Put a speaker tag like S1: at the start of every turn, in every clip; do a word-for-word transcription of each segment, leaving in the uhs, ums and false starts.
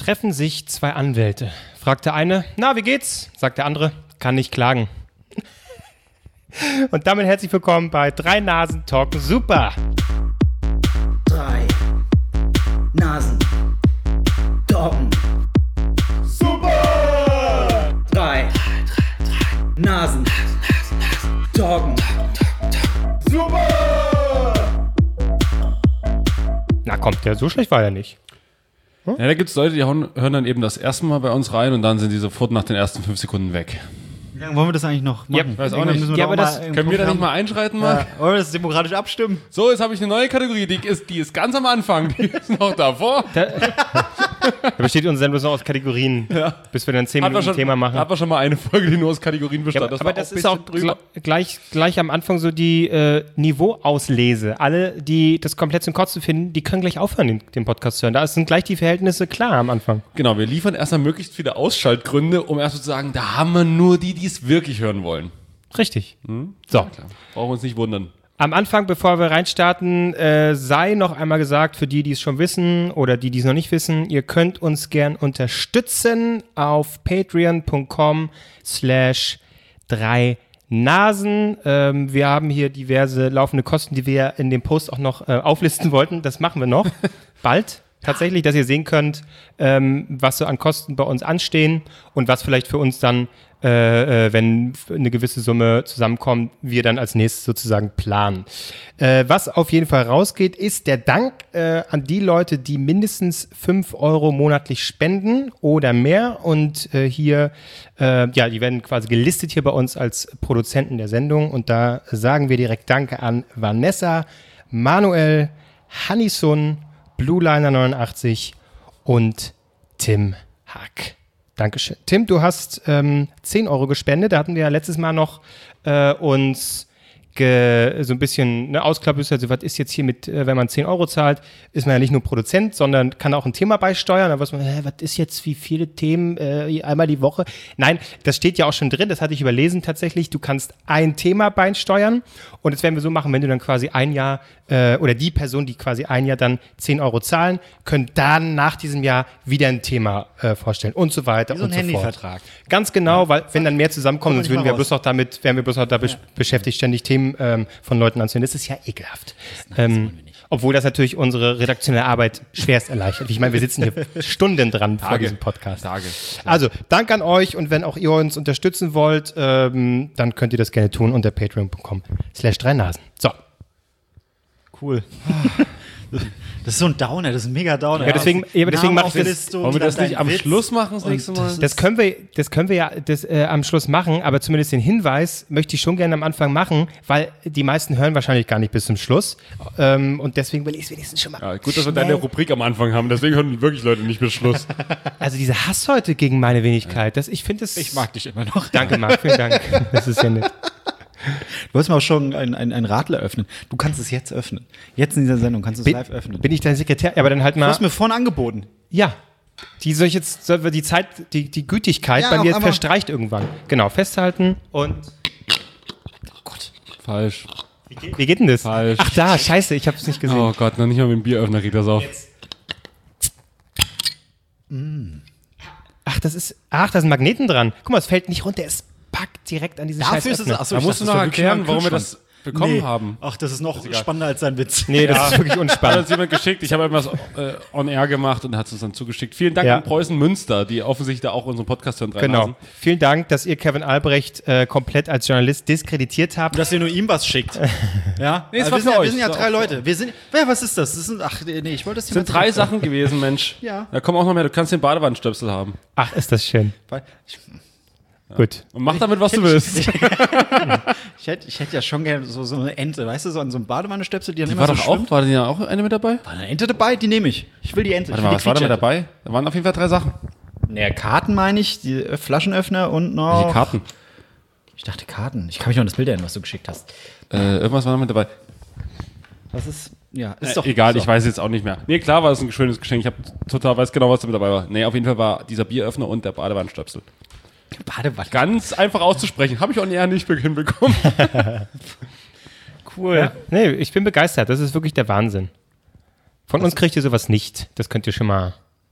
S1: Treffen sich zwei Anwälte. Fragt der eine, na, wie geht's? Sagt der andere, kann nicht klagen. Und damit herzlich willkommen bei Drei Nasen Talken Super.
S2: Drei Nasen Talken Super. Drei Nasen Talken Super.
S1: Na kommt, der so schlecht war er nicht.
S3: Hm? Ja, da gibt es Leute, die hören, hören dann eben das erste Mal bei uns rein und dann sind die sofort nach den ersten fünf Sekunden weg.
S4: Wie lange wollen wir das eigentlich noch machen?
S3: Ja, weiß auch nicht.
S1: Ja, aber das,
S3: können wir da nicht mal einschreiten, Marc?
S4: Ja, wollen wir das demokratisch abstimmen?
S3: So, jetzt habe ich eine neue Kategorie, die ist, die ist ganz am Anfang, die ist noch davor.
S1: Da, da besteht unsere Sendung noch aus Kategorien, ja. Bis wir dann zehn Minuten
S3: schon,
S1: Thema machen.
S3: Hat wir schon mal eine Folge, die nur aus Kategorien bestand.
S1: Ja,
S3: das
S1: aber
S3: das
S1: ist auch gl- gleich, gleich am Anfang so die äh, Niveauauslese. Alle, die das komplett zum Kotzen finden, die können gleich aufhören, den, den Podcast zu hören. Da sind gleich die Verhältnisse klar am Anfang.
S3: Genau, wir liefern erstmal möglichst viele Ausschaltgründe, um erst zu sagen, da haben wir nur die, die es wirklich hören wollen.
S1: Richtig.
S3: Hm?
S1: So.
S3: Ja, klar. Brauchen wir uns nicht wundern.
S1: Am Anfang, bevor wir reinstarten, äh, sei noch einmal gesagt, für die, die es schon wissen oder die, die es noch nicht wissen, ihr könnt uns gern unterstützen auf patreon.com slash drei Nasen. Ähm, wir haben hier diverse laufende Kosten, die wir in dem Post auch noch äh, auflisten wollten. Das machen wir noch bald. Tatsächlich, dass ihr sehen könnt, ähm, was so an Kosten bei uns anstehen und was vielleicht für uns dann, äh, äh, wenn eine gewisse Summe zusammenkommt, wir dann als nächstes sozusagen planen. Äh, was auf jeden Fall rausgeht, ist der Dank äh, an die Leute, die mindestens fünf Euro monatlich spenden oder mehr und äh, hier, äh, ja, die werden quasi gelistet hier bei uns als Produzenten der Sendung und da sagen wir direkt Danke an Vanessa, Manuel, Hannisun, Blueliner neunundachtzig und Tim Hack. Dankeschön. Tim, du hast ähm, zehn Euro gespendet. Da hatten wir ja letztes Mal noch äh, uns ge- so ein bisschen eine Ausklappe. Also was ist jetzt hier mit, äh, wenn man zehn Euro zahlt, ist man ja nicht nur Produzent, sondern kann auch ein Thema beisteuern. Da weiß man, hä, was ist jetzt, wie viele Themen äh, einmal die Woche? Nein, das steht ja auch schon drin. Das hatte ich überlesen tatsächlich. Du kannst ein Thema beisteuern. Und das werden wir so machen, wenn du dann quasi ein Jahr äh, oder die Person, die quasi ein Jahr dann zehn Euro zahlen, können dann nach diesem Jahr wieder ein Thema äh, vorstellen und so weiter
S4: Wie so
S1: und
S4: ein
S1: so
S4: Handyvertrag.
S1: fort. Ganz genau, weil wenn dann mehr zusammenkommt, sonst würden wir
S4: raus.
S1: bloß noch damit, wären wir bloß noch da besch- beschäftigt, ständig Themen ähm, von Leuten anzuhören. Das ist ja ekelhaft. Ähm, obwohl das natürlich unsere redaktionelle Arbeit schwerst erleichtert. Ich meine, wir sitzen hier Stunden dran vor diesem Podcast.
S3: Tage.
S1: Also, Dank an euch und wenn auch ihr uns unterstützen wollt, ähm, dann könnt ihr das gerne tun unter patreon.com slash drei Nasen. So.
S4: Cool. Das ist so ein Downer, das ist ein mega Downer.
S1: Ja, deswegen, ja, aber deswegen mache ich das.
S4: Liste
S3: Wollen wir das
S4: dein
S3: nicht am
S4: Witz.
S3: Schluss machen das nächste Mal?
S1: Das können wir, das können wir ja das, äh, am Schluss machen, aber zumindest den Hinweis möchte ich schon gerne am Anfang machen, weil die meisten hören wahrscheinlich gar nicht bis zum Schluss. Ähm, und deswegen will ich es wenigstens schon mal.
S3: Ja, gut, dass wir
S1: schnell-
S3: deine Rubrik am Anfang haben, deswegen hören wirklich Leute nicht bis Schluss.
S1: Also dieser Hass heute gegen meine Wenigkeit, das, ich finde es.
S4: Ich mag dich immer noch.
S1: Danke, Marc, vielen Dank. Das ist ja nett.
S4: Du hast mir auch schon ein, ein, ein Radler öffnen. Du kannst es jetzt öffnen. Jetzt in dieser Sendung kannst du es
S1: Bin,
S4: live öffnen.
S1: bin ich dein Sekretär? Ja, aber dann halt
S4: Du
S1: mal.
S4: hast mir vorhin angeboten.
S1: Ja. Die soll ich jetzt, soll wir die Zeit, die, die Gütigkeit
S4: Ja,
S1: bei mir
S4: aber-
S1: verstreicht irgendwann. Genau, festhalten und.
S4: Oh Gott.
S3: Falsch.
S1: Wie geht denn das?
S3: Falsch.
S1: Ach da, scheiße, ich hab's nicht gesehen.
S3: Oh Gott, noch nicht mal mit dem Bieröffner geht das auf.
S1: Ach, das ist. Ach, da sind Magneten dran. Guck mal, es fällt nicht runter, es packt direkt an diesen
S4: Dafür
S1: Scheiß
S4: ist es. Achso,
S3: Da
S4: ich
S3: musst du
S4: dachte,
S3: noch
S4: das war wirklich
S3: erklären,
S4: ein
S3: warum wir
S4: Kühlschrank.
S3: das bekommen
S4: Nee.
S3: haben.
S4: Ach, das ist noch
S3: egal.
S4: spannender als sein Witz.
S1: Nee, das ist wirklich
S3: Hat
S1: unspannend.
S3: uns jemand geschickt, ich habe etwas äh, on air gemacht und hat es uns dann zugeschickt. Vielen Dank
S1: Ja.
S3: an Preußen Münster, die offensichtlich da auch unseren Podcast hören. Drei
S1: Genau.
S3: Nasen.
S1: Vielen Dank, dass ihr Kevin Albrecht äh, komplett als Journalist diskreditiert habt.
S4: Dass ihr nur ihm was schickt. Ja?
S3: Nee, es
S4: Also
S3: war
S4: wir, sind
S3: für
S4: ja
S3: euch.
S4: wir sind ja
S3: Das
S4: drei
S3: war
S4: Leute. Wir sind. Ja, was ist das? Das sind. Ach, nee, ich wollte das
S3: Das sind drei Sachen gewesen, Mensch.
S4: Ja.
S3: Da kommen auch noch mehr. Du kannst den Badewannenstöpsel haben.
S1: Ach, ist das schön.
S4: Ich,
S1: Gut.
S3: Und mach damit, was du willst.
S4: ich, hätte, ich hätte ja schon gerne so, so eine Ente, weißt du, so, so ein Badewannenstöpsel, die dann
S3: Die
S4: immer
S3: war
S4: so
S3: doch auch,
S4: schwimmt.
S3: war da ja auch eine mit dabei?
S4: War eine Ente dabei? Die nehme ich. Ich will die Ente.
S3: Warte
S4: ich will
S3: mal,
S4: die
S3: was war da mit
S4: Quietschente.
S3: dabei? Da waren auf jeden Fall drei Sachen.
S4: Naja, Karten meine ich, die äh, Flaschenöffner und noch.
S3: Welche Karten?
S4: Ich dachte Karten. Ich kann mich noch an das Bild erinnern, was du geschickt hast.
S3: Äh, irgendwas war noch mit dabei.
S4: Was ist. Ja, ist
S3: Äh,
S4: doch.
S3: egal,
S4: so.
S3: ich weiß jetzt auch nicht mehr. Nee, klar war es ein schönes Geschenk. Ich habe total weiß genau, was da mit dabei war. Nee, auf jeden Fall war dieser Bieröffner und der Badewannenstöpsel.
S4: Badewanne.
S3: Ganz einfach auszusprechen. Habe ich auch eher nicht hinbekommen.
S1: Cool. Ja. Nee, ich bin begeistert. Das ist wirklich der Wahnsinn. Von uns kriegt ihr sowas nicht. Das könnt ihr schon mal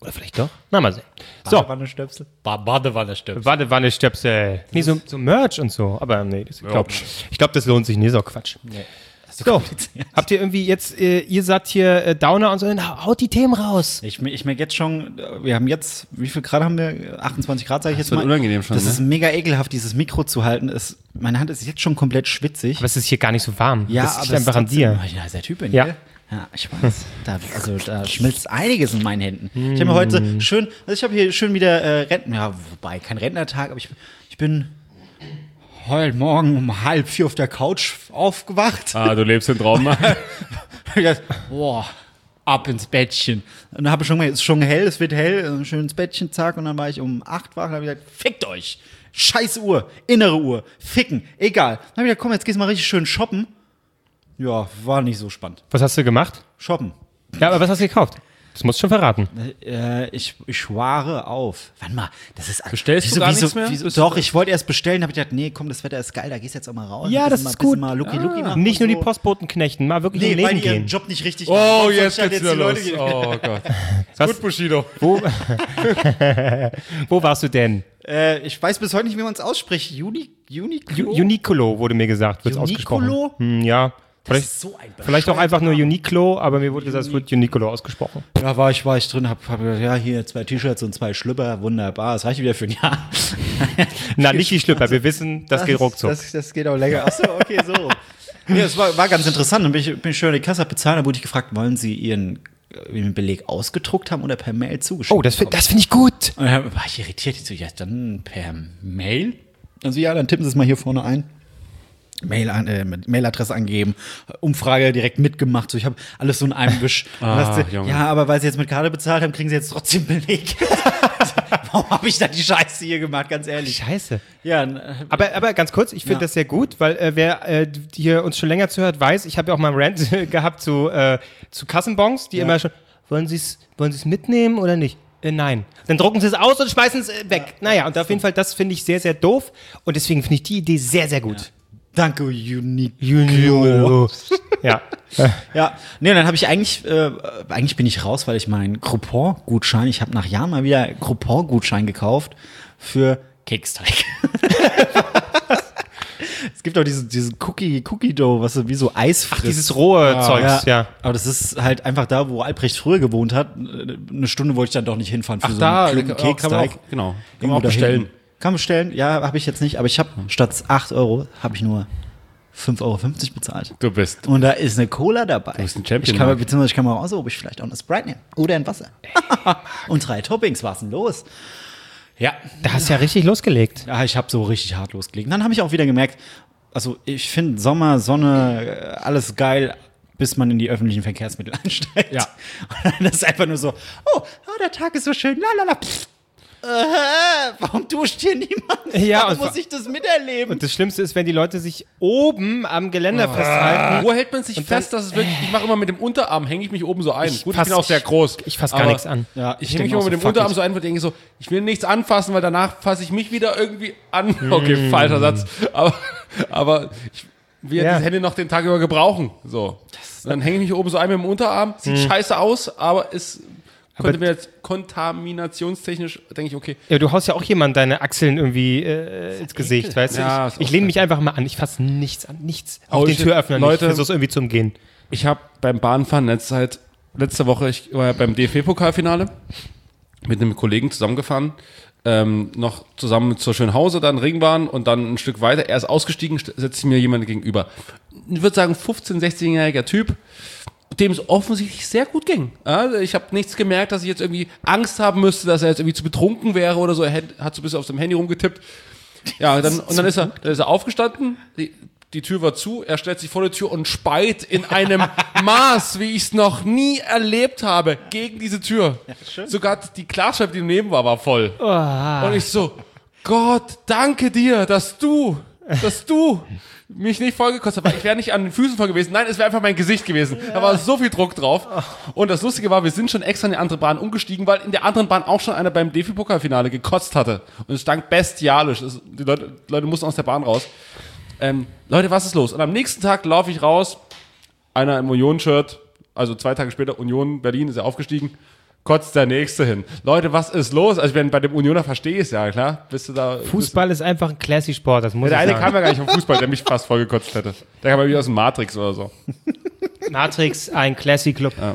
S1: Oder vielleicht doch? Na, mal sehen. So,
S4: Badewanne-Stöpsel? Ba- Badewanne-Stöpsel.
S1: Badewanne-Stöpsel. Nee, so, so Merch und so. Aber nee, das, ich glaube, ich glaub, das lohnt sich nicht. So Quatsch.
S4: Nee.
S1: So, habt ihr irgendwie jetzt, äh, ihr seid hier äh, Downer und so, dann haut die Themen raus.
S4: Ich, ich merke jetzt schon, wir haben jetzt, wie viel Grad haben wir? achtundzwanzig Grad, sage ich jetzt
S3: wird
S4: mal.
S3: unangenehm schon,
S4: Das
S3: ne?
S4: ist mega ekelhaft, dieses Mikro zu halten. Es, meine Hand ist jetzt schon komplett schwitzig.
S1: Aber es ist hier gar nicht so warm.
S4: Ja,
S1: das
S4: aber
S1: liegt
S4: es
S1: einfach an
S4: trotzdem-
S1: dir.
S4: Oh, ja, ist der Typ in
S1: Ja.
S4: dir. Ja, ich weiß. Da, also da schmilzt einiges in meinen Händen. Ich habe mir heute schön, also ich habe hier schön wieder äh, Rentner, ja, wobei kein Rentnertag, aber ich, ich bin heute Morgen um halb vier auf der Couch aufgewacht.
S3: Ah, du lebst den Traum.
S4: Ich dachte, boah, ab ins Bettchen. Und dann habe ich schon mal, es ist schon hell, es wird hell, ein schön ins Bettchen, zack, und dann war ich um acht wach und habe gesagt, fickt euch. Scheiß Uhr, innere Uhr, ficken, egal. Dann habe ich gesagt, komm, jetzt gehst du mal richtig schön shoppen. Ja, war nicht so spannend.
S1: Was hast du gemacht?
S4: Shoppen.
S1: Ja, aber was hast du gekauft? Das musst du schon verraten.
S4: Äh, ich, ich schware auf. Warte mal, das ist.
S3: Bestellst du gar nichts mehr?
S4: Wieso,
S3: Bist du-
S4: doch, ich wollte erst bestellen, habe ich gedacht, nee, komm, das Wetter ist geil, da gehst du jetzt auch mal raus.
S1: Ja,
S4: ein
S1: das
S4: bisschen
S1: ist
S4: mal, bisschen
S1: gut.
S4: Mal Lucky Lucky machen
S1: Nicht
S4: und
S1: nur die
S4: so.
S1: Postboten knechten, mal wirklich
S4: Nee,
S1: in
S4: weil
S1: Läden
S4: die ihren
S1: gehen.
S4: Job nicht richtig machen.
S3: Oh,
S4: Warum soll
S3: jetzt
S4: ich halt
S3: geht's wieder
S4: die Leute
S3: los.
S4: gehen?
S3: Oh Gott.
S1: Was?
S3: Gut, Bushido.
S1: Wo, wo warst du denn?
S4: Äh, ich weiß bis heute nicht, wie man es ausspricht. Uni, Uniqlo?
S1: Ju- Uniqlo wurde mir gesagt, wird
S4: Uniqlo?
S1: ausgesprochen. Hm, ja.
S4: Das
S1: Vielleicht,
S4: ist so ein
S1: vielleicht auch einfach nur
S4: bescheuerter
S1: Uniqlo, aber mir wurde gesagt, es wird Uniqlo ausgesprochen.
S4: Name. Da war ich, war ich drin, hab, hab gesagt, ja, hier zwei T-Shirts und zwei Schlüpper, wunderbar, das reicht wieder für ein Jahr.
S1: Na, nicht die Schlüpper, wir wissen, das, geht ruckzuck.
S4: Das, das geht auch länger. Achso, okay, so. Ja, es war, war ganz interessant. Dann bin ich, bin ich schön an die Kasse bezahlt, da wurde ich gefragt, wollen Sie Ihren, Ihren Beleg ausgedruckt haben oder per Mail zugeschickt?
S1: Oh, das, fi- das finde ich gut.
S4: Und dann war ich irritiert. Ich so, ja, dann per Mail? Also ja, dann tippen Sie es mal hier vorne ein. Mail an, äh, mit Mailadresse angeben, Umfrage direkt mitgemacht. So, ich habe alles so in einem Wisch.
S3: Ah,
S4: Und dachte,
S3: Junge.
S4: ja, aber weil Sie jetzt mit Karte bezahlt haben, kriegen Sie jetzt trotzdem Beleg. Warum habe ich da die Scheiße hier gemacht, ganz ehrlich?
S1: Scheiße.
S4: Ja, n- äh,
S1: Aber, aber ganz kurz, ich finde
S4: Ja.
S1: das sehr gut, weil äh, wer äh, hier uns schon länger zuhört, weiß, ich habe ja auch mal einen Rant gehabt zu, äh, zu Kassenbons, die immer schon, wollen Sie es wollen Sie's mitnehmen oder nicht? Äh, nein. Dann drucken Sie es aus und schmeißen es äh, weg. Naja, und auf jeden Fall, das finde ich sehr, sehr doof und deswegen finde ich die Idee sehr, sehr gut.
S4: danke, Unique.
S1: Uniqlo. Ja.
S4: Ja, nee, und dann habe ich eigentlich, äh, eigentlich bin ich raus, weil ich meinen Groupon-Gutschein, ich habe nach Jahren mal wieder Groupon-Gutschein gekauft für Keksteig. Es gibt auch diesen, diesen Cookie, Cookie Dough, was so wie so Eis frisst.
S1: Ach, dieses rohe Zeugs, ja.
S4: Aber das ist halt einfach da, wo Albrecht früher gewohnt hat. Eine Stunde wollte ich dann doch nicht hinfahren für
S3: Ach,
S4: so
S3: da,
S4: einen Klumpen
S3: kann man
S4: Keksteig.
S3: auch, genau. Kann
S4: Irgendwo
S3: man auch
S4: da
S3: bestellen.
S4: hinten. Kann man bestellen? Ja, habe ich jetzt nicht. Aber ich habe statt acht Euro, habe ich nur fünf Euro fünfzig bezahlt.
S3: Du bist.
S4: Und da ist eine Cola dabei. Du
S3: bist ein Champion,
S4: Ich kann mal,
S3: Marc.
S4: beziehungsweise ich kann mal raus, ob ich vielleicht auch eine Sprite nehme. Oder ein Wasser. Und drei Toppings, was denn los? Ja,
S1: Da hast du ja richtig losgelegt.
S4: ja ich habe so richtig hart losgelegt. Dann habe ich auch wieder gemerkt, also ich finde Sommer, Sonne, äh, alles geil, bis man in die öffentlichen Verkehrsmittel einsteigt.
S3: Ja.
S4: Und dann ist einfach nur so, oh, oh der Tag ist so schön, lalala. Pff. Äh, warum duscht hier niemand?
S1: Ja,
S4: warum
S1: und
S4: muss
S1: vor-
S4: ich das miterleben?
S1: Und das Schlimmste ist, wenn die Leute sich oben am Geländer festhalten.
S3: Wo hält man sich
S1: Und dann-
S3: fest, dass es wirklich, ich mache immer mit dem Unterarm, hänge ich mich oben so ein.
S1: Ich
S3: Gut,
S1: fass-
S3: ich bin auch sehr groß.
S1: Ich fass gar
S3: aber
S1: nichts an.
S4: Ja,
S3: Ich
S4: ich
S3: hänge mich
S4: denk
S3: immer
S4: auch
S3: mit
S4: so,
S3: dem
S4: fuck
S3: Unterarm
S4: it.
S3: so ein und denke so, ich will nichts anfassen, weil danach fasse ich mich wieder irgendwie an. Okay, falscher Satz. Aber, aber ich will ja
S1: Ja.
S3: diese Hände noch den Tag über gebrauchen. So. Und dann hänge ich mich oben so ein mit dem Unterarm. Sieht scheiße aus, aber es könnte mir jetzt kontaminationstechnisch, denke ich, okay.
S1: Ja, du haust ja auch jemand deine Achseln irgendwie äh, ins Gesicht, weißt
S3: Ja,
S1: du?
S3: ist
S1: Ich, ich
S3: auch
S1: lehne mich einfach mal an. Ich fasse nichts an, nichts. Auch
S3: Aber
S1: den
S3: ich-
S1: Türöffner
S3: Leute-
S1: nicht. Ich versuche irgendwie zu umgehen.
S3: Ich habe beim Bahnfahren letzte Zeit, letzte Woche, ich war ja beim D F B-Pokalfinale mit einem Kollegen zusammengefahren, ähm, noch zusammen zur Schönhause, dann Ringbahn und dann ein Stück weiter. Er ist ausgestiegen, st- setzt sich mir jemand gegenüber. Ich würde sagen, fünfzehn-, sechzehnjähriger Typ, dem es offensichtlich sehr gut ging. Also ich habe nichts gemerkt, dass ich jetzt irgendwie Angst haben müsste, dass er jetzt irgendwie zu betrunken wäre oder so. Er hat hat so ein bisschen auf seinem Handy rumgetippt. Ja, dann, und dann ist er, dann ist er aufgestanden, die, die Tür war zu, er stellt sich vor die Tür und speit in einem Maß, wie ich es noch nie erlebt habe, gegen diese Tür. Sogar die Glasscheibe, die daneben war, war voll. Und ich so, Gott, danke dir, dass du, dass du mich nicht vollgekostet hast. Ich wäre nicht an den Füßen voll gewesen. Nein, es wäre einfach mein Gesicht gewesen. Da war so viel Druck drauf. Und das Lustige war, wir sind schon extra in die andere Bahn umgestiegen, weil in der anderen Bahn auch schon einer beim D F B-Pokalfinale gekotzt hatte. Und es stank bestialisch. Es, die Leute, Leute mussten aus der Bahn raus. Ähm, Leute, was ist los? Und am nächsten Tag laufe ich raus, einer im Union-Shirt, also zwei Tage später, Union Berlin ist er aufgestiegen, kotzt der Nächste hin. Leute, was ist los? Also wenn bei dem Unioner verstehe ich es ja, klar. Bist du da?
S1: Fußball ist einfach ein Classy-Sport, das muss
S3: Der
S1: ich
S3: eine
S1: sagen.
S3: kam ja gar nicht vom Fußball, der mich fast vollgekotzt hätte. Der kam ja wieder aus dem Matrix oder so.
S1: Matrix, ein Classy-Club.
S3: Ja.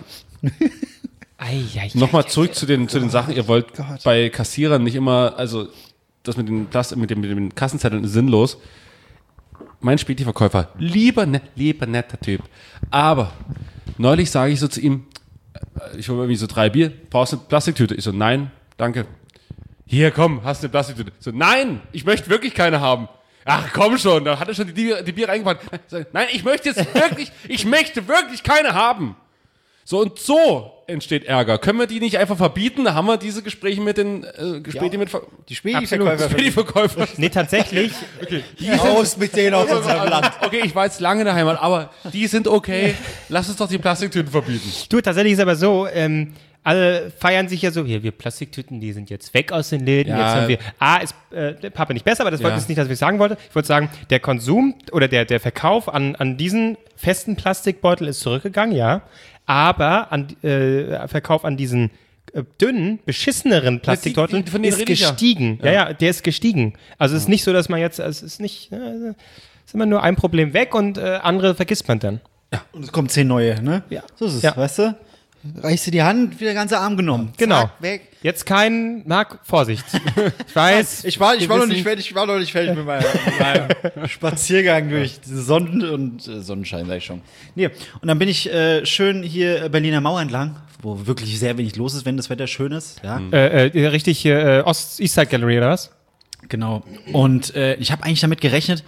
S1: Ei, ei, ei,
S3: Nochmal
S1: ei,
S3: zurück zu den, zu den Sachen. Ihr wollt bei Kassierern nicht immer, also das mit den Plast mit, dem, mit den Kassenzetteln ist sinnlos. Mein Späti-Verkäufer, lieber, net, lieber netter Typ. Aber neulich sage ich so zu ihm, ich hole mir irgendwie so drei Bier, brauchst du eine Plastiktüte? Ich so, nein, danke. Hier, komm, hast du eine Plastiktüte? Ich so, nein, ich möchte wirklich keine haben. Ach, komm schon, da hat er schon die, die, die Bier reingepackt. Nein, ich möchte jetzt wirklich, ich möchte wirklich keine haben. So, und so entsteht Ärger. Können wir die nicht einfach verbieten? Da haben wir diese Gespräche mit den äh, Gespräche
S4: Ja,
S3: mit Ver
S4: Die Späti-Verkäufer.
S3: Späti-Verkäufer.
S1: Nee, tatsächlich.
S4: Raus mit denen aus unserem Land.
S3: Okay, ich war jetzt lange in der Heimat, aber die sind okay. Lass uns doch die Plastiktüten verbieten.
S1: Du, tatsächlich ist aber so, ähm, alle feiern sich ja so, hier, wir Plastiktüten, die sind jetzt weg aus den Läden.
S3: Ja.
S1: Jetzt haben wir, A, ist äh, der Papa nicht besser, aber das
S3: Ja.
S1: wollte ich nicht, dass ich sagen wollte. Ich wollte sagen, der Konsum oder der, der Verkauf an, an diesen festen Plastikbeutel ist zurückgegangen, ja. Aber an, äh, Verkauf an diesen äh, dünnen, beschisseneren Plastikbeuteln
S3: die- von denen
S1: ist
S3: rede ich ja.
S1: gestiegen. Ja. ja, der ist gestiegen. Also es ist nicht so, dass man jetzt, es ist nicht, äh, ist immer nur ein Problem weg und äh, andere vergisst man dann.
S4: Und es kommen zehn neue, ne?
S1: Ja.
S4: So ist es,
S1: Ja.
S4: weißt du? Reichst du die Hand, wieder der ganze Arm genommen.
S1: Genau.
S4: Zack, weg.
S1: Jetzt kein, Marc, Vorsicht. Ich weiß.
S4: Ich war, ich
S1: wir
S4: war noch
S1: wissen-
S4: nicht fertig, ich war noch nicht fertig mit meinem, mit meinem Spaziergang durch Sonnen- und äh, Sonnenschein, sag ich schon. Nee. Und dann bin ich äh, schön hier äh, Berliner Mauer entlang, wo wirklich sehr wenig los ist, wenn das Wetter schön ist. Ja,
S1: Äh, äh, richtig hier, äh, Ost East Side Gallery oder was?
S4: genau. Und äh, ich habe eigentlich damit gerechnet,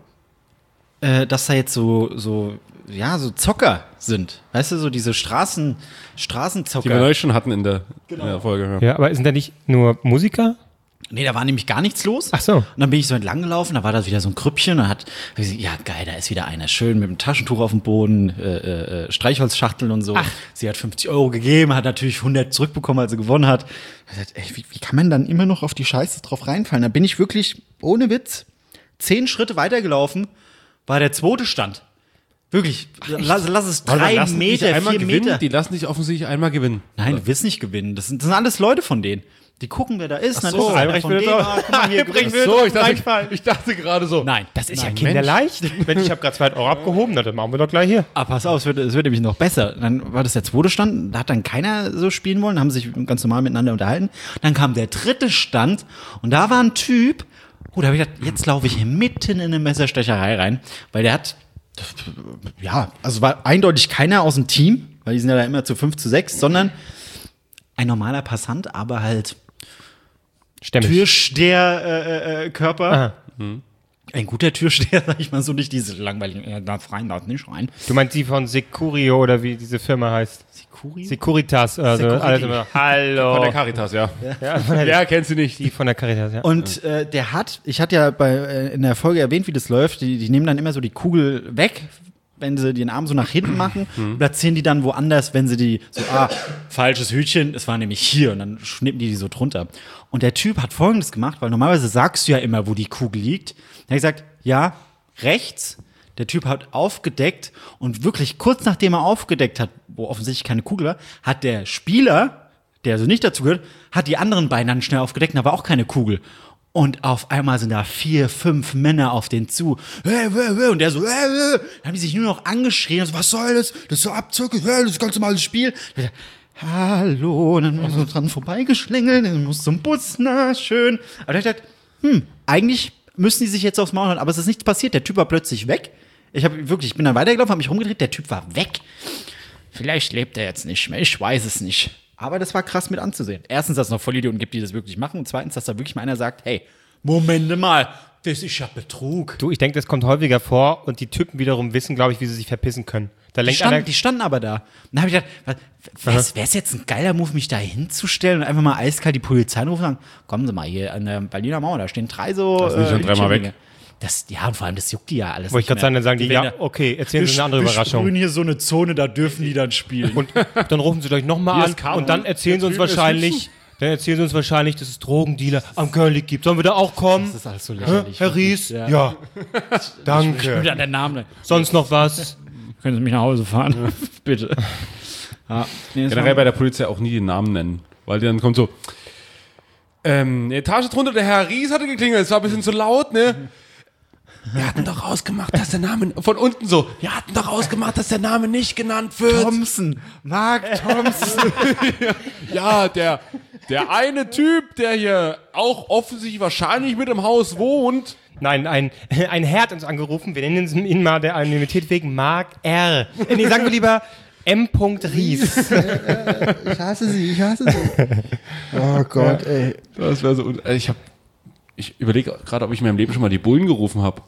S4: äh, dass da jetzt so, so, ja, so Zocker sind. Weißt du, so diese Straßen,
S3: Die wir
S4: Straßenzocker.
S3: neulich schon hatten in der, in der Folge. Ja.
S1: Ja, aber sind da nicht nur Musiker?
S4: Nee, da war nämlich gar nichts los.
S1: Ach so.
S4: Und dann bin ich so entlang gelaufen, da war da wieder so ein Krüppchen und hat, hab ich gesagt, ja geil, da ist wieder einer schön mit dem Taschentuch auf dem Boden, äh, äh, Streichholzschachteln und so.
S1: Ach.
S4: Sie hat fünfzig Euro gegeben, hat natürlich hundert zurückbekommen, als sie gewonnen hat. Ich hab gesagt, ey, wie, wie kann man dann immer noch auf die Scheiße drauf reinfallen? Da bin ich wirklich, ohne Witz, zehn Schritte weitergelaufen, war der zweite Stand. Wirklich, lass, lass es
S3: Aber
S4: drei
S3: lassen die dich
S4: Meter,
S3: einmal
S4: vier
S3: gewinnen?
S4: Meter.
S3: Die lassen dich offensichtlich einmal gewinnen.
S4: Nein, du willst nicht gewinnen. Das sind, das sind alles Leute von denen. Die gucken, wer da ist. Dann
S1: so,
S4: ist es einer
S1: Albrecht
S4: von
S1: will
S4: denen.
S1: doch-
S4: Ah, guck mal, hier
S1: Albrecht
S4: gewinnt.
S1: will-
S3: So, ich dachte,
S1: Reinfallen.
S3: ich dachte gerade so.
S4: Nein,
S1: Das ist ja
S4: nein,
S1: kinderleicht. Wenn ich habe gerade zwei Euro abgehoben, na, dann machen wir doch gleich hier.
S4: Ah, pass auf, es wird, es wird nämlich noch besser. Dann war das der zweite Stand, da hat dann keiner so spielen wollen, haben sich ganz normal miteinander unterhalten. Dann kam der dritte Stand und da war ein Typ, oh, da habe ich gedacht, jetzt laufe ich hier mitten in eine Messerstecherei rein, weil der hat, ja, also war eindeutig keiner aus dem Team, weil die sind ja da immer zu fünf zu sechs, sondern ein normaler Passant, aber halt
S1: Stämmig.
S4: Türsteher äh, äh, Körper.
S1: Aha.
S4: Ein guter Türsteher, sag ich mal so, nicht diese langweiligen, er darf rein, darf nicht rein.
S1: Du meinst die von Securio oder wie diese Firma heißt?
S4: Securi?
S1: Securitas. Also,
S4: Security.
S1: alles immer. Hallo.
S3: Von der Caritas, ja.
S1: Ja, von der,
S3: Wer kennt sie nicht?
S1: die von der Caritas, ja.
S4: Und äh, der hat, ich hatte ja bei, äh, in der Folge erwähnt, wie das läuft, die, die nehmen dann immer so die Kugel weg, wenn sie den Arm so nach hinten machen, und platzieren die dann woanders, wenn sie die so, ah, falsches Hütchen, es war nämlich hier, und dann schnippen die die so drunter. Und der Typ hat Folgendes gemacht, weil normalerweise sagst du ja immer, wo die Kugel liegt. Er hat gesagt, ja, rechts. Der Typ hat aufgedeckt und wirklich kurz nachdem er aufgedeckt hat, wo offensichtlich keine Kugel war, hat der Spieler, der also nicht dazu gehört, hat die anderen beiden dann schnell aufgedeckt, da war auch keine Kugel. Und auf einmal sind da vier, fünf Männer auf den zu. Hey, hey, hey. Und der so, hey, hey. Dann haben die sich nur noch angeschrien. Und so, was soll das? Das ist so Abzocke. Hey, das ist ganz normales Spiel. Und ich, hallo. Und dann so dran vorbeigeschlängelt. Dann muss zum Bus. Na, schön. Aber ich dachte, hm, eigentlich müssen die sich jetzt aufs Maul hauen. Aber es ist nichts passiert. Der Typ war plötzlich weg. Ich habe wirklich, ich bin dann weitergelaufen, habe mich rumgedreht. Der Typ war weg. Vielleicht lebt er jetzt nicht mehr. Ich weiß es nicht. Aber das war krass mit anzusehen. Erstens, dass es noch Vollidioten gibt, die das wirklich machen. Und zweitens, dass da wirklich mal einer sagt, hey, Momente mal, das ist ja Betrug.
S1: Du, ich denke, das kommt häufiger vor und die Typen wiederum wissen, glaube ich, wie sie sich verpissen können. Da
S4: Die
S1: lenkt
S4: standen,
S1: einer,
S4: die standen aber da. Und dann habe ich gedacht, wäre es jetzt ein geiler Move, mich da hinzustellen und einfach mal eiskalt die Polizei rufen und sagen, kommen Sie mal hier an der Berliner Mauer, da stehen drei so.
S3: Das sind schon dreimal weg.
S4: Hütchenringe. Das, ja, und vor allem, das juckt die ja alles.
S1: wollte ich gerade
S4: nicht
S1: sagen,
S4: mehr.
S1: dann sagen die,
S4: werden
S1: ja, okay, erzählen Sie
S4: wir
S1: eine andere
S4: wir
S1: Überraschung.
S4: sprühen hier so eine Zone, da dürfen die dann spielen.
S1: Und dann rufen sie gleich nochmal
S3: Hier
S1: an
S3: ist Caro.
S1: und dann erzählen sie uns
S3: Der Typ ist
S1: wahrscheinlich, dann erzählen sie uns wahrscheinlich, dass es Drogendealer am Curly gibt. Sollen wir da auch kommen?
S4: das ist alles so
S1: Hä?
S4: lächerlich.
S1: Herr Ries?
S4: Ja.
S1: Ja. Danke.
S4: Wieder der Name.
S1: Sonst noch was?
S4: Können Sie mich nach Hause fahren? Bitte. Ja. Nee, das
S3: Generell
S4: war-
S3: bei der Polizei auch nie den Namen nennen. Weil dann kommt so, ähm, eine Etage drunter, der Herr Ries hatte geklingelt, es war ein bisschen zu laut, ne? Wir hatten doch ausgemacht, dass der Name, von unten so, wir hatten doch ausgemacht, dass der Name nicht genannt wird.
S4: Thompson, Mark Thompson.
S3: Ja, der, der eine Typ, der hier auch offensichtlich wahrscheinlich mit im Haus wohnt.
S1: Nein, ein, ein Herr hat uns angerufen. Wir nennen ihn mal der Anonymität wegen Mark R. Äh, Nee, sagen wir lieber M. Ries.
S4: Ich hasse sie, ich hasse sie. Oh Gott, ey.
S3: Das wäre so, un- äh, ich hab, ich überlege gerade, ob ich in meinem Leben schon mal die Bullen gerufen habe.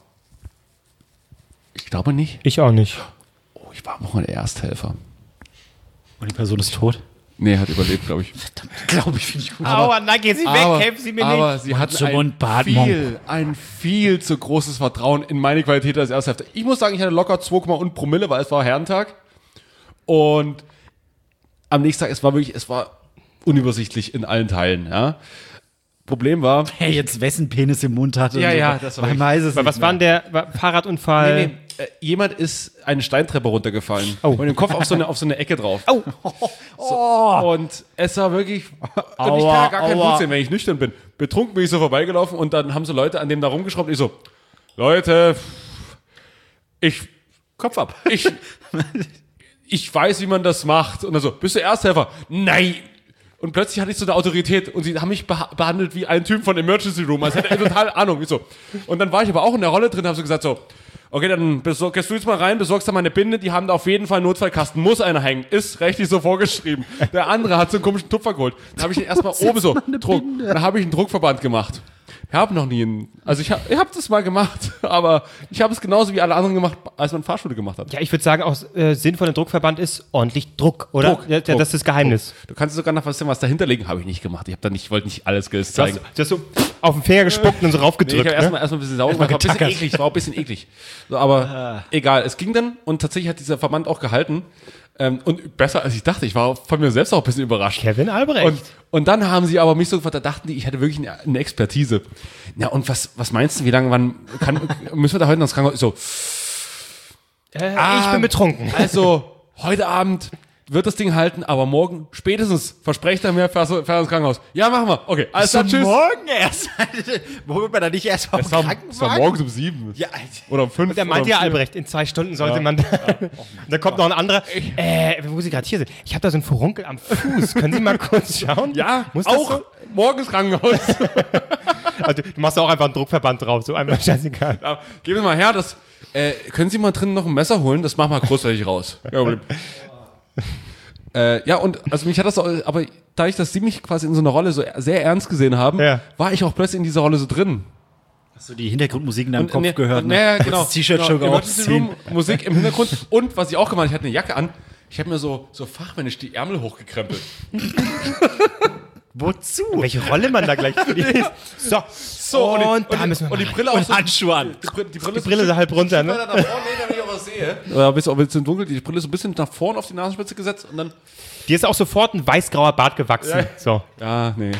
S3: Ich glaube nicht.
S1: Ich auch nicht.
S3: Oh, ich war auch mal der Ersthelfer.
S4: Und die Person ist tot?
S3: Nee, hat überlebt, glaube ich.
S4: Glaube ich, finde ich gut.
S1: Aua, nein, gehen Sie weg, helfen Sie mir
S3: aber
S1: nicht.
S3: sie hatten
S4: zum
S3: ein
S4: Mund, Badmong.
S3: viel, ein viel zu großes Vertrauen in meine Qualität als Ersthälfter. Ich muss sagen, ich hatte locker zwei Komma fünf Promille, weil es war Herrentag. Und am nächsten Tag, es war wirklich, es war unübersichtlich in allen Teilen, ja. Problem war,
S4: Wer jetzt wessen Penis im Mund hatte.
S3: Ja,
S4: und so.
S3: ja, das war
S4: Man
S3: wirklich-
S4: weiß es
S1: Was
S4: nicht
S1: war denn der war Fahrradunfall?
S3: nee, nee, äh, jemand ist eine Steintreppe runtergefallen
S1: Oh.
S3: und mit dem Kopf auf so eine, auf so eine Ecke drauf.
S1: Oh.
S3: So, und es war wirklich, und ich kann ja
S4: Aua,
S3: gar kein
S4: aua.
S3: Blut sehen, wenn ich nüchtern bin. Betrunken bin ich so vorbeigelaufen und dann haben so Leute an dem da rumgeschraubt. Ich so, Leute, ich, Kopf ab. Ich, ich weiß, wie man das macht. Und dann so, bist du Ersthelfer? Nein. Und plötzlich hatte ich so eine Autorität und sie haben mich beha- behandelt wie ein Typ von Emergency Room. Also hätte er total Ahnung. Ich so. Und dann war ich aber auch in der Rolle drin, habe so gesagt so, okay, dann besorg, gehst du jetzt mal rein, besorgst da mal eine Binde, die haben da auf jeden Fall einen Notfallkasten, muss einer hängen, ist rechtlich so vorgeschrieben. Der andere hat so einen komischen Tupfer geholt. Dann habe ich den erstmal oben so, Druck, dann habe ich einen Druckverband gemacht. Ich habe noch nie einen, also ich habe ich hab das mal gemacht, aber ich habe es genauso wie alle anderen gemacht, als man Fahrschule gemacht hat.
S1: Ja, ich würde sagen, auch äh, Sinn von dem Druckverband ist ordentlich Druck, oder?
S3: Druck,
S1: ja, ja,
S3: Druck,
S1: das ist das Geheimnis.
S3: Du kannst sogar noch was, was dahinter legen, habe ich nicht gemacht. Ich habe da nicht, wollte nicht alles Skills
S1: Du hast,
S3: zeigen.
S1: du hast so auf den Finger gespuckt und so
S3: Nee, ich
S1: raufgedrückt.
S3: habe
S1: ne?
S3: erstmal erstmal ein bisschen sauer gemacht, war ein bisschen
S1: getackert.
S3: eklig, war auch ein bisschen eklig. So, aber egal, es ging dann und tatsächlich hat dieser Verband auch gehalten. Ähm, und besser als ich dachte, ich war von mir selbst auch ein bisschen überrascht.
S1: Kevin Albrecht.
S3: Und, und dann haben sie aber mich so gefragt, da dachten die, ich hätte wirklich eine, eine Expertise. Ja, und was, was meinst du, wie lange, wann kann, müssen wir da heute noch ins Krankenhaus? Ich so,
S1: äh,
S3: ah,
S1: ich bin betrunken.
S3: also, heute Abend wird das Ding halten, aber morgen spätestens versprecht er mir, fährst du fährst ins Krankenhaus. Ja, machen wir. Okay, alles klar, tschüss.
S4: morgen erst. Wo wird man da nicht erst mal
S3: Es war, es war morgens um sieben.
S4: Ja, Alter.
S3: Oder um fünf.
S1: Der
S3: oder
S1: meinte
S3: um
S1: ja,
S3: vier.
S1: Albrecht, in zwei Stunden sollte man da. Da kommt noch ein anderer. Äh, wo Sie gerade hier sind. Ich habe da so einen Furunkel am Fuß. Können Sie mal kurz schauen?
S3: Ja,
S1: Muss das
S3: auch
S1: so?
S3: morgens Krankenhaus.
S1: Also, du machst auch einfach einen Druckverband drauf. So einfach scheißegal.
S3: Ja, geben Sie mal her, das. Äh, können Sie mal drinnen noch ein Messer holen? Das machen wir großflächig raus. Ja, Problem. äh, ja, und also mich hat das auch, aber dadurch, dass Sie mich quasi in so einer Rolle so sehr ernst gesehen haben,
S1: Ja.
S3: war ich auch plötzlich in dieser Rolle so drin.
S4: Hast du die Hintergrundmusik in deinem Kopf
S3: ne,
S4: gehört?
S3: ne, ja,
S4: Kurz
S3: genau.
S4: Das T-Shirt
S3: genau,
S4: schon
S3: Emergency
S4: ausziehen.
S3: Room, Musik im Hintergrund. Und was ich auch gemacht habe, ich hatte eine Jacke an. Ich habe mir so, so fachmännisch die Ärmel hochgekrempelt.
S4: Wozu?
S1: Welche Rolle man da gleich liest. So.
S3: So,
S1: und,
S3: und, die,
S1: da
S3: und,
S1: müssen
S3: die,
S1: wir
S3: und die
S1: mal
S3: Brille auch
S4: Und
S3: so.
S4: Handschuhe an.
S3: Die Brille, die Brille,
S1: Die Brille so halb runter, ne?
S3: nach vorne, nee, damit ich auch was sehe. Ja, bis auch ein bisschen dunkel, die Brille so ein bisschen nach vorne auf die Nasenspitze gesetzt und dann.
S1: Dir ist auch sofort ein weiß-grauer Bart gewachsen. So.
S3: Ja, nee.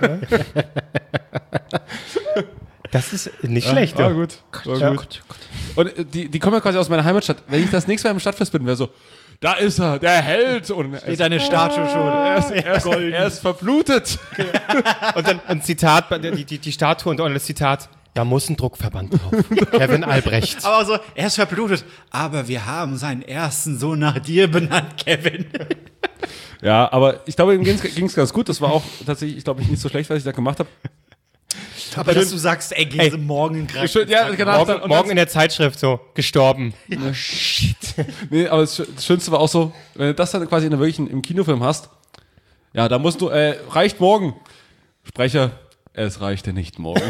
S1: Das ist nicht schlecht.
S3: War
S1: du.
S3: gut. War
S1: Ja.
S3: gut. Und äh, die, die kommen ja quasi aus meiner Heimatstadt. Wenn ich das nächste Mal im Stadtfest bin, wäre so, da ist er, der Held. Und er
S4: Steht
S3: ist,
S4: deine Statue schon.
S3: er, ist, er, ist, er ist verblutet.
S1: Und dann ein Zitat, die, die, die Statue und dann das Zitat. Da muss ein Druckverband drauf. Kevin Albrecht.
S4: Aber so, er ist verblutet. Aber wir haben seinen ersten Sohn nach dir benannt, Kevin.
S3: Ja, aber ich glaube, ihm ging es ganz gut. Das war auch tatsächlich, ich glaube, nicht so schlecht, was ich da gemacht habe.
S4: Aber dass du sagst, ey, gehen
S1: Ey.
S4: Sie morgen in Krankenhaus.
S3: Schön, ja, genau.
S1: Morgen,
S3: Und
S1: morgen in der Zeitschrift so, gestorben.
S3: Nee, aber das, Schö- das Schönste war auch so, wenn du das dann quasi in der wirklichen, im Kinofilm hast, ja, da musst du, äh, reicht morgen. Sprecher, es reichte nicht morgen.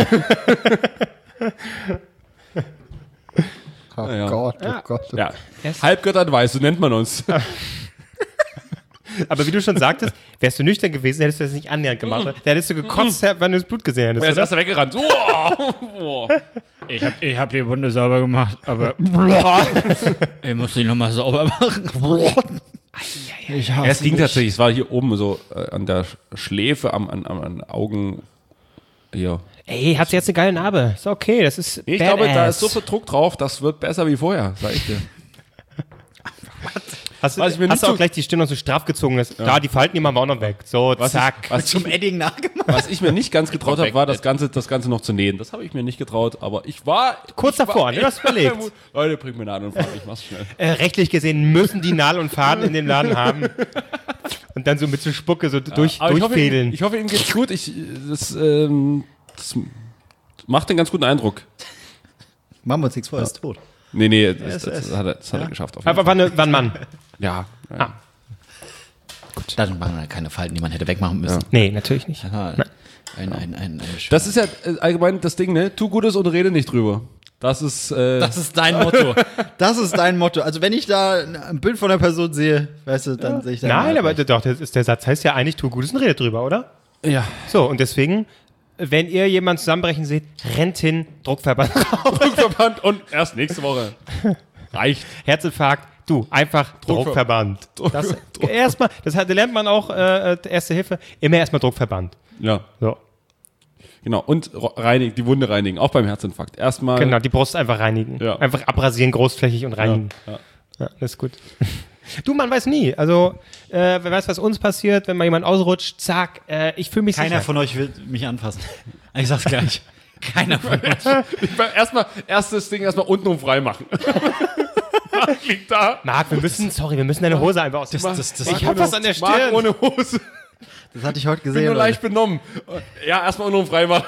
S4: Oh
S3: Ja.
S4: Gott, oh Gott.
S3: Ja, Halbgötter weiß, so nennt man uns.
S1: Aber wie du schon sagtest, wärst du nüchtern gewesen, hättest du das nicht annähernd gemacht. Da hättest du gekotzt, wenn du das Blut gesehen hättest.
S3: Er ist
S1: Oder?
S3: erst weggerannt. Oh,
S4: Ich hab, ich hab die Wunde sauber gemacht, aber ich muss die nochmal sauber machen. Ich
S3: Ja, es ging
S4: mich.
S3: tatsächlich, es war hier oben so äh, an der Schläfe, am, an, am an Augen. Hier.
S1: Ey, hat sie jetzt eine geile Narbe. Ist okay, das ist
S3: Ich
S1: badass.
S3: glaube, da ist so viel Druck drauf, das wird besser wie vorher, sag ich dir.
S1: Hast, du-
S3: Was ich mir
S1: hast
S3: nicht
S1: du auch
S3: zu-
S1: gleich die Stirn noch so straff gezogen? Ist. Da, die Falten, die machen wir auch noch weg. So,
S3: Was
S1: zack.
S3: Ich, was,
S4: Zum Edding nachgemacht.
S3: was ich mir nicht ganz getraut habe, war das Ganze, das Ganze noch zu nähen. Das habe ich mir nicht getraut, aber ich war...
S1: Kurz
S3: ich
S1: davor,
S3: war,
S1: ne? Du hast überlegt.
S3: Leute, bringt mir Nadel und Faden, ich mach's schnell.
S1: Äh, rechtlich gesehen müssen die Nadel und Faden in dem Laden haben. Und dann so mit so Spucke so durch,
S3: Aber ich hoffe, ihm,
S1: durchfädeln.
S3: ich hoffe, ihm geht's gut. Ich, das, ähm, das macht einen ganz guten Eindruck.
S4: Machen wir uns nichts vor, er ist tot.
S3: Nee, nee, das,
S4: es
S3: das,
S4: ist-
S3: das hat er, das hat er geschafft. Auf jeden
S1: Aber war, eine, war ein Mann.
S3: Fall. Ja. ja.
S4: Dann waren da keine Falten, die man hätte wegmachen müssen.
S1: Nee, natürlich nicht.
S4: Ja. Ein, ein, ein, ein
S3: Das ist ja äh, allgemein das Ding, ne? Tu Gutes und rede nicht drüber. Das ist, äh,
S4: Das ist dein Motto. Das ist dein Motto. Also wenn ich da ein Bild von der Person sehe, weißt du, dann sehe ich da.
S1: Nein, aber doch, das ist, der Satz heißt ja eigentlich, tu Gutes und redet drüber, oder?
S3: ja.
S1: So, und deswegen, wenn ihr jemanden zusammenbrechen seht, rennt hin, Druckverband raus.
S3: Druckverband und erst nächste Woche. Reicht.
S1: Herzinfarkt, du, einfach Druckverband. Das, erstmal, das hat, lernt man auch, äh, Erste Hilfe, immer erstmal Druckverband.
S3: Ja,
S1: So,
S3: genau. Und ro- reinigen, die Wunde reinigen, auch beim Herzinfarkt. Erstmal.
S1: genau, die Brust einfach reinigen.
S3: Ja.
S1: Einfach abrasieren, großflächig und reinigen.
S3: Ja,
S1: Ja, das ist gut. Du, man weiß nie. Also, äh, wer weiß, was uns passiert, wenn mal jemand ausrutscht, zack, äh, ich fühle mich
S4: Keiner
S1: sicher.
S4: von euch will mich anfassen. Ich sag's gleich. Keiner von euch.
S3: Ich will erstmal, erstes Ding erstmal untenrum frei machen. Liegt da.
S1: Marc, wir müssen, sorry, wir müssen deine Hose einfach aus.
S4: das- das- das-
S1: ich hab was an der
S3: Marc
S1: Stirn.
S3: ohne Hose.
S4: Das hatte ich heute
S3: Ich bin
S4: gesehen.
S3: nur
S4: Leute.
S3: leicht benommen. Ja, erstmal untenrum frei machen.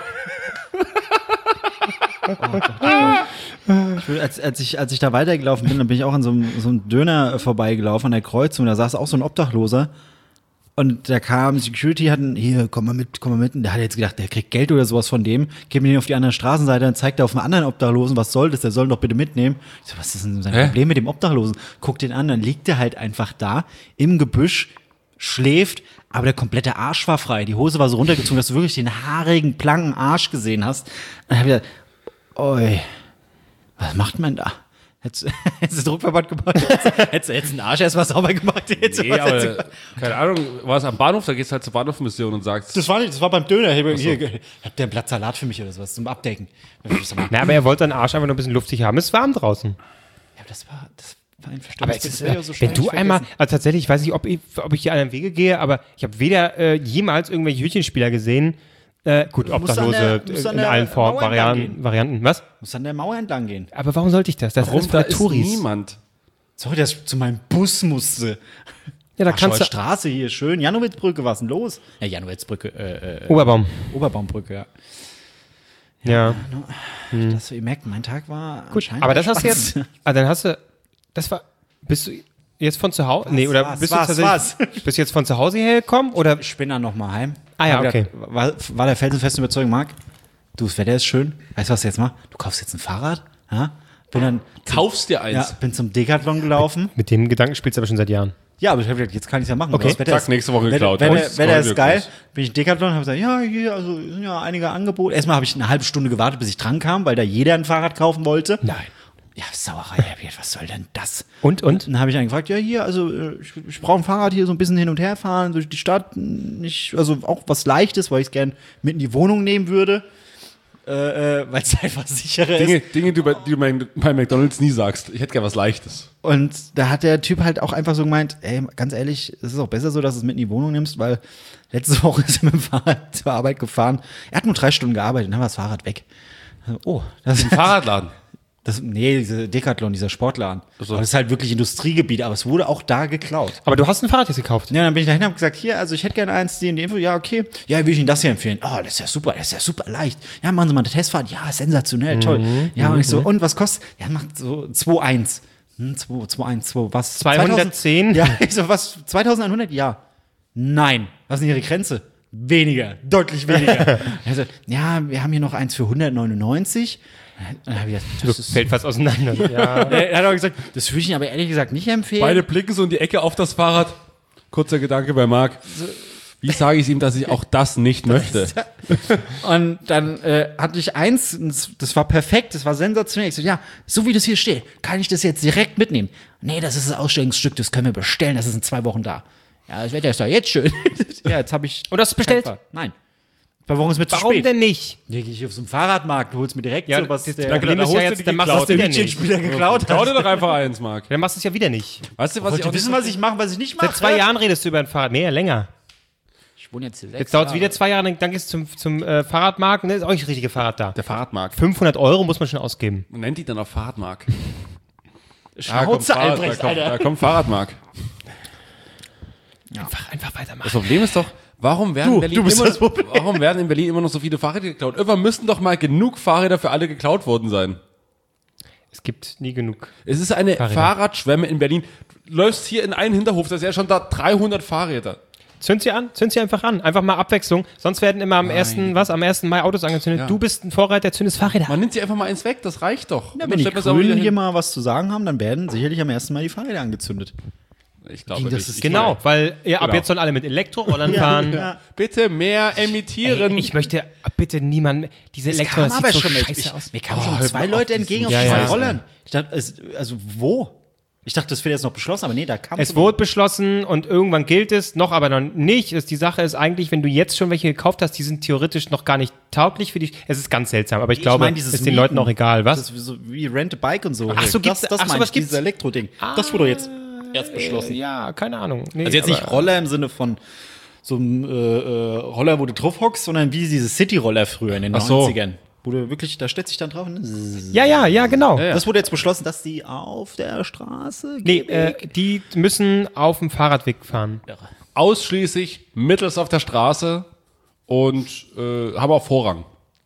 S4: Ich will- Als, als, ich, als ich da weitergelaufen bin, dann bin ich auch an so einem, so einem Döner äh, vorbeigelaufen an der Kreuzung. Da saß auch so ein Obdachloser. Und da kam Security, hatten, hier, komm mal mit, komm mal mit. Und der hat jetzt gedacht, der kriegt Geld oder sowas von dem. Geht mit ihm auf die andere Straßenseite, dann zeigt er auf einen anderen Obdachlosen, was soll das? Der soll ihn doch bitte mitnehmen. Ich so, was ist denn sein
S3: Hä?
S4: Problem mit dem Obdachlosen? Guckt den an, dann liegt der halt einfach da im Gebüsch, schläft, aber der komplette Arsch war frei. Die Hose war so runtergezogen, dass du wirklich den haarigen, blanken Arsch gesehen hast. Und dann hab ich gedacht, oi, was macht man da? Hättest hättest du Druckverband gemacht? Hättest du jetzt einen Arsch erstmal sauber gemacht? Hättest du
S3: Nee,
S4: was- hättest du-
S3: aber, keine Ahnung, war es am Bahnhof, da gehst du halt zur Bahnhofmission und sagst,
S4: Das war nicht, das war beim Döner. Hier, hier, habt ihr ein Blatt Salat für mich oder sowas zum Abdecken? Ja,
S1: Na, aber er wollte seinen Arsch einfach nur ein bisschen luftig haben. Es ist warm draußen.
S4: das war, das war ein Verständnis.
S1: Aber es ist, äh, wenn du einmal, also tatsächlich, ich weiß nicht, ob ich, ob ich hier anderen Wege gehe, aber ich habe weder äh, jemals irgendwelche Hütchenspieler gesehen. Äh, gut,
S4: musst an
S1: Obdachlose
S4: der- musst
S1: äh,
S4: an
S1: in
S4: der
S1: allen Formen,
S4: Mauer entlang
S1: Varianten, Varianten. Was?
S4: muss an der Mauer entlang gehen.
S1: Aber warum sollte ich das? Das
S3: warum
S1: ist
S3: da
S1: für
S3: ist
S1: Touris.
S3: niemand?
S4: Sorry, dass ich zu meinem Bus musste.
S1: Ja, da
S4: Ach,
S1: kannst du.
S4: Straße hier, schön. Janowitzbrücke, was denn los? Ja, Janowitzbrücke, äh, äh,
S1: Oberbaum.
S4: Oberbaumbrücke, ja.
S1: Ja.
S4: Das, ihr merkt, mein Tag war
S1: Gut,
S4: anscheinend
S1: aber das hast du
S4: spannend.
S1: jetzt. Ah, dann hast du. Das war. Bist du jetzt von zu Hause? Nee, oder
S4: was,
S1: bist
S4: was,
S1: du tatsächlich. Bist du jetzt von zu Hause hergekommen? Oder.
S4: Ich bin dann noch mal heim.
S1: Ah ja,
S4: Hab
S1: okay.
S4: gedacht, War, war der felsenfesten Überzeugung, Marc, du, das Wetter ist schön. Weißt du, was du jetzt machst? Du kaufst jetzt ein Fahrrad. Ja? Bin dann
S3: Kaufst dir
S4: ja,
S3: eins.
S4: bin zum Decathlon gelaufen.
S1: Mit dem Gedanken spielst du aber schon seit Jahren.
S4: Ja, aber ich habe gedacht, jetzt kann ich es ja machen.
S1: Okay.
S4: Das Wetter
S3: Zack,
S4: ist,
S3: nächste Woche geklaut.
S4: Wetter,
S3: Und
S4: Wetter, Wetter ist
S3: Scroll
S4: geil.
S3: wirklich.
S4: Bin ich in Decathlon, habe gesagt, ja, hier, also sind ja einige Angebote. Erstmal habe ich eine halbe Stunde gewartet, bis ich dran kam, weil da jeder ein Fahrrad kaufen wollte.
S1: Nein.
S4: Ja, Sauerei. Ich hab gedacht, was soll denn das?
S1: Und, und?
S4: Dann habe ich einen gefragt, ja, hier, also äh, ich, ich brauche ein Fahrrad hier so ein bisschen hin und her fahren, durch die Stadt, nicht, also auch was Leichtes, weil ich es gern mit in die Wohnung nehmen würde, äh, äh, weil es einfach sicherer
S3: Dinge,
S4: ist.
S3: Dinge die, du bei, die du bei, bei McDonalds nie sagst. Ich hätte gern was Leichtes.
S4: Und da hat der Typ halt auch einfach so gemeint, ey, ganz ehrlich, es ist auch besser so, dass du es mit in die Wohnung nimmst, weil letzte Woche ist er mit dem Fahrrad zur Arbeit gefahren. Er hat nur drei Stunden gearbeitet, dann war das Fahrrad weg. Also, oh, das ist
S3: Fahrradladen.
S4: das, nee, diese Decathlon, dieser Sportladen.
S3: Ach so.
S4: Aber das ist halt wirklich Industriegebiet, aber es wurde auch da geklaut.
S1: Aber du hast ein Fahrrad jetzt gekauft.
S4: Ja, dann bin ich dahin und habe gesagt, hier, also ich hätte gerne eins, die und die Info. Ja, okay. Ja, will ich Ihnen das hier empfehlen? Oh, das ist ja super, das ist ja super leicht. Ja, machen Sie mal eine Testfahrt. Ja, sensationell, toll. Ja, und ich so, und was kostet? Ja, macht so zwei Komma eins. Hm, zwei, zwei, eins, zwei, was?
S1: zweihundertzehn?
S4: Ja, ich so, was? zweitausendeinhundert? Ja. Nein. Was ist denn Ihre Grenze? Weniger, deutlich weniger. Also, ja, wir haben hier noch eins für hundertneunundneunzig. Dann habe ich gesagt, das ist,
S1: Fällt fast auseinander. Ja.
S4: er hat auch gesagt, das würde ich Ihnen aber ehrlich gesagt nicht empfehlen.
S3: Beide blicken so in die Ecke auf das Fahrrad. Kurzer Gedanke bei Marc. Wie sage ich ihm, dass ich auch das nicht möchte?
S4: Und dann äh, hatte ich eins, das, das war perfekt, das war sensationell. Ich so, ja, so wie das hier steht, kann ich das jetzt direkt mitnehmen? Nee, das ist das Ausstellungsstück, das können wir bestellen, das ist in zwei Wochen da. Ja, das Wetter ist doch jetzt schön. Ja, jetzt habe ich.
S1: Und hast du es bestellt?
S4: Nein. Warum ist mir zu
S1: Warum
S4: spät?
S1: denn nicht?
S4: Ja, gehe ich auf so einen Fahrradmarkt, du holst mir direkt
S1: Ja,
S4: so was,
S1: das-
S4: der,
S1: dann
S4: der,
S1: nimmst du ja jetzt- dann machst du es
S4: der
S1: wieder nicht.
S4: Spieler geklaut
S3: Klau
S4: hat.
S3: dir doch einfach eins, Marc.
S1: Dann machst du es ja wieder nicht.
S3: Weißt du, was
S4: Wollt
S3: ich
S4: ihr
S3: auch
S4: wissen,
S3: nicht
S4: was ich mache, was ich nicht mache?
S1: Seit zwei Jahren redest du über ein Fahrrad. Mehr, länger.
S4: Ich wohne jetzt hier sechs
S1: Jetzt dauert es
S4: Jahre.
S1: wieder zwei Jahre, dann, dann gehst du zum, zum äh, Fahrradmarkt und da ist auch nicht das richtige Fahrrad da.
S3: Der Fahrradmarkt.
S1: fünfhundert Euro muss man schon ausgeben.
S3: Man nennt die dann auch Fahrradmarkt.
S4: Schnauze,
S3: Fahrrad, da,
S4: Albrecht,
S3: kommt,
S4: Alter.
S3: da kommt Fahrradmarkt.
S1: Einfach, einfach weitermachen.
S3: Das Problem ist doch, warum werden,
S4: Du,
S3: in Berlin
S4: du bist
S3: immer,
S4: das Problem.
S3: warum werden in Berlin immer noch so viele Fahrräder geklaut? Irgendwann müssten doch mal genug Fahrräder für alle geklaut worden sein.
S1: Es gibt nie genug.
S3: Es ist eine
S1: Fahrräder.
S3: Fahrradschwemme in Berlin. Du läufst hier in einen Hinterhof, da ist ja schon da dreihundert Fahrräder.
S1: Zünd sie an, zünd sie einfach an. Einfach mal Abwechslung. Sonst werden immer am ersten, was, am ersten Mai Autos angezündet.
S3: Ja.
S1: Du bist ein Vorreiter, zündest Fahrräder an.
S3: Man nimmt sie einfach mal eins weg, das reicht doch.
S4: Ja,
S3: Und
S4: wenn
S3: dann
S4: die
S3: stellt man sie auch wieder
S4: Grünen hier
S3: hin.
S4: mal was zu sagen haben, dann werden sicherlich am ersten Mal die Fahrräder angezündet.
S3: Ich glaube
S4: das
S3: nicht.
S4: ist
S3: Ich
S1: Genau, weil ja, ab
S3: Genau.
S1: jetzt sollen alle mit Elektrorollern fahren.
S3: meine, bitte mehr emittieren.
S1: Ey, ich möchte bitte niemanden, diese Elektro, das sieht so scheiße aus.
S4: Mir kamen schon zwei Leute entgegen auf
S1: Ja,
S4: zwei
S1: ja.
S4: Rollern. Ich dachte, es, also wo? Ich dachte, das wird jetzt noch beschlossen, aber nee, da kam
S1: Es
S4: so-
S1: wurde beschlossen und irgendwann gilt es, noch aber noch nicht. Ist, die Sache ist eigentlich, wenn du jetzt schon welche gekauft hast, die sind theoretisch noch gar nicht tauglich für dich. Es ist ganz seltsam, aber ich,
S4: Ich
S1: glaube,
S4: meine, dieses
S1: ist den
S4: Mieten.
S1: Leuten auch egal, was?
S4: Das ist so wie Rent a Bike und so.
S1: Ach so,
S4: das,
S1: gibt's-
S4: das
S1: ach so,
S4: meine
S1: was
S4: ich,
S1: gibt's?
S4: dieses Elektro-Ding. Das wurde jetzt erst beschlossen.
S1: Ja, keine Ahnung. Nee,
S4: Also jetzt nicht
S1: aber-
S4: Roller im Sinne von so einem äh, äh, Roller, wo du drauf hockst, sondern wie diese City-Roller früher in den
S3: Ach so.
S4: neunzigern. Wo du wirklich, da stellt sich dann drauf. Ne?
S1: Ja, ja, ja, genau.
S4: Das wurde jetzt beschlossen, dass die auf der Straße
S1: Nee,
S4: gehen.
S1: äh, die müssen auf dem Fahrradweg fahren.
S3: Ausschließlich mittels auf der Straße und äh, haben auch Vorrang.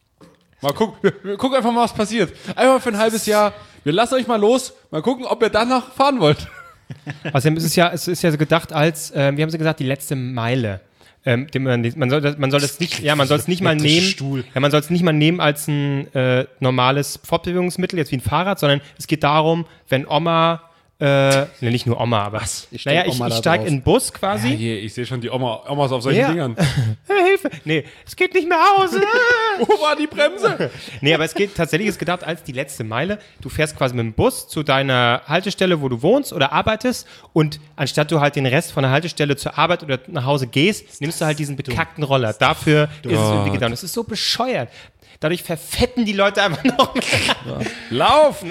S3: Mal gucken, wir, wir gucken einfach mal, was passiert. Einmal für ein halbes Jahr. Wir lassen euch mal los. Mal gucken, ob ihr danach fahren wollt.
S1: Außerdem ist es ja, es ist ja so gedacht als, äh, wie haben sie gesagt, die letzte Meile. Ähm, dem man, man soll das, man soll das nicht, ja, man soll es nicht mal nehmen.
S4: Stuhl.
S1: Ja, man soll es nicht mal nehmen als ein äh, normales Fortbewegungsmittel, jetzt wie ein Fahrrad, sondern es geht darum, wenn Oma, äh, ne, nicht nur Oma, aber
S4: Ich steig
S1: naja, ich,
S4: Oma
S1: ich
S4: da
S1: steig
S4: drauf.
S1: in den Bus quasi.
S3: Je, ich sehe schon die Oma, Omas auf solchen
S1: Ja.
S3: Dingern.
S1: Hilfe! Nee, es geht nicht mehr aus.
S3: Wo war die Bremse?
S1: Nee, aber es geht tatsächlich, ist gedacht als die letzte Meile. Du fährst quasi mit dem Bus zu deiner Haltestelle, wo du wohnst oder arbeitest und anstatt du halt den Rest von der Haltestelle zur Arbeit oder nach Hause gehst, nimmst du halt diesen bekackten Roller. Dafür ist es irgendwie gedacht. Das ist so bescheuert. Dadurch verfetten die Leute einfach noch mehr.
S3: Lauf!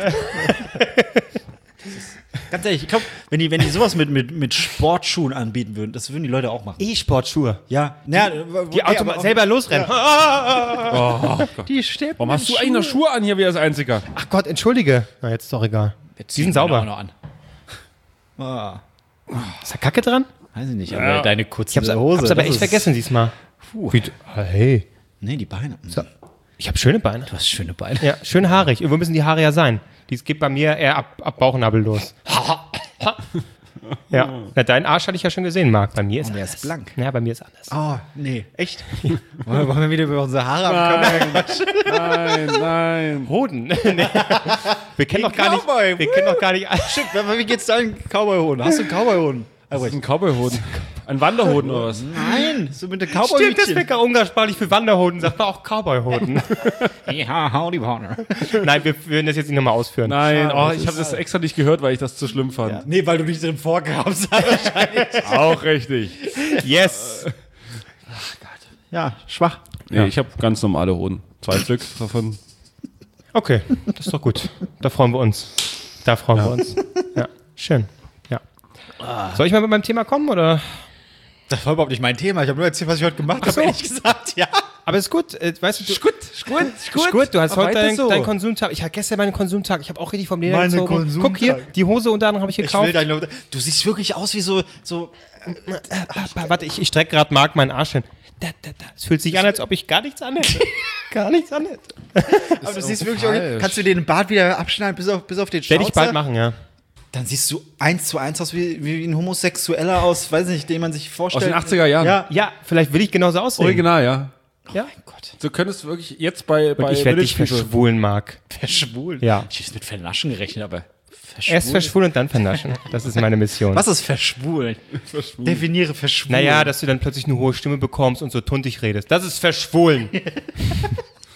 S4: Ganz ehrlich, ich glaube, wenn die, wenn die sowas mit, mit, mit Sportschuhen anbieten würden, das würden die Leute auch machen.
S1: E-Sportschuhe.
S4: Ja, naja,
S1: Die Automat selber losrennen.
S4: Die Steppen.
S3: Warum hast du eigentlich noch Schuhe an hier wie als Einziger?
S1: Ach Gott, entschuldige. Na, jetzt ist doch egal. Die sind sauber.
S4: Auch noch an. Ah,
S1: Ist da Kacke dran?
S4: weiß ich nicht, aber deine kurze
S1: Ich hab's,
S4: Hose.
S1: hab's aber
S4: das
S1: echt
S4: ist-
S1: vergessen diesmal. Wie, hey.
S4: Nee, die Beine.
S1: So. Ich habe schöne Beine.
S4: Du hast schöne Beine.
S1: Ja, schön haarig. Irgendwo müssen die Haare ja sein. Dies geht bei mir eher ab, ab Bauchnabel los. Ja, na, deinen Arsch hatte ich ja schon gesehen, Marc. Bei mir ist
S4: der
S1: anders.
S4: ist blank.
S1: Ja, bei mir ist anders.
S4: Oh, nee, echt? wollen, wollen wir wieder über unsere Haare haben?
S3: Nein, nein.
S1: Hoden. Nee. Wir kennen doch gar nicht.
S4: Cowboy.
S1: Wir kennen doch gar nicht.
S4: Schick, wie geht's deinen Cowboy-Hoden? Hast du einen Cowboy-Hoden?
S3: Das ist ein Cowboyhoden. Ein Wanderhoden oder was?
S4: Nein, so mit der
S1: Stimmt, das
S4: Cowboy-Hütchen.
S1: wird gar umgangssprachlich für Wanderhoden, sagt man auch Cowboyhoden.
S4: Ja, howdy, Partner.
S1: Nein, wir würden das jetzt nicht nochmal ausführen.
S3: Nein, oh, ich habe das extra nicht gehört, weil ich das zu schlimm fand.
S4: Nee, weil du nicht drin vorkamst. wahrscheinlich.
S3: Auch richtig.
S1: Yes.
S4: Ja, schwach.
S3: Nee, ich habe ganz normale Hoden. Zwei Stück davon.
S1: Okay, das ist doch gut. Da freuen wir uns. Da freuen wir uns. Ja, schön. Ja. Soll ich mal mit meinem Thema kommen, oder?
S4: Das war überhaupt nicht mein Thema. Ich habe nur erzählt, was ich heute gemacht habe,
S1: so.
S4: ehrlich gesagt. Ja.
S1: Aber ist gut, äh, weißt du, du
S3: Gut, gut,
S1: ist gut, du hast
S3: Aber
S1: heute
S3: weiter
S1: deinen
S3: so.
S1: deinen Konsumtag. Ich hatte gestern meinen Konsumtag. Ich habe auch richtig vom Leder
S4: Meine
S1: gezogen.
S4: Konsumtag.
S1: Guck hier, die Hose unter anderem habe ich
S4: Ich
S1: gekauft.
S4: will deine Leute. Du siehst wirklich aus wie so. so
S1: Ach, warte, ich, ich strecke gerade Marc meinen Arsch hin. Da, da, da. Es fühlt sich an, als ob ich gar nichts anhätte. gar nichts anhätte.
S4: aber du siehst
S3: auch
S4: wirklich.
S3: falsch.
S4: Auch, kannst du den Bart wieder abschneiden bis auf, bis auf den
S1: Werde ich bald
S4: Schnauzer?
S1: machen, ja.
S4: Dann siehst du eins zu eins aus wie, wie ein Homosexueller aus, weiß nicht, den man sich vorstellt.
S3: Aus den achtziger Jahren.
S4: Ja.
S1: Ja, vielleicht will ich genauso aussehen.
S3: Original, ja.
S1: Ja.
S4: Mein Gott.
S3: Du könntest wirklich jetzt bei, bei
S1: Und ich werde dich
S3: Village People-
S1: verschwulen, Marc.
S4: Verschwulen.
S1: Ja.
S4: Ich hätte mit Vernaschen gerechnet, aber.
S1: Erst verschwulen und dann vernaschen. Das ist meine Mission.
S4: Was ist verschwulen? Definiere verschwulen.
S1: Naja, dass du dann plötzlich eine hohe Stimme bekommst und so tuntig redest. Das ist verschwulen.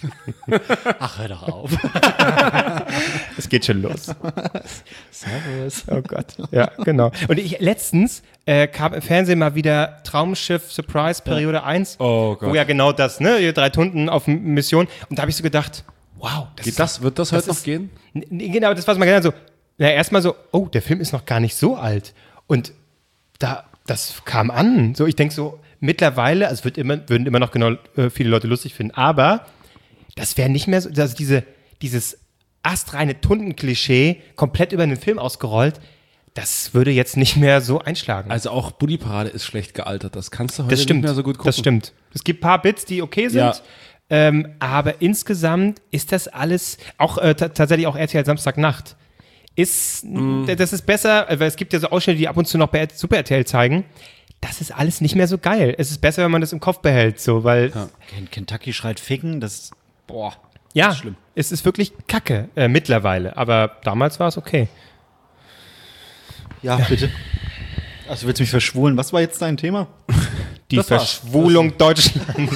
S4: Ach, hör doch auf.
S1: Es geht schon los.
S4: Servus.
S1: Oh Gott. Ja, genau. Und ich letztens äh, kam im Fernsehen mal wieder Traumschiff Surprise Periode eins.
S3: Oh Gott.
S1: Wo ja genau das, ne? Ihr drei Tunden auf M- Mission. Und da habe ich so gedacht, wow. Das
S3: Geht
S1: ist
S3: das, wird das,
S1: das
S3: heute noch
S1: ist-
S3: gehen?
S1: N- Genau, das, was man gedacht hat, so, na, erstmal so, oh, der Film ist noch gar nicht so alt. Und da, das kam an. So, ich denke so, mittlerweile, also es wird immer, würden immer noch genau äh, viele Leute lustig finden, aber das wäre nicht mehr so, also diese, dieses astreine Tunden-Klischee komplett über den Film ausgerollt, das würde jetzt nicht mehr so einschlagen.
S3: Also auch Bully Parade ist schlecht gealtert. Das kannst du heute
S1: das stimmt,
S3: nicht mehr so gut gucken.
S1: das stimmt. Es gibt ein paar Bits, die okay sind,
S3: Ja.
S1: ähm, aber insgesamt ist das alles, auch äh, t- tatsächlich auch R T L Samstagnacht, ist,
S3: Mm.
S1: d- das ist besser, weil es gibt ja so Ausschnitte, die ab und zu noch bei Super R T L zeigen. Das ist alles nicht mehr so geil. Es ist besser, wenn man das im Kopf behält, so, weil, ja,
S4: Ken- Kentucky schreit Ficken, das boah.
S1: ja
S4: schlimm.
S1: es ist wirklich Kacke äh, mittlerweile, aber damals war es okay.
S4: Ja, bitte. Also willst du mich verschwulen? Was war jetzt dein Thema?
S1: Die
S3: Das war's.
S1: Verschwulung Deutschlands.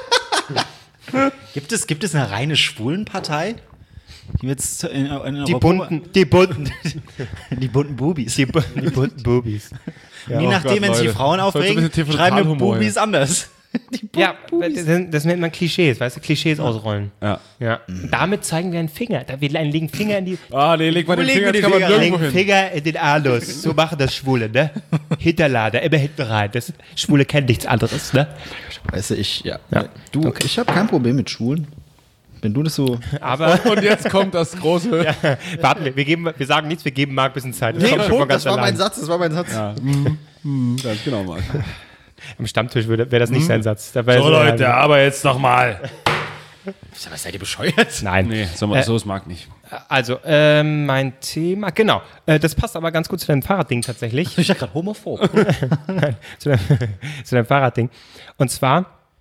S4: Gibt es, gibt es eine reine Schwulenpartei? Die jetzt in, in
S1: Die
S4: Europa-
S1: bunten, die bunten,
S4: die bunten Bubis.
S1: die, bu- die bunten Bubis.
S4: Je
S3: Oh
S4: nachdem,
S3: Gott,
S4: wenn sich die
S3: Leute.
S4: Frauen
S3: Das ist heute so ein
S4: aufregen,
S3: bisschen
S4: schreiben wir
S3: Totalhumor hier.
S4: Bubis anders. Die bunten
S1: Ja,
S4: Bubis.
S1: das, das nennt man Klischees, weißt du, Klischees ausrollen.
S3: Ja.
S1: Ja. Und damit zeigen wir einen Finger. Da wir legen Finger in die,
S3: Ah, nee, leg mal den
S4: Legen
S3: Finger,
S4: wir
S3: den kann
S4: die
S3: man
S4: Finger,
S3: nirgendwo
S1: legen
S3: hin.
S1: Finger in den Anus. So machen das Schwule, ne? Hinterlader, immer hinten rein. Das Schwule kennt nichts anderes, ne?
S4: Weißt du, ich, ja.
S1: Ja.
S4: Du, ich habe kein Problem mit Schwulen. Wenn du das so.
S1: Aber
S3: Und jetzt kommt das große.
S1: warten wir, wir, geben, wir sagen nichts, wir geben Marc ein bisschen Zeit. Das
S4: Nee,
S1: kommt schon von
S4: Punkt,
S1: ganz
S4: das war mein
S1: allein.
S4: Satz, das war mein Satz.
S3: Ja. Mhm. Mhm, ganz genau, Marc.
S1: Am Stammtisch wäre das nicht sein Satz. Da wär
S3: So,
S1: so
S3: Leute, aber jetzt nochmal.
S4: Was seid ihr bescheuert?
S1: Nein.
S3: Nee, so,
S1: Äh,
S3: so ist Marc nicht.
S1: Also, ähm, mein Thema, genau, äh, das passt aber ganz gut zu deinem Fahrradding tatsächlich.
S4: Ich war gerade homophob.
S1: zu, deinem, zu deinem Fahrradding. Und zwar,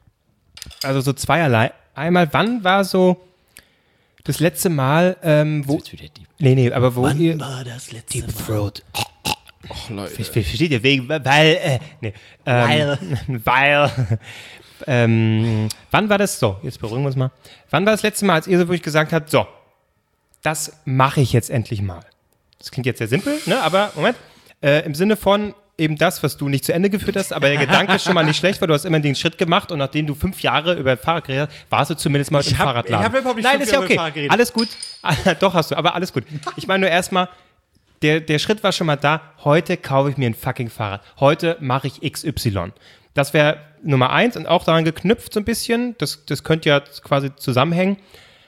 S1: also so zweierlei. Einmal, wann war so das letzte Mal, ähm, wo, nee, nee, aber wo ihr,
S4: war das letzte
S1: Deep Throat,
S3: Och, Leute.
S1: Ver- versteht ihr, wegen, weil, äh, nee, ähm, weil, weil, ähm, wann war das so, jetzt beruhigen wir uns mal, wann war das letzte Mal, als ihr so wirklich gesagt habt, so, das mache ich jetzt endlich mal. Das klingt jetzt sehr simpel, ne, aber, Moment, äh, im Sinne von, eben das, was du nicht zu Ende geführt hast, aber der Gedanke ist schon mal nicht schlecht, weil du hast immer den Schritt gemacht und nachdem du fünf Jahre über Fahrrad geredet hast, warst du zumindest mal im
S4: hab-
S1: Fahrradladen.
S4: ich hab überhaupt nicht
S1: Nein,
S4: fünf
S1: ist ja
S4: Jahre über
S1: okay.
S4: Fahrrad geredet.
S1: Alles gut. Doch hast du, aber alles gut. Ich meine nur erstmal, der, der Schritt war schon mal da. Heute kaufe ich mir ein fucking Fahrrad. Heute mache ich X Y. Das wäre Nummer eins und auch daran geknüpft so ein bisschen. Das, das könnte ja quasi zusammenhängen.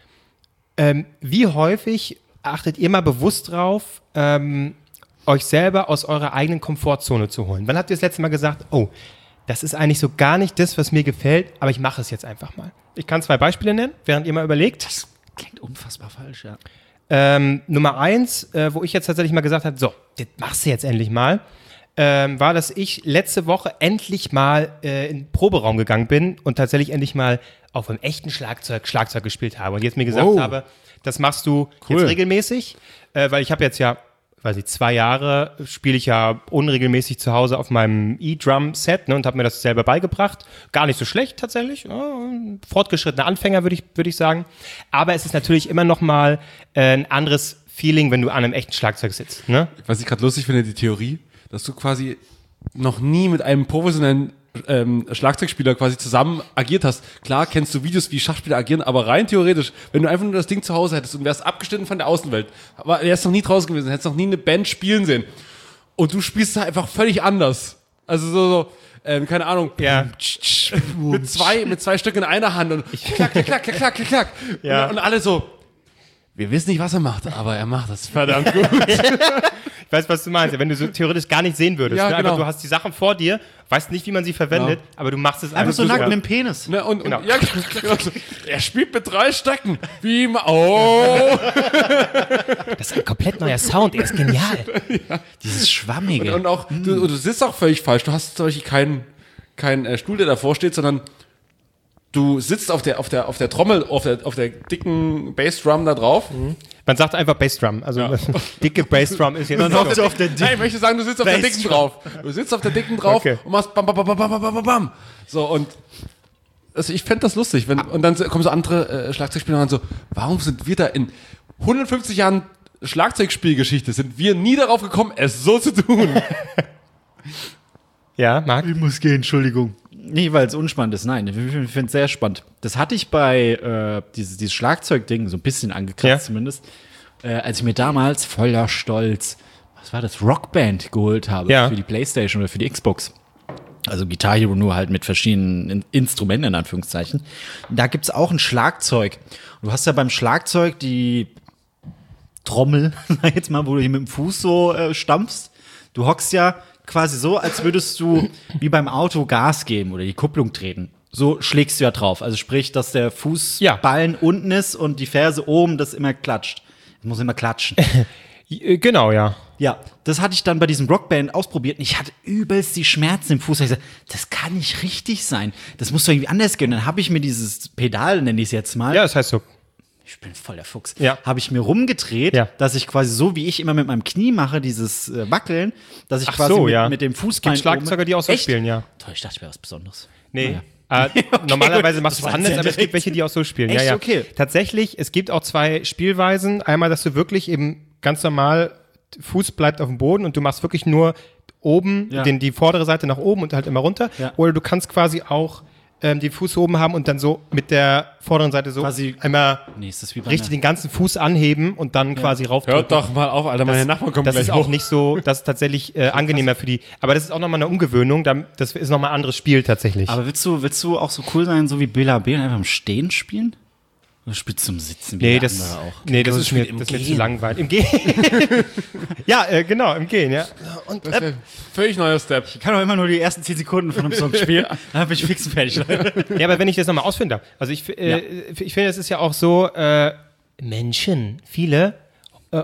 S1: Ähm, wie häufig achtet ihr mal bewusst drauf, ähm, euch selber aus eurer eigenen Komfortzone zu holen? Wann habt ihr das letzte Mal gesagt, oh, das ist eigentlich so gar nicht das, was mir gefällt, aber ich mache es jetzt einfach mal. Ich kann zwei Beispiele nennen, während ihr mal überlegt.
S4: Das klingt unfassbar falsch, ja.
S1: Ähm, Nummer eins, äh, wo ich jetzt tatsächlich mal gesagt habe, so, das machst du jetzt endlich mal, ähm, war, dass ich letzte Woche endlich mal äh, in den Proberaum gegangen bin und tatsächlich endlich mal auf einem echten Schlagzeug Schlagzeug gespielt habe und jetzt mir gesagt
S3: Wow.
S1: habe, das machst du
S3: Cool.
S1: jetzt regelmäßig, äh, weil ich habe jetzt ja, weiß ich, zwei Jahre spiele ich ja unregelmäßig zu Hause auf meinem E-Drum-Set, ne, und habe mir das selber beigebracht. Gar nicht so schlecht tatsächlich. Ja, fortgeschrittener Anfänger, würde ich, würde ich sagen. Aber es ist natürlich immer noch mal äh, ein anderes Feeling, wenn du an einem echten Schlagzeug sitzt. Ne?
S3: Was ich gerade lustig finde, die Theorie, dass du quasi noch nie mit einem professionellen ähm, Schlagzeugspieler quasi zusammen agiert hast. Klar kennst du Videos, wie Schachspieler agieren, aber rein theoretisch, wenn du einfach nur das Ding zu Hause hättest und wärst abgeschnitten von der Außenwelt, aber wärst noch nie draußen gewesen, hättest noch nie eine Band spielen sehen und du spielst da einfach völlig anders. Also so, so ähm, keine Ahnung,
S1: Ja.
S3: mit zwei, mit zwei Stück in einer Hand und klack, klack, klack, klack, klack, klack, klack.
S1: Ja.
S3: Und, und alle so, wir wissen nicht, was er macht, aber er macht das verdammt gut.
S1: Ich weiß, was du meinst. Wenn du so theoretisch gar nicht sehen würdest.
S3: Ja,
S1: ne?
S3: genau.
S1: Einfach, du hast die Sachen vor dir, weißt nicht, wie man sie verwendet, aber du machst es
S4: Einfach so
S1: so
S4: nackt
S1: ja.
S4: mit dem Penis.
S3: Ne, und,
S1: Genau.
S3: und, ja, er spielt mit drei Stöcken. Wie im, oh.
S1: Das ist ein komplett neuer Sound, er ist genial.
S4: Dieses Schwammige.
S3: Und auch, du, du sitzt auch völlig falsch. Du hast zum Beispiel keinen keinen äh, Stuhl, der davor steht, sondern du sitzt auf der, auf der, auf der Trommel, auf der, auf der dicken Bassdrum da drauf.
S1: Man sagt einfach Bassdrum. Also dicke Bassdrum ist jetzt
S4: Dann
S1: so.
S4: hockt du auf der
S3: Nein, ich möchte sagen, du sitzt auf der dicken
S4: Bassdrum.
S3: drauf. Du sitzt auf der dicken drauf
S1: Okay.
S3: und machst bam, bam, bam, bam, bam, bam, bam, bam. So, und also ich fände das lustig, wenn, und dann kommen so andere äh, Schlagzeugspieler und so, warum sind wir da in hundertfünfzig Jahren Schlagzeugspielgeschichte, sind wir nie darauf gekommen, es so zu tun?
S1: Ja, Marc?
S4: Ich muss gehen, Entschuldigung. Nee, weil es unspannend ist. Nein, ich finde es sehr spannend. Das hatte ich bei äh, dieses, dieses Schlagzeugding so ein bisschen angekratzt
S1: Ja.
S4: zumindest, äh, als ich mir damals voller Stolz, was war das, Rockband geholt habe
S1: Ja.
S4: für die Playstation oder für die Xbox. Also Guitar Hero nur halt mit verschiedenen In- Instrumenten in Anführungszeichen. Da gibt es auch ein Schlagzeug. Und du hast ja beim Schlagzeug die Trommel, sag ich jetzt mal, wo du hier mit dem Fuß so äh, stampfst. Du hockst ja quasi so, als würdest du wie beim Auto Gas geben oder die Kupplung treten. So schlägst du ja drauf. Also sprich, dass der Fußballen
S1: Ja.
S4: unten ist und die Ferse oben, das immer klatscht. Das muss immer klatschen.
S1: Äh, Genau, ja.
S4: Ja, das hatte ich dann bei diesem Rockband ausprobiert und ich hatte übelst die Schmerzen im Fuß. Ich gesagt, das kann nicht richtig sein. Das muss doch irgendwie anders gehen. Dann habe ich mir dieses Pedal, nenne ich es jetzt mal,
S1: Ja, das heißt so.
S4: ich bin voll der Fuchs,
S1: Ja.
S4: habe ich mir rumgedreht,
S1: Ja.
S4: dass ich quasi so, wie ich immer mit meinem Knie mache, dieses äh, Wackeln, dass ich
S1: Ach
S4: quasi
S1: so,
S4: mit,
S1: ja.
S4: mit dem Fußbein
S1: Gibt Schlagzeuger, die auch so
S4: Echt?
S1: spielen, ja.
S4: Toll, ich dachte, ich wäre was Besonderes.
S1: Nee.
S4: Naja.
S1: Äh, normalerweise
S4: gut.
S1: machst du
S4: Das
S1: es
S4: war
S1: anders,
S4: sehr
S1: aber es gibt
S4: direkt.
S1: welche, die auch so spielen.
S4: Echt?
S1: Ja, ja.
S4: Okay.
S1: Tatsächlich, es gibt auch zwei Spielweisen. Einmal, dass du wirklich eben ganz normal, Fuß bleibt auf dem Boden und du machst wirklich nur oben,
S4: Ja.
S1: den, die vordere Seite nach oben und halt immer runter.
S4: Ja.
S1: Oder du kannst quasi auch ähm, den Fuß oben haben und dann so mit der vorderen Seite so
S4: Quasi-
S1: einmal
S4: Nee, ist das wie bei
S1: richtig
S4: einer-
S1: den ganzen Fuß anheben und dann quasi raufdrücken.
S3: Hört doch mal auf, Alter, meine Nachbarn kommen
S1: Das
S3: gleich
S1: ist auch
S3: hoch.
S1: nicht so, das ist tatsächlich äh, angenehmer für die. Aber das ist auch nochmal eine Umgewöhnung. da- Das ist nochmal ein anderes Spiel tatsächlich.
S4: Aber willst du, willst du auch so cool sein, so wie Bela B und einfach im Stehen spielen? Oder spielst du zum Sitzen wie
S1: Nee,
S4: der
S1: das,
S4: andere auch?
S1: nee, das
S3: Das
S1: ist mir,
S3: spielt im
S1: das ist mir zu
S3: Gehen.
S1: langweilig. Im Gehen. ja, äh, genau, im Gehen, ja. Und
S3: Das wär völlig neuer Step.
S4: Ich kann doch immer nur die ersten zehn Sekunden von einem Song spielen, dann bin ich fix und fertig.
S1: ja, aber wenn ich das nochmal ausfinden darf. Also ich, äh,
S4: Ja.
S1: ich finde, es ist ja auch so, äh, Menschen, viele äh,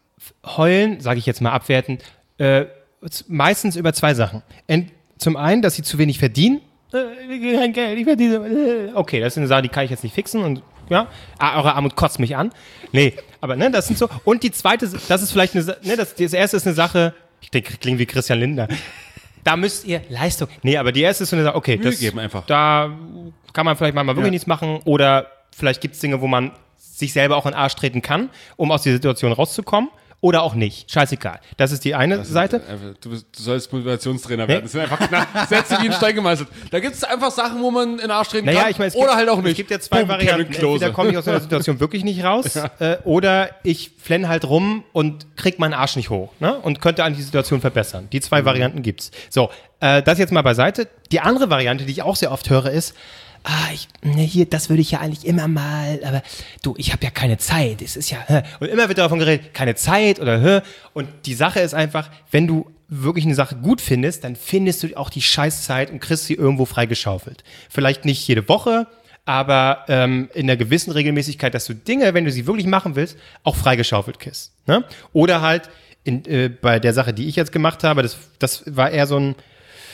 S1: heulen, sage ich jetzt mal abwertend, äh, z- meistens über zwei Sachen. Ent, zum einen, dass sie zu wenig verdienen. Äh, wir kriegen kein Geld, ich verdiene. Äh, okay, das ist eine Sache, die kann ich jetzt nicht fixen und ja, ah, eure Armut kotzt mich an. Nee, aber ne, das sind so. Und die zweite, das ist vielleicht eine, Sa- ne, das, das erste ist eine Sache, ich denke, klingt wie Christian Lindner. Da müsst ihr Leistung. Nee, aber die erste ist so eine Sache, okay,
S3: Mühe
S1: das,
S3: geben einfach.
S1: da kann man vielleicht mal wirklich
S4: Ja.
S1: nichts machen oder vielleicht gibt es Dinge, wo man sich selber auch in den Arsch treten kann, um aus der Situation rauszukommen oder auch nicht. Scheißegal. Das ist die eine Seite.
S3: Einfach, Du, bist, du sollst Motivationstrainer
S1: Nee.
S3: werden. Das sind einfach knapp, Sätze wie ein Stein gemeißelt. Da gibt es einfach Sachen, wo man in den Arsch treten
S1: Naja,
S3: kann.
S1: ich meine, es
S3: oder
S1: gibt,
S3: halt auch nicht.
S1: Es gibt ja zwei
S3: Boom,
S1: Varianten.
S3: Kevin Klose.
S1: Entweder komme ich aus einer Situation wirklich nicht raus äh, oder ich flenne halt rum und krieg meinen Arsch nicht hoch, ne? Und könnte eigentlich die Situation verbessern. Die zwei Varianten gibt's. So, äh, das jetzt mal beiseite. Die andere Variante, die ich auch sehr oft höre, ist, ah, ich, ne, hier, das würde ich ja eigentlich immer mal, aber du, ich habe ja keine Zeit. Es ist ja, hä. Und immer wird davon geredet, keine Zeit oder hä. Und die Sache ist einfach, wenn du wirklich eine Sache gut findest, dann findest du auch die Scheißzeit und kriegst sie irgendwo freigeschaufelt. Vielleicht nicht jede Woche, aber ähm, in einer gewissen Regelmäßigkeit, dass du Dinge, wenn du sie wirklich machen willst, auch freigeschaufelt kriegst. Ne? Oder halt in, äh, bei der Sache, die ich jetzt gemacht habe, das, das war eher so ein,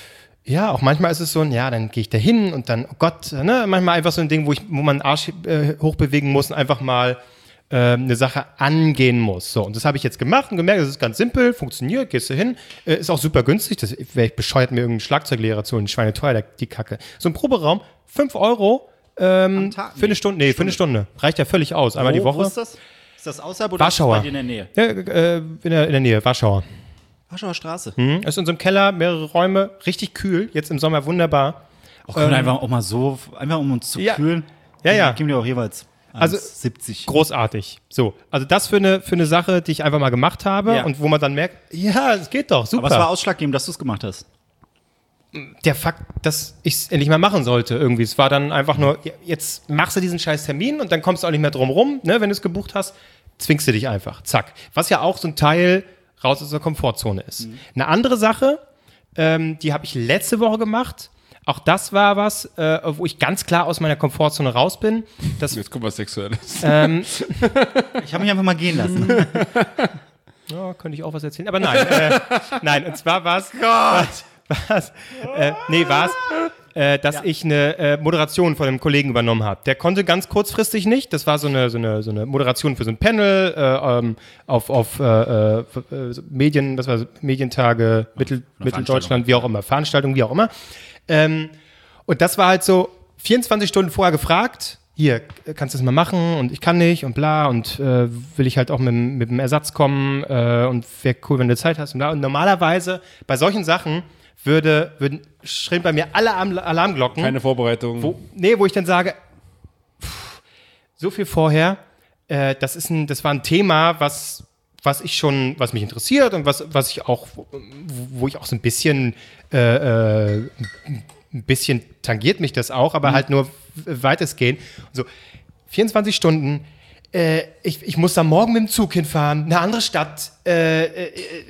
S1: ja, auch manchmal ist es so ein, ja, dann gehe ich da hin und dann, oh Gott, ne, manchmal einfach so ein Ding, wo, ich, wo man den Arsch äh, hochbewegen muss und einfach mal äh, eine Sache angehen muss. So, und das habe ich jetzt gemacht und gemerkt, das ist ganz simpel, funktioniert, gehst du hin, äh, ist auch super günstig, das wäre ich bescheuert, mir irgendeinen Schlagzeuglehrer zu holen, schweineteuer, der- die Kacke. So ein Proberaum, fünf Euro ähm,
S4: Tag?
S1: für eine Stunde, nee, für eine Stunde. Reicht ja völlig aus, einmal die
S4: Wo-
S1: Woche.
S4: Wo ist das? Ist das außerhalb oder
S1: Warschauer.
S4: ist das bei dir in der Nähe?
S1: Ja, äh, in, der, in der Nähe, Warschauer.
S4: Warschauer Straße.
S1: Mhm. Ist in so einem Keller, mehrere Räume, richtig kühl, jetzt im Sommer wunderbar.
S4: Auch können wir einfach auch mal so, einfach um uns zu
S1: Ja.
S4: kühlen.
S1: Ja, ja.
S4: Geben wir auch jeweils
S1: Also,
S4: siebzig.
S1: Großartig. So, also das für eine, für eine Sache, die ich einfach mal gemacht habe
S4: Ja.
S1: und wo man dann merkt, ja, es geht doch, super.
S4: Aber es war ausschlaggebend, dass du es gemacht hast.
S1: Der Fakt, dass ich es endlich mal machen sollte irgendwie. Es war dann einfach nur, ja, jetzt machst du diesen scheiß Termin und dann kommst du auch nicht mehr drum rum, ne, wenn du es gebucht hast, zwingst du dich einfach, zack. Was ja auch so ein Teil raus aus der Komfortzone ist.
S4: Mhm.
S1: Eine andere Sache, ähm, die habe ich letzte Woche gemacht. Auch das war was, äh, wo ich ganz klar aus meiner Komfortzone raus bin. Das,
S3: Jetzt kommt was Sexuelles.
S1: ähm,
S4: Ich habe mich einfach mal gehen lassen.
S1: ja, könnte ich auch was erzählen, aber nein. äh, nein, und zwar war es. Was? Was? Äh, nee, war es, äh, dass ich eine äh, Moderation von einem Kollegen übernommen habe. Der konnte ganz kurzfristig nicht. Das war so eine, so eine, so eine Moderation für so ein Panel äh, ähm, auf, auf äh, äh, Medien, was war das? Medientage, Mittel, Mitteldeutschland, wie auch immer, Veranstaltungen, wie auch immer. Ähm, und das war halt so vierundzwanzig Stunden vorher gefragt, hier, kannst du das mal machen und ich kann nicht und bla und äh, will ich halt auch mit, mit dem Ersatz kommen äh, und wäre cool, wenn du Zeit hast und bla. Und normalerweise bei solchen Sachen würde, würden, schrillen bei mir alle Alarm- Alarmglocken.
S3: Keine Vorbereitung.
S1: Wo, nee, wo ich dann sage, pff, so viel vorher, äh, das ist ein, das war ein Thema, was, was ich schon, was mich interessiert und was, was ich auch, wo, wo ich auch so ein bisschen, äh, äh, ein bisschen tangiert mich das auch, aber mhm. halt nur weitestgehend. So, vierundzwanzig Stunden, äh, ich, ich muss da morgen mit dem Zug hinfahren, eine andere Stadt, äh, äh,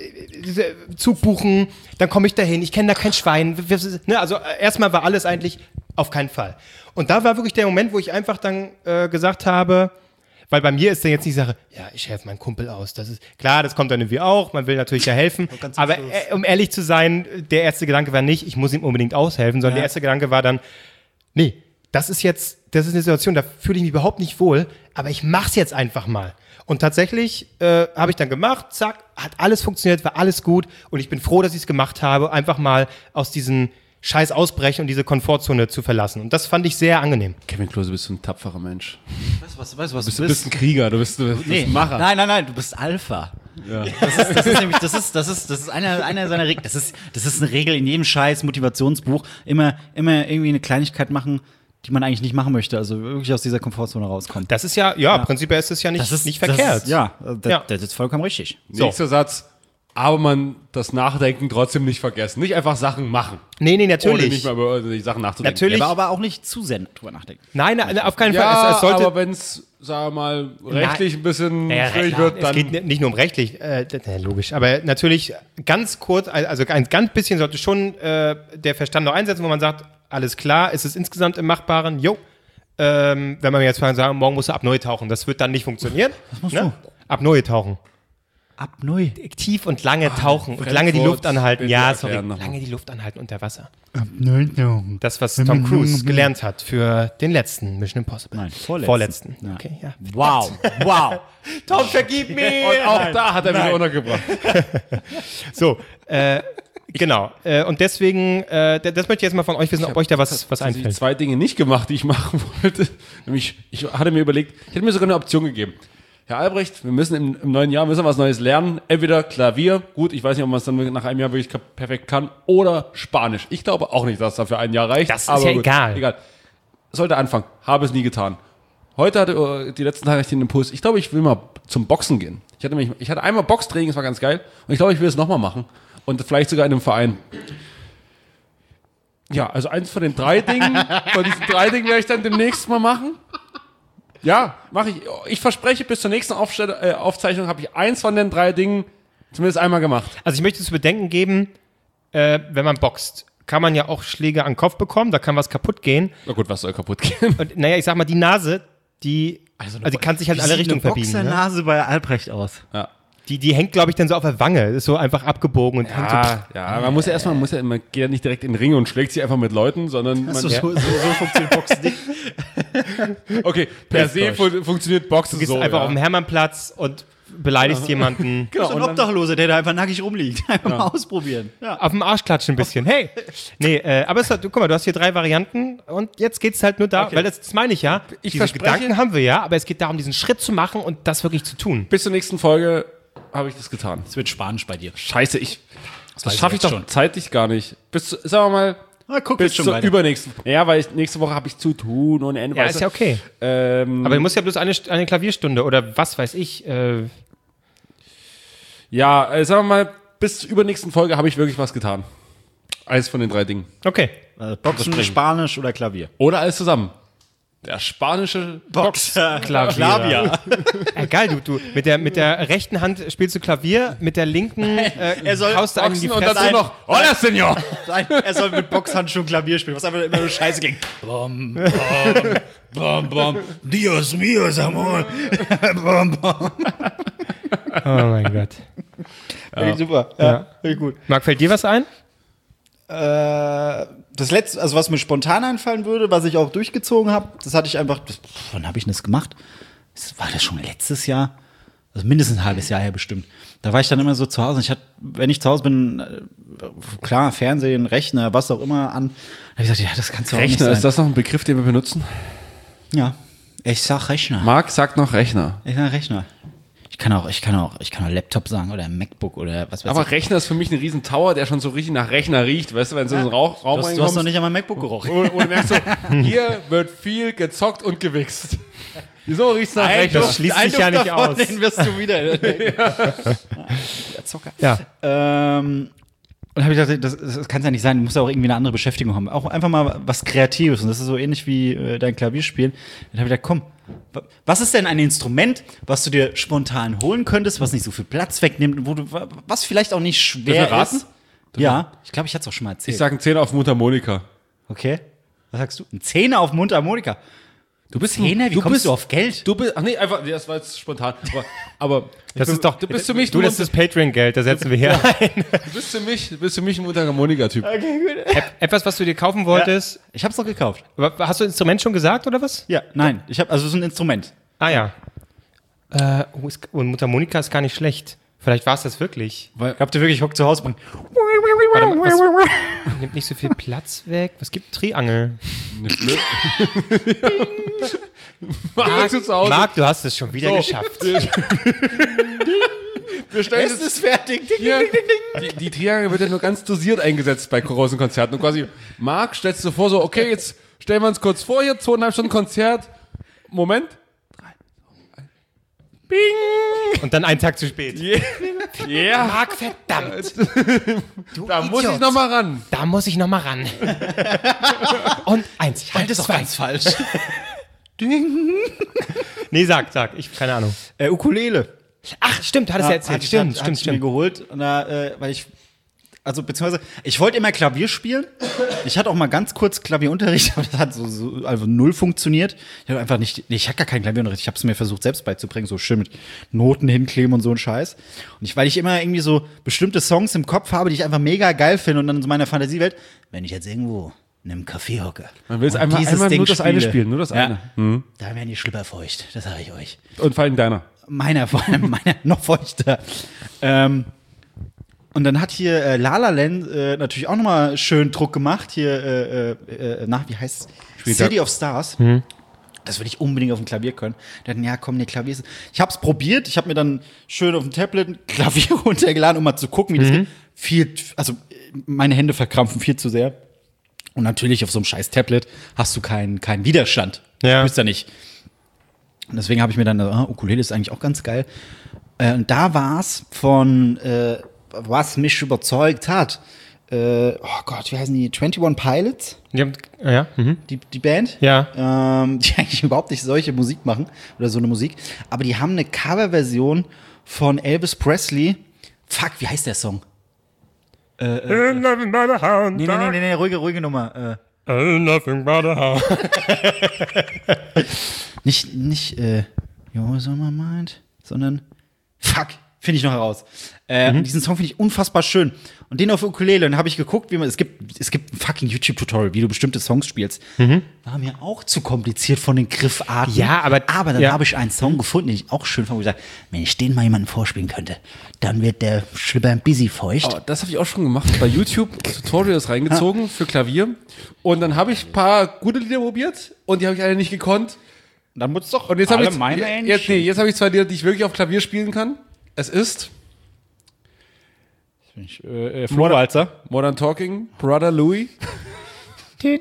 S1: äh, Zug buchen, dann komme ich dahin, ich kenne da kein Schwein. Ne? Also erstmal war alles eigentlich auf keinen Fall. Und da war wirklich der Moment, wo ich einfach dann äh, gesagt habe, weil bei mir ist dann jetzt die Sache, ja, ich helfe meinen Kumpel aus. Das ist klar, das kommt dann irgendwie auch, man will natürlich ja helfen. Aber äh, um ehrlich zu sein, der erste Gedanke war nicht, ich muss ihm unbedingt aushelfen, sondern ja. der erste Gedanke war dann, nee, das ist jetzt, das ist eine Situation, da fühle ich mich überhaupt nicht wohl, aber ich mach's jetzt einfach mal. Und tatsächlich äh, habe ich dann gemacht, zack, hat alles funktioniert, war alles gut und ich bin froh, dass ich es gemacht habe, einfach mal aus diesem Scheiß ausbrechen und diese Komfortzone zu verlassen. Und das fand ich sehr angenehm.
S3: Kevin Klose, bist du ein tapferer Mensch.
S4: Weißt du, was, weißt, was
S3: Du bist,
S4: du
S3: du
S4: bist?
S3: bist ein Krieger, du bist, du bist
S4: Nee.
S3: ein Macher.
S4: Nein, nein, nein, du bist Alpha.
S3: Ja.
S4: Das ist, das ist nämlich, das ist, das ist, das ist eine, eine seiner Regeln. Das ist, das ist eine Regel in jedem scheiß Motivationsbuch. Immer, immer irgendwie eine Kleinigkeit machen, die man eigentlich nicht machen möchte. Also wirklich aus dieser Komfortzone rauskommen.
S1: Das ist ja, ja, ja. prinzipiell ist es ja nicht,
S4: Das ist
S1: nicht verkehrt.
S4: Das ist, ja, das,
S1: Ja.
S4: das ist vollkommen richtig.
S1: So.
S3: Nächster Satz. Aber man das Nachdenken trotzdem nicht vergessen. Nicht einfach Sachen machen.
S1: Nee, nee,
S3: Ohne
S1: natürlich.
S3: nicht mal über die Sachen nachzudenken.
S1: Natürlich.
S4: Aber, aber auch nicht zu sehr drüber nachdenken.
S1: Nein, nein, auf keinen Fall.
S3: Ja,
S1: Es, es sollte,
S3: aber wenn es, sagen wir mal, rechtlich ein bisschen
S1: Ja,
S3: schwierig
S1: klar,
S3: wird,
S1: es
S3: dann...
S1: geht nicht nur um rechtlich, äh, das- ja, logisch, aber natürlich ganz kurz, also ein ganz bisschen sollte schon äh, der Verstand noch einsetzen, wo man sagt, alles klar, ist es insgesamt im Machbaren, jo. Ähm, wenn man mir jetzt fragen, sagen, morgen musst du ab neu tauchen, das wird dann nicht funktionieren. Was musst ne? du? Ab neu tauchen.
S4: Ab neu.
S1: Tief und lange tauchen und lange die
S3: Fremdwort,
S1: Luft anhalten.
S3: bitte
S1: Ja, sorry,
S3: erklären nochmal.
S1: lange die Luft anhalten unter Wasser.
S4: Ab neu tauchen.
S1: Das, was Tom Cruise gelernt hat für den letzten Mission Impossible.
S4: Nein, vorletzten.
S1: Vorletzten.
S4: Ja.
S1: Okay, ja.
S4: Wow, wow.
S1: Tom, vergib mir!
S3: Und auch da hat er wieder untergebracht.
S1: So, äh, genau. Äh, und deswegen, äh, das möchte ich jetzt mal von euch wissen, ob euch da was, was
S3: Ich
S1: einfällt.
S3: zwei Dinge nicht gemacht, die ich machen wollte. Nämlich, ich hatte mir überlegt, ich hätte mir sogar eine Option gegeben. Herr Albrecht, wir müssen im, im neuen Jahr müssen wir was Neues lernen. Entweder Klavier, gut, ich weiß nicht, ob man es dann nach einem Jahr wirklich ka- perfekt kann, oder Spanisch. Ich glaube auch nicht, dass das für ein Jahr reicht.
S1: Das ist
S3: aber
S1: ja
S3: gut,
S1: egal.
S3: Egal. Sollte anfangen. Habe es nie getan. Heute hatte äh, die letzten Tage hatte ich den Impuls. Ich glaube, ich will mal zum Boxen gehen. Ich hatte, mich, ich hatte einmal Boxtraining, das war ganz geil. Und ich glaube, ich will es nochmal machen. Und vielleicht sogar in einem Verein. Ja, also eins von den drei Dingen, von diesen drei Dingen werde ich dann demnächst mal machen. Ja, mache ich. Ich verspreche, bis zur nächsten Aufstell- äh, Aufzeichnung habe ich eins von den drei Dingen zumindest einmal gemacht.
S1: Also ich möchte zu bedenken geben, äh, wenn man boxt, kann man ja auch Schläge an den Kopf bekommen, da kann was kaputt gehen.
S3: Na gut, was soll kaputt gehen?
S1: Und naja, ich sag mal, die Nase, die, also, die kann sich halt in alle Richtungen verbiegen.
S4: Wie sieht eine
S1: Ne?
S4: Boxernase bei Albrecht aus?
S3: Ja.
S1: Die, die hängt, glaube ich, dann so auf der Wange, ist so einfach abgebogen und hängt so.
S3: Ja, ja, man muss ja erstmal, man muss ja, man geht ja nicht direkt in den Ring und schlägt sich einfach mit Leuten, sondern man,
S4: So, so, so, so funktioniert Boxen nicht.
S3: okay, per se fun- funktioniert Boxen
S1: Du gehst
S3: so.
S1: einfach
S3: ja.
S1: auf den Hermannplatz und beleidigst jemanden.
S3: Genau,
S4: So ein
S3: und dann,
S4: Obdachloser, der da einfach nackig rumliegt. Einfach mal ausprobieren. Ja.
S1: Auf dem Arsch klatschen ein bisschen. Hey! Nee, äh, aber es hat, guck mal, du hast hier drei Varianten und jetzt geht's halt nur da,
S3: Okay.
S1: weil das, das meine ich ja.
S3: Ich
S1: Diese
S3: verspreche-
S1: Gedanken haben wir ja, aber es geht darum, diesen Schritt zu machen und das wirklich zu tun.
S3: bis zur nächsten Folge habe ich das getan.
S4: Es wird Spanisch bei dir.
S3: Scheiße, ich. Das,
S4: weiß ich
S3: schaffe ich
S4: jetzt
S3: doch
S4: schon.
S3: zeitlich gar nicht. Bis, zu- sagen wir mal,
S4: Na, guck
S3: bis
S4: jetzt schon
S3: zur
S4: weiter.
S3: übernächsten. Ja, weil ich, nächste Woche habe ich zu tun und Ende.
S1: Ja,
S3: weißt
S1: ist
S3: du?
S1: ja okay.
S3: Ähm,
S1: Aber du musst ja bloß eine, eine Klavierstunde oder was weiß ich. Äh,
S3: ja, äh, sagen wir mal, bis zur übernächsten Folge habe ich wirklich was getan. Eins von den drei Dingen.
S1: okay.
S4: Äh, Boxen, Spanisch oder Klavier?
S3: Oder alles zusammen. Der spanische
S4: Boxer.
S1: Klavier.
S4: Klavier.
S1: Ja, geil, du, du. Mit der, mit der rechten Hand spielst du Klavier, mit der linken äh,
S4: Er soll
S1: haust du einen in die
S3: Boxen und
S1: Fresse.
S3: dazu noch, hola, Senor!
S4: Nein, er soll mit Boxhandschuhen Klavier spielen, was einfach immer nur scheiße ging. Bom, bom, bom, bom. Dios míos, amor. Bom, bom.
S1: Oh mein Gott.
S4: Ja. Super.
S1: Ja.
S4: Finde ich gut.
S1: Marc, fällt dir was ein?
S4: Äh, das letzte, also was mir spontan einfallen würde, was ich auch durchgezogen habe, das hatte ich einfach, das, wann habe ich denn das gemacht? Das, war das schon letztes Jahr? Also mindestens ein halbes Jahr her bestimmt. Da war ich dann immer so zu Hause. Und ich hatte, wenn ich zu Hause bin, äh, klar, Fernsehen, Rechner, was auch immer an. Da habe ich gesagt, ja, das kannst du auch nicht
S3: Rechner,
S4: sein.
S3: ist das noch ein Begriff, den wir benutzen?
S4: Ja, ich sag Rechner.
S3: Marc sagt noch Rechner.
S4: Ich sag Rechner. Ich kann auch, ich kann auch, ich kann auch Laptop sagen oder MacBook oder was weiß
S3: Aber
S4: ich.
S3: Rechner ist für mich ein riesen Tower, der schon so richtig nach Rechner riecht. Weißt du, wenn so ein Rauch, Raum
S4: Du hast, du hast
S3: reinkommst
S4: noch nicht einmal MacBook gerochen.
S3: und, und du merkst so, hier wird viel gezockt und gewichst. Wieso riecht's nach Rechner?
S1: Das schließt sich ja nicht aus.
S4: Den wirst du wieder. ja. Zocker.
S1: Ja.
S4: Ähm, und habe ich gedacht, das, das kann ja nicht sein. Du musst ja auch irgendwie eine andere Beschäftigung haben. Auch einfach mal was Kreatives. Und das ist so ähnlich wie äh, dein Klavierspielen. Dann habe ich gedacht, komm, wa- was ist denn ein Instrument, was du dir spontan holen könntest, was nicht so viel Platz wegnimmt, wo du, wa- was vielleicht auch nicht schwer
S3: Dürfen wir raten?
S4: ist? Ja, ich glaube, ich hatte es auch schon mal erzählt.
S3: Ich sag einen Zehner auf Mundharmonika.
S4: Okay. Was sagst du? Ein Zehner auf Mundharmonika.
S3: Du bist
S4: Zehner? Wie
S3: du
S4: kommst
S3: bist,
S4: du auf Geld?
S3: Du bist, ach nee, einfach, das war jetzt spontan. Aber, aber
S1: Das
S3: du,
S1: ist doch,
S3: du bist für mich,
S1: du, das ist das Patreon-Geld, da setzen wir hier ein.
S3: du bist für mich, du bist für mich ein Mundharmonika-Typ.
S1: Etwas, was du dir kaufen wolltest.
S4: Ich hab's noch gekauft.
S1: Aber hast du Instrument schon gesagt, oder was?
S4: Ja, nein. Ich habe also so ein Instrument.
S1: Ah ja. Äh, oh, ist, und Mundharmonika ist gar nicht schlecht. Vielleicht war es das wirklich.
S4: Ich hab dir wirklich Hock zu Hause bringen.
S1: Warte mal, was, nimmt nicht so viel Platz weg. Was gibt Triangel?
S3: Marc, du zu Hause.
S1: Marc, du hast es schon wieder
S3: So.
S1: geschafft.
S3: Wir stellen
S4: Es
S3: es
S4: ist fertig. Ding,
S3: hier.
S4: ding, ding, ding.
S3: Die, die Triangel wird ja nur ganz dosiert eingesetzt bei großen Konzerten. Und quasi, Marc, stellst du dir vor, so, okay, jetzt stellen wir uns kurz vor, hier, zweieinhalb Stunden Konzert. Moment.
S1: Und dann einen Tag zu spät.
S3: Ja,
S1: Marc, verdammt. Du
S3: da muss
S1: Idiot.
S3: ich noch mal ran.
S1: Da muss ich noch mal ran. Und eins.
S4: Halt ist doch
S1: zwei.
S4: ganz falsch.
S1: Nee, sag, sag. Ich, keine Ahnung.
S4: äh, Ukulele.
S1: Ach, stimmt, hattest du erzählt.
S4: Hat-
S1: Stimmt,
S4: hat,
S1: stimmt,
S4: hat ich mir
S1: stimmt.
S4: geholt. Und da, äh, weil ich, also beziehungsweise, ich wollte immer Klavier spielen. Ich hatte auch mal ganz kurz Klavierunterricht, aber das hat so, so also null funktioniert. Ich habe einfach nicht, nee, ich hatte gar keinen Klavierunterricht. Ich habe es mir versucht selbst beizubringen, so schön mit Noten hinkleben und so ein Scheiß. Und ich, weil ich immer irgendwie so bestimmte Songs im Kopf habe, die ich einfach mega geil finde und dann in so meiner Fantasiewelt, wenn ich jetzt irgendwo in einem Café hocke.
S3: Man will es
S4: und
S3: einmal,
S4: dieses
S3: einmal
S4: Ding
S3: nur das eine
S4: spiele,
S3: spielen, nur das
S4: ja,
S3: eine. Mhm.
S4: Da werden die Schlüpper feucht, das sage ich euch.
S3: Und vor allem deiner.
S4: Meiner, vor allem meiner noch feuchter. Ähm, und dann hat hier äh, La La Land äh, natürlich auch nochmal schön Druck gemacht. Hier, äh, äh, na, wie heißt es? City of Stars. Das würde ich unbedingt auf dem Klavier können. Dann, ja, komm, ne, Klavier ist. Ich habe es probiert. Ich habe mir dann schön auf dem Tablet ein Klavier runtergeladen, um mal zu gucken, wie das geht. Viel, also meine Hände verkrampfen viel zu sehr. Und natürlich auf so einem scheiß Tablet hast du keinen keinen Widerstand.
S1: Ja.
S4: Du bist ja nicht. Und deswegen habe ich mir dann, ah, Ukulele ist eigentlich auch ganz geil. Äh, und da war es von, äh, was mich überzeugt hat. Äh, oh Gott, wie heißen die? einundzwanzig Pilots,
S1: Die haben, ja, mhm.
S4: die, die Band.
S1: Ja.
S4: Ähm, die eigentlich überhaupt nicht solche Musik machen oder so eine Musik. Aber die haben eine Coverversion von Elvis Presley. Fuck, wie heißt der Song?
S1: Nothing but a hound
S4: Nee, nee, nee, nee, nee ruhige, ruhige Nummer. Äh,
S1: Nothing but a hound.
S4: nicht, nicht, äh, Yours on my mind, sondern Fuck, finde ich noch heraus. Äh, und diesen Song finde ich unfassbar schön. Und den auf Ukulele, und habe ich geguckt, wie man, es gibt, es gibt ein fucking YouTube-Tutorial, wie du bestimmte Songs spielst. War mir auch zu kompliziert von den Griffarten.
S1: Ja, aber-
S4: aber dann
S1: ja.
S4: habe ich einen Song gefunden, den ich auch schön fand, wo ich gesagt, wenn ich den mal jemandem vorspielen könnte, dann wird der Schlüpper ein bisschen feucht.
S3: Oh, das habe ich auch schon gemacht. Bei YouTube Tutorials reingezogen für Klavier. Und dann habe ich ein paar gute Lieder probiert und die habe ich alle nicht gekonnt.
S4: Dann muss doch
S3: Und jetzt habe ich,
S4: meine
S3: jetzt, nee, jetzt habe ich zwei Lieder, die ich wirklich auf Klavier spielen kann. Es ist
S4: Ich, äh, äh, Flohwalzer.
S3: Modern Talking, Brother Louis. Dim,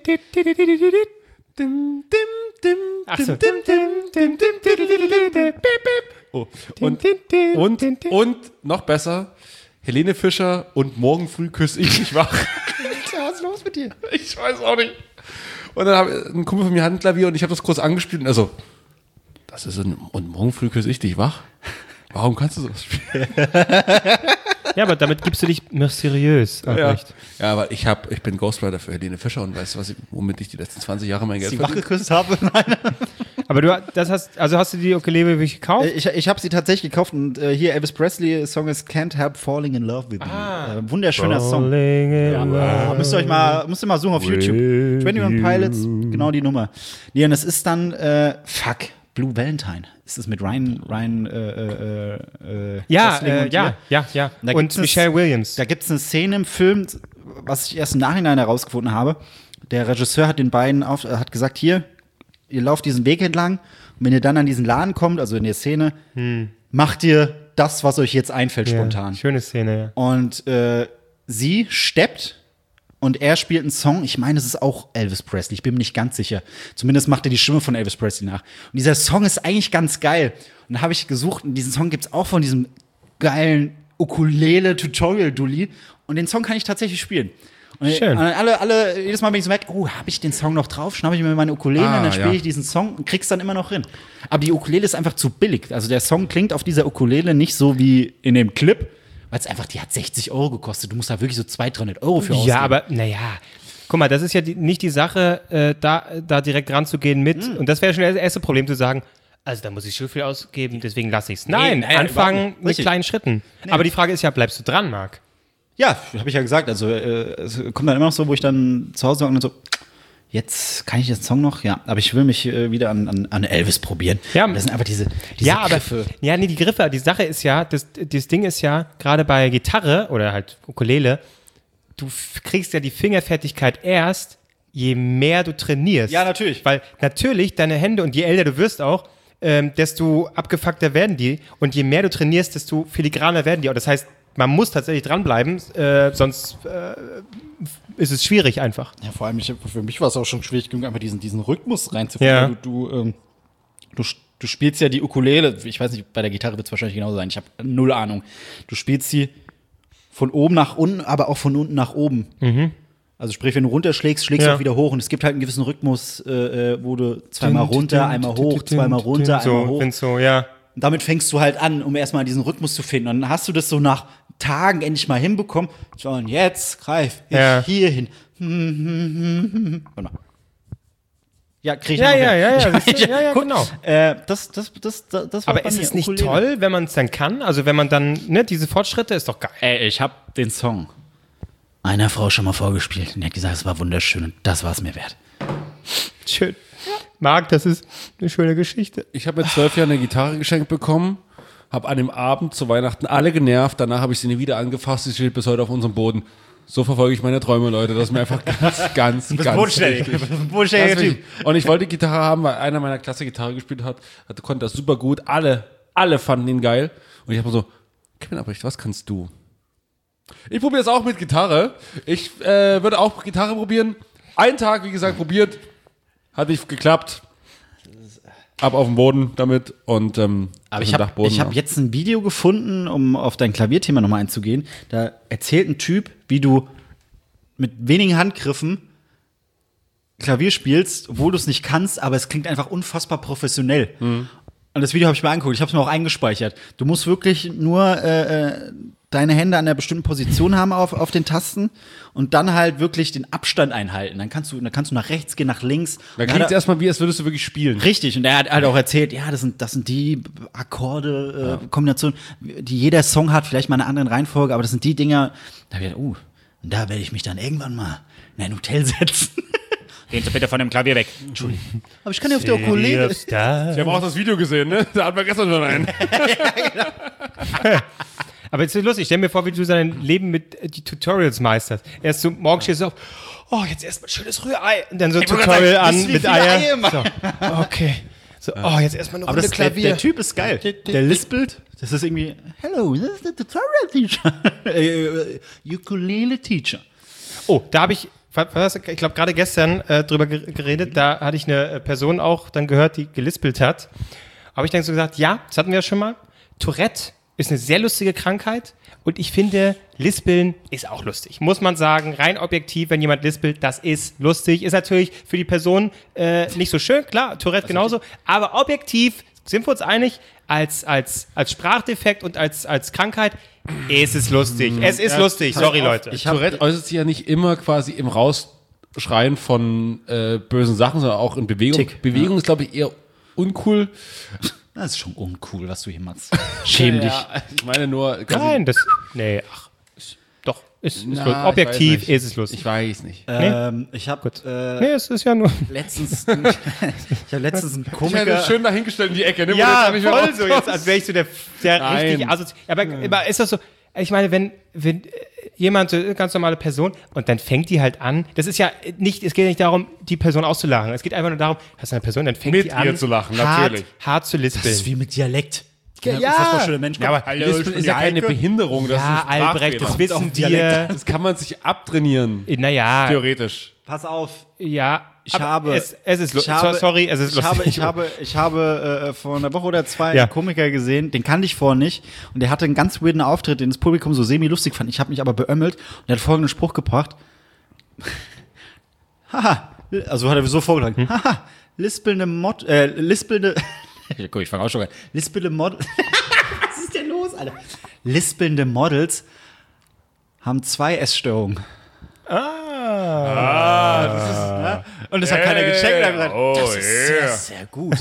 S3: dim, dim,
S1: Ach so.
S3: dim, dim, dim, dim. Oh. Und, und, und noch besser, Helene Fischer und Morgen früh küsse ich dich wach.
S4: Was ist los mit dir?
S3: Ich weiß auch nicht. Und dann habe ein Kumpel von mir hat ein Klavier und ich habe das kurz angespielt und er so, das ist ein, und morgen früh küsse ich dich wach? Warum kannst du sowas spielen?
S1: Ja, aber damit gibst du dich mysteriös. Ach,
S3: Ja,
S1: echt.
S3: ja, aber ich, hab, ich bin Ghostwriter für Helene Fischer und weißt du, was ich, womit ich die letzten zwanzig Jahre mein Geld
S4: Die
S3: verdiene?
S4: wachgeküsst habe? Nein.
S1: Aber du das hast, also hast du die Ukulele wirklich gekauft?
S4: Ich, ich habe sie tatsächlich gekauft und äh, hier Elvis Presley Song ist Can't Help Falling in Love with Me. Äh, wunderschöner Song.
S1: Falling in
S4: Ja,
S1: love.
S4: müsst ihr euch mal, müsst ihr mal suchen auf YouTube. einundzwanzig Pilots, genau die Nummer. Nee, und es ist dann, äh, fuck, Blue Valentine. Ist das mit Ryan, Ryan, äh, äh, äh,
S1: Ja,
S4: Gosling
S1: äh,
S4: und
S1: ja,
S4: ihr?
S1: ja, ja.
S4: Da
S1: Und
S4: gibt's eine-
S1: Michelle Williams.
S4: Da gibt es eine Szene im Film, was ich erst im Nachhinein herausgefunden habe. Der Regisseur hat den beiden auf, äh, hat gesagt, hier, ihr lauft diesen Weg entlang und wenn ihr dann an diesen Laden kommt, also in der Szene, macht ihr das, was euch jetzt einfällt, spontan.
S1: Ja, schöne Szene, ja.
S4: Und äh, sie steppt und er spielt einen Song. Ich meine, es ist auch Elvis Presley. Ich bin mir nicht ganz sicher. Zumindest macht er die Stimme von Elvis Presley nach. Und dieser Song ist eigentlich ganz geil. Und da habe ich gesucht, und diesen Song gibt es auch von diesem geilen Ukulele-Tutorial-Dulli. Und den Song kann ich tatsächlich spielen. Und
S1: Schön.
S4: Und alle, alle, jedes Mal, wenn ich so merke, oh, habe ich den Song noch drauf, schnappe ich mir meine Ukulele
S3: Ah,
S4: und dann spiele
S3: ja.
S4: ich diesen Song und krieg's dann immer noch hin. Aber die Ukulele ist einfach zu billig. Also der Song klingt auf dieser Ukulele nicht so wie in dem Clip, weil es einfach, die hat sechzig Euro gekostet. Du musst da wirklich so zweihundert, dreihundert Euro für ausgeben.
S1: Ja, aber naja. Guck mal, das ist ja die, nicht die Sache, äh, da, da direkt ranzugehen mit.
S4: Hm.
S1: Und das wäre schon das erste Problem zu sagen, also da muss ich so viel ausgeben, deswegen lasse ich es. Nein,
S4: nein, überhaupt
S1: anfangen
S4: nicht.
S1: mit
S4: Richtig.
S1: kleinen Schritten. Aber die Frage ist ja, bleibst du dran, Marc?
S4: Ja, habe ich ja gesagt. Also äh, es kommt dann immer noch so, wo ich dann zu Hause war und so, jetzt kann ich den Song noch? Ja, aber ich will mich äh, wieder an, an, an Elvis probieren.
S1: Ja.
S4: Und das sind einfach diese, diese
S1: Ja, aber
S4: Griffe.
S1: ja, nee, die Griffe, die Sache ist ja, das, das Ding ist ja, gerade bei Gitarre oder halt Ukulele, du f- kriegst ja die Fingerfertigkeit erst, je mehr du trainierst.
S4: Ja, natürlich.
S1: Weil natürlich deine Hände und je älter du wirst auch, ähm, desto abgefuckter werden die und je mehr du trainierst, desto filigraner werden die. Und das heißt, man muss tatsächlich dranbleiben, äh, sonst äh, ist es schwierig einfach.
S4: Ja, vor allem, ich, für mich war es auch schon schwierig genug, einfach diesen, diesen Rhythmus reinzufinden.
S1: Ja.
S4: Du, du, ähm, du, du spielst ja die Ukulele, ich weiß nicht, bei der Gitarre wird es wahrscheinlich genauso sein, ich habe null Ahnung. Du spielst sie von oben nach unten, aber auch von unten nach oben. Also sprich, wenn du runterschlägst, schlägst du
S1: Ja.
S4: auch wieder hoch. Und es gibt halt einen gewissen Rhythmus, äh, wo du zweimal runter, einmal hoch, zweimal runter,
S1: so,
S4: einmal hoch.
S1: wenn's so, ja.
S4: Und damit fängst du halt an, um erstmal diesen Rhythmus zu finden. Und dann hast du das so nach Tagen endlich mal hinbekommen. So, und jetzt greif ich
S1: Ja.
S4: hier hin. Hm, hm, hm, hm, hm. Warte mal. Ja, krieg ich
S1: Ja,
S4: noch
S1: ja,
S4: mehr.
S1: ja, ja,
S4: Ich-
S1: siehst du? ja, ja,
S4: guck,
S1: genau.
S4: Äh, das, das, das, das, das war
S1: Aber
S4: bei
S1: ist
S4: mir,
S1: es nicht
S4: Ukulele.
S1: toll, wenn man es dann kann? Also wenn man dann, ne, diese Fortschritte, ist doch geil.
S4: Ey, ich hab den Song einer Frau schon mal vorgespielt. Und die hat gesagt, es war wunderschön und das war es mir wert.
S1: Schön. Marc, das ist eine schöne Geschichte.
S3: Ich habe mit zwölf Jahren eine Gitarre geschenkt bekommen, habe an dem Abend zu Weihnachten alle genervt, danach habe ich sie nie wieder angefasst, sie steht bis heute auf unserem Boden. So verfolge ich meine Träume, Leute. Das ist mir einfach ganz, ganz,
S4: Du bist
S3: ganz
S4: bodenständig.
S3: wichtig.
S4: Du bist ein bodenständiger
S3: Ganz
S4: Typ.
S3: wichtig. Und ich wollte Gitarre haben, weil einer meiner Klasse Gitarre gespielt hat, hat konnte das super gut. Alle, alle fanden ihn geil. Und ich habe so, Kevin Albrecht, was kannst du? Ich probiere es auch mit Gitarre. Ich äh, würde auch Gitarre probieren. Einen Tag, wie gesagt, probiert. Hat nicht geklappt. Ab auf den Boden damit und ähm,
S4: Aber
S3: auf
S4: ich
S3: den
S4: habe
S3: Dachboden,
S4: hab
S3: ja.
S4: jetzt ein Video gefunden, um auf dein Klavierthema nochmal einzugehen. Da erzählt ein Typ, wie du mit wenigen Handgriffen Klavier spielst, obwohl du es nicht kannst, aber es klingt einfach unfassbar professionell.
S3: Mhm.
S4: Und das Video habe ich mir angeguckt, ich habe es mir auch eingespeichert. Du musst wirklich nur äh, äh, deine Hände an einer bestimmten Position haben auf, auf den Tasten und dann halt wirklich den Abstand einhalten. Dann kannst du, dann kannst du nach rechts gehen, nach links.
S3: Da
S4: Und
S3: klingt
S4: hat
S3: es
S4: er-
S3: erstmal wie, als würdest du wirklich spielen.
S4: Richtig, und er hat halt auch erzählt, ja, das sind, das sind die Akkorde, äh, Kombinationen, die jeder Song hat, vielleicht mal in einer anderen Reihenfolge, aber das sind die Dinger, da hab ich gedacht, uh, und da werde ich mich dann irgendwann mal in ein Hotel setzen. Gehen Sie bitte von dem Klavier weg. Entschuldigung. Aber ich kann ja auf der Ukulele.
S3: Ich habe auch das Video gesehen, ne? Da hatten wir gestern schon einen.
S1: Aber jetzt ist lustig, stell mir vor, wie du dein Leben mit äh, die Tutorials meisterst. Erst so, morgen stehst du auf, oh, jetzt erstmal schönes Rührei. Und dann so ein
S4: wollte
S1: Tutorial
S4: gerade sagen,
S1: an
S4: wisst ihr, wie
S1: mit
S4: viele
S1: Eier.
S4: Eier man-
S1: So, okay. So, oh, jetzt erstmal eine
S4: Aber
S1: Runde
S4: das, der,
S1: Klavier.
S4: der Typ ist geil. Der lispelt. Das ist irgendwie, hello, this is the tutorial teacher. Äh, Ukulele teacher.
S1: Oh, da habe ich, was, was, ich glaube, gerade gestern äh, drüber ge- geredet. Da hatte ich eine äh, Person auch dann gehört, die gelispelt hat. Habe ich dann so gesagt, ja, das hatten wir ja schon mal. Tourette ist eine sehr lustige Krankheit. Und ich finde, Lispeln ist auch lustig. Muss man sagen, rein objektiv, wenn jemand lispelt, das ist lustig. Ist natürlich für die Person äh, nicht so schön, klar, Tourette genauso. Aber objektiv, sind wir uns einig, als, als, als Sprachdefekt und als, als Krankheit ist es lustig. Es ist lustig, sorry Leute.
S3: Ich Tourette äußert sich ja nicht immer quasi im Rausschreien von äh, bösen Sachen, sondern auch in Bewegung.
S4: Tick,
S3: Bewegung ist, glaube ich, eher uncool.
S4: Das ist schon uncool, was du hier machst. Schäm dich.
S3: Ja, ich meine nur, quasi,
S1: Nein, das, nee, ach, ist- doch. Ist, ist
S3: Na,
S1: lustig.
S3: ich
S1: Objektiv
S3: weiß nicht.
S1: ist es lustig.
S3: Ich weiß nicht.
S4: Ähm, ich habe äh,
S1: Nee, es ist ja nur.
S4: letztens, ich habe letztens einen
S3: Ich hätte
S4: Komiker.
S3: schön dahingestellt in die Ecke. Ne, wo
S1: Ja,
S3: du jetzt auch
S1: voll
S3: nicht
S1: so
S3: mehr
S1: jetzt, als wäre ich so der, der
S3: Nein.
S1: richtig assozi- Aber, aber ist das so, ich meine, wenn, wenn äh, jemand, so eine ganz normale Person, und dann fängt die halt an, das ist ja nicht, es geht nicht darum, die Person auszulachen, es geht einfach nur darum, hast du eine Person, dann fängt
S3: Mit
S1: die an,
S3: ihr zu lachen,
S1: hart,
S3: natürlich.
S1: hart zu lispeln.
S4: Das ist wie mit Dialekt.
S1: Ja,
S4: Ja, unfassbar schöne Menschen.
S1: Ja, aber
S4: Hallo,
S3: Das
S4: ich bin
S3: ist ja keine
S4: Heike.
S3: Behinderung. Das
S1: ja,
S3: ist ein
S1: Albrecht, das
S3: Sprachfehler.
S1: wissen
S4: Dialekt.
S1: wir.
S3: Das kann man sich abtrainieren.
S1: Naja,
S3: Theoretisch.
S4: Pass auf.
S1: ja,
S4: Ich
S1: aber
S4: habe,
S1: es, es ist
S4: ich
S1: lustig.
S4: habe,
S1: Sorry, es ist
S4: ich
S1: lustig.
S4: habe, ich habe, ich habe äh, vor einer Woche oder zwei
S1: Ja.
S4: einen Komiker gesehen, den kannte ich vorher nicht und der hatte einen ganz weirden Auftritt, den das Publikum so semi-lustig fand. Ich habe mich aber beömmelt und er hat folgenden Spruch gebracht. Haha, also hat er so vorgetragen. Haha, lispelnde Mod, äh, lispelnde, guck, ich fange auch schon an. Lispelnde Mod, was ist denn los, Alter? Lispelnde Models haben zwei Essstörungen.
S1: Ah.
S4: Und das hat keiner gecheckt. Und hat gesagt,
S3: oh,
S4: das ist sehr,
S3: yeah.
S4: sehr gut.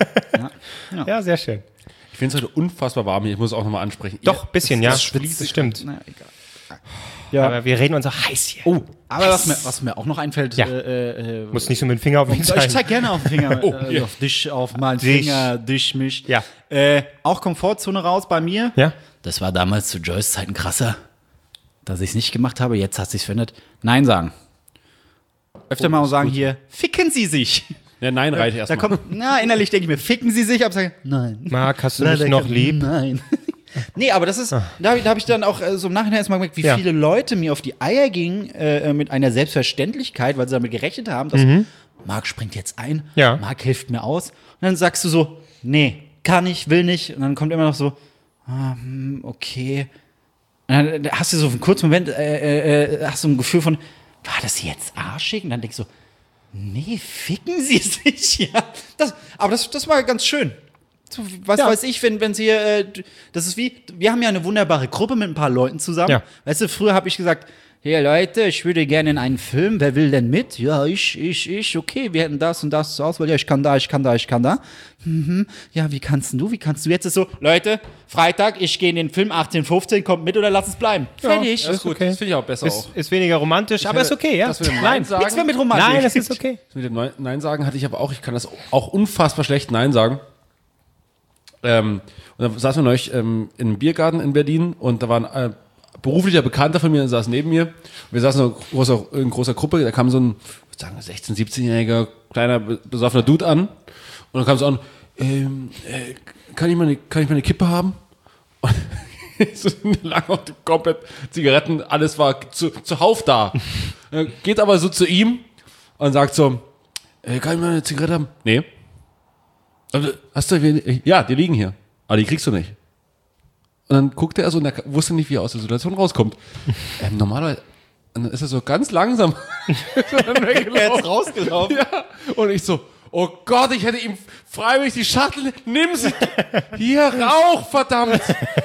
S1: Ja, sehr schön.
S3: Ich finde es heute unfassbar warm hier. Ich muss es auch nochmal ansprechen.
S1: Doch, bisschen, ja.
S3: das
S1: Das stimmt.
S4: Na, egal.
S1: Aber wir reden uns auch heiß hier. Oh,
S4: Aber was mir, was mir auch noch einfällt,
S1: Ja.
S4: äh, äh,
S1: muss nicht so mit dem Finger auf mich
S4: ich
S1: zeigen.
S4: zeig gerne auf den Finger,
S3: Oh,
S4: äh,
S3: ja.
S4: auf dich, auf meinen
S1: Dich.
S4: Finger, dich, mich.
S1: Ja.
S4: Äh, auch Komfortzone raus bei mir.
S1: Ja?
S4: Das war damals zu Joyce Zeiten krasser, dass ich es nicht gemacht habe. Jetzt hat sich's verändert. Nein sagen. Öfter mal sagen hier, ficken Sie sich.
S3: Ja, nein, reicht
S4: Da
S3: erstmal.
S4: kommt, na, innerlich denke ich mir, ficken Sie sich, aber sage, nein.
S1: Marc, hast du mich
S4: Leider
S1: noch
S4: kann-
S1: lieb?
S4: Nein. Nee, aber das ist, da habe ich, da hab ich dann auch äh, so im Nachhinein erstmal gemerkt, wie
S1: Ja.
S4: viele Leute mir auf die Eier gingen äh, mit einer Selbstverständlichkeit, weil sie damit gerechnet haben, dass Marc springt jetzt ein,
S1: Ja.
S4: Marc hilft mir aus. Und dann sagst du so, nee, kann ich, will nicht. Und dann kommt immer noch so, ah, hm, okay. Und dann hast du so einen kurzen Moment, äh, äh, hast du ein Gefühl von, war das jetzt arschig? Und dann denkst du, nee, ficken Sie sich, ja. Das, aber das, das war ganz schön. So, was
S1: Ja.
S4: weiß ich, wenn, wenn sie, äh, das ist wie, wir haben ja eine wunderbare Gruppe mit ein paar Leuten zusammen.
S1: Ja.
S4: Weißt du, früher habe ich gesagt, hey Leute, ich würde gerne in einen Film, wer will denn mit? Ja, ich, ich, ich, okay, wir hätten das und das zur Auswahl, ja, ich kann da, ich kann da, ich kann da. Mhm. Ja, wie kannst denn du, wie kannst du jetzt ist so, Leute, Freitag, ich gehe in den Film achtzehn fünfzin, kommt mit oder lass es bleiben. Fertig.
S3: Das ist gut.
S1: okay.
S3: Das finde ich auch besser
S1: Ist,
S3: auch.
S1: ist weniger romantisch, aber ist okay, ja.
S3: Das mit dem Nein
S1: Nein,
S3: sagen.
S4: Nichts mehr mit Romantik.
S1: Nein, das ist okay.
S3: Das mit dem Nein- Nein sagen hatte ich aber auch. Ich kann das auch unfassbar schlecht Nein sagen. Ähm, und da saßen wir neulich ähm, in einem Biergarten in Berlin und da war ein äh, beruflicher Bekannter von mir, saß neben mir. Wir saßen in einer großer, in großer Gruppe, da kam so ein, ich würde sagen, sechzehn-, siebzehnjähriger kleiner be- besoffener Dude an. Und dann kam so an, ähm, äh, kann ich mal eine, kann ich mal eine Kippe haben? Und so lange und komplett Zigaretten, alles war zu, zuhauf da. Äh, Geht aber so zu ihm und sagt so, äh, kann ich mal eine Zigarette haben? Nee. Also, hast du, wen- ja, die liegen hier. Aber die kriegst du nicht. Und dann guckte er so und er wusste nicht, wie er aus der Situation rauskommt. ähm, normalerweise, und dann ist er so ganz langsam
S4: Jetzt rausgelaufen.
S3: ja. Und ich so, oh Gott, ich hätte ihm freiwillig die Schachtel, nimm sie, hier, Rauch, verdammt.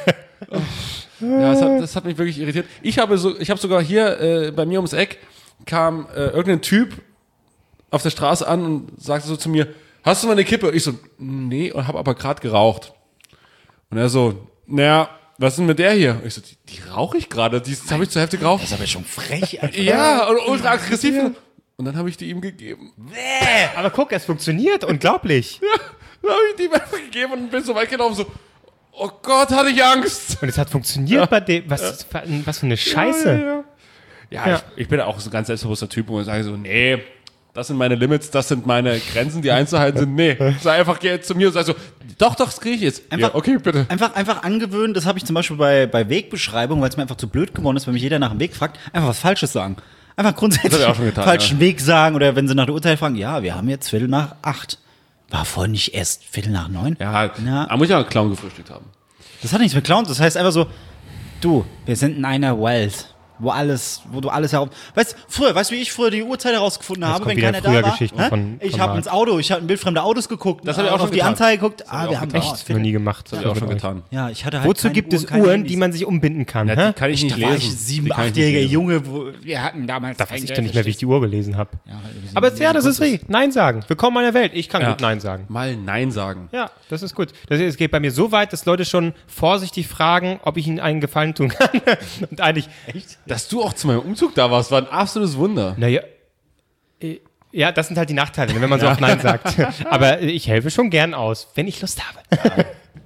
S3: Ja, das hat, das hat mich wirklich irritiert. Ich habe so, ich habe sogar hier äh, bei mir ums Eck kam äh, irgendein Typ auf der Straße an und sagte so zu mir, hast du mal eine Kippe? Ich so, nee, und habe aber gerade geraucht. Und er so, naja, was ist denn mit der hier? Ich so, die, die rauche ich gerade, die habe ich zur Hälfte geraucht.
S4: Das ist aber schon frech, Alter.
S3: Ja, und ultra aggressiv. Und dann habe ich die ihm gegeben.
S1: Aber guck, es funktioniert, unglaublich.
S3: Dann habe ich die ihm einfach gegeben und bin so weit gelaufen, so, oh Gott, hatte ich Angst.
S1: Und es hat funktioniert bei dem, was, für ein- was für eine Scheiße.
S3: Ja, ja, ja. ja,
S1: Ja.
S3: Ich, ich bin auch so ein ganz selbstbewusster Typ, wo ich sage so, nee, das sind meine Limits, das sind meine Grenzen, die einzuhalten sind. Nee, sei einfach geh zu mir und sag so, doch, doch, das kriege ich jetzt.
S4: Einfach-
S3: ja, okay, bitte.
S4: Einfach, einfach angewöhnen, das habe ich zum Beispiel bei, bei Wegbeschreibungen, weil es mir einfach zu blöd geworden ist, wenn mich jeder nach dem Weg fragt, einfach was Falsches sagen. Einfach grundsätzlich
S3: Das hab ich auch schon getan,
S4: falschen Weg sagen oder wenn sie nach der Uhrzeit fragen, ja, wir haben jetzt Viertel nach acht. War vorhin nicht erst Viertel nach neun?
S3: Ja,
S4: Na.
S3: da muss ich auch einen Clown gefrühstückt haben.
S4: Das hat nichts mit Clowns, das heißt einfach so, du, wir sind in einer Welt, wo alles, wo du alles herum. Weißt du, früher, weißt du, wie ich früher die Uhrzeit herausgefunden habe,
S1: kommt
S4: wenn
S1: wieder
S4: keiner da
S1: früher
S4: war?
S1: Geschichten
S4: Hä?
S1: von-
S4: ich
S1: von
S4: habe
S1: Marc.
S4: ins Auto, ich habe ein Bild fremder Autos geguckt,
S3: Das hab ich auch
S4: auf
S3: schon
S4: die
S3: getan.
S4: Anzeige geguckt,
S3: hab
S4: ah,
S3: ich
S4: wir
S3: auch
S4: haben
S3: getan.
S4: oh,
S1: Echt? Noch nie gemacht.
S3: Das habe ich auch schon getan.
S4: Ja, ich hatte halt
S1: Wozu
S4: keine
S1: gibt
S4: Uhr,
S1: es
S4: keine
S1: Uhren,
S4: Handys.
S1: die man sich umbinden kann?
S3: Ja,
S1: hä?
S3: die kann ich nicht
S4: Da war
S3: lesen.
S4: ich sieben,
S3: Die kann ich nicht
S4: achtjähriger
S3: lesen.
S4: Junge, wo wir hatten damals.
S1: Da weiß ich doch nicht mehr, wie ich die Uhr gelesen habe.
S4: Ja, halt irgendwie
S1: Aber
S4: sieben,
S1: ja, das
S4: sieben
S1: ist richtig. Nein sagen. Willkommen in der Welt. Ich kann
S3: Ja.
S1: gut Nein sagen.
S3: Mal Nein sagen.
S1: Ja, das ist gut. Das, es geht bei mir so weit, dass Leute schon vorsichtig fragen, ob ich ihnen einen Gefallen tun kann. Und eigentlich, echt?
S3: Dass du auch zu meinem Umzug da warst, war ein absolutes Wunder.
S1: Naja, äh, ja, das sind halt die Nachteile, wenn man so oft Nein sagt. Aber äh, ich helfe schon gern aus, wenn ich Lust habe.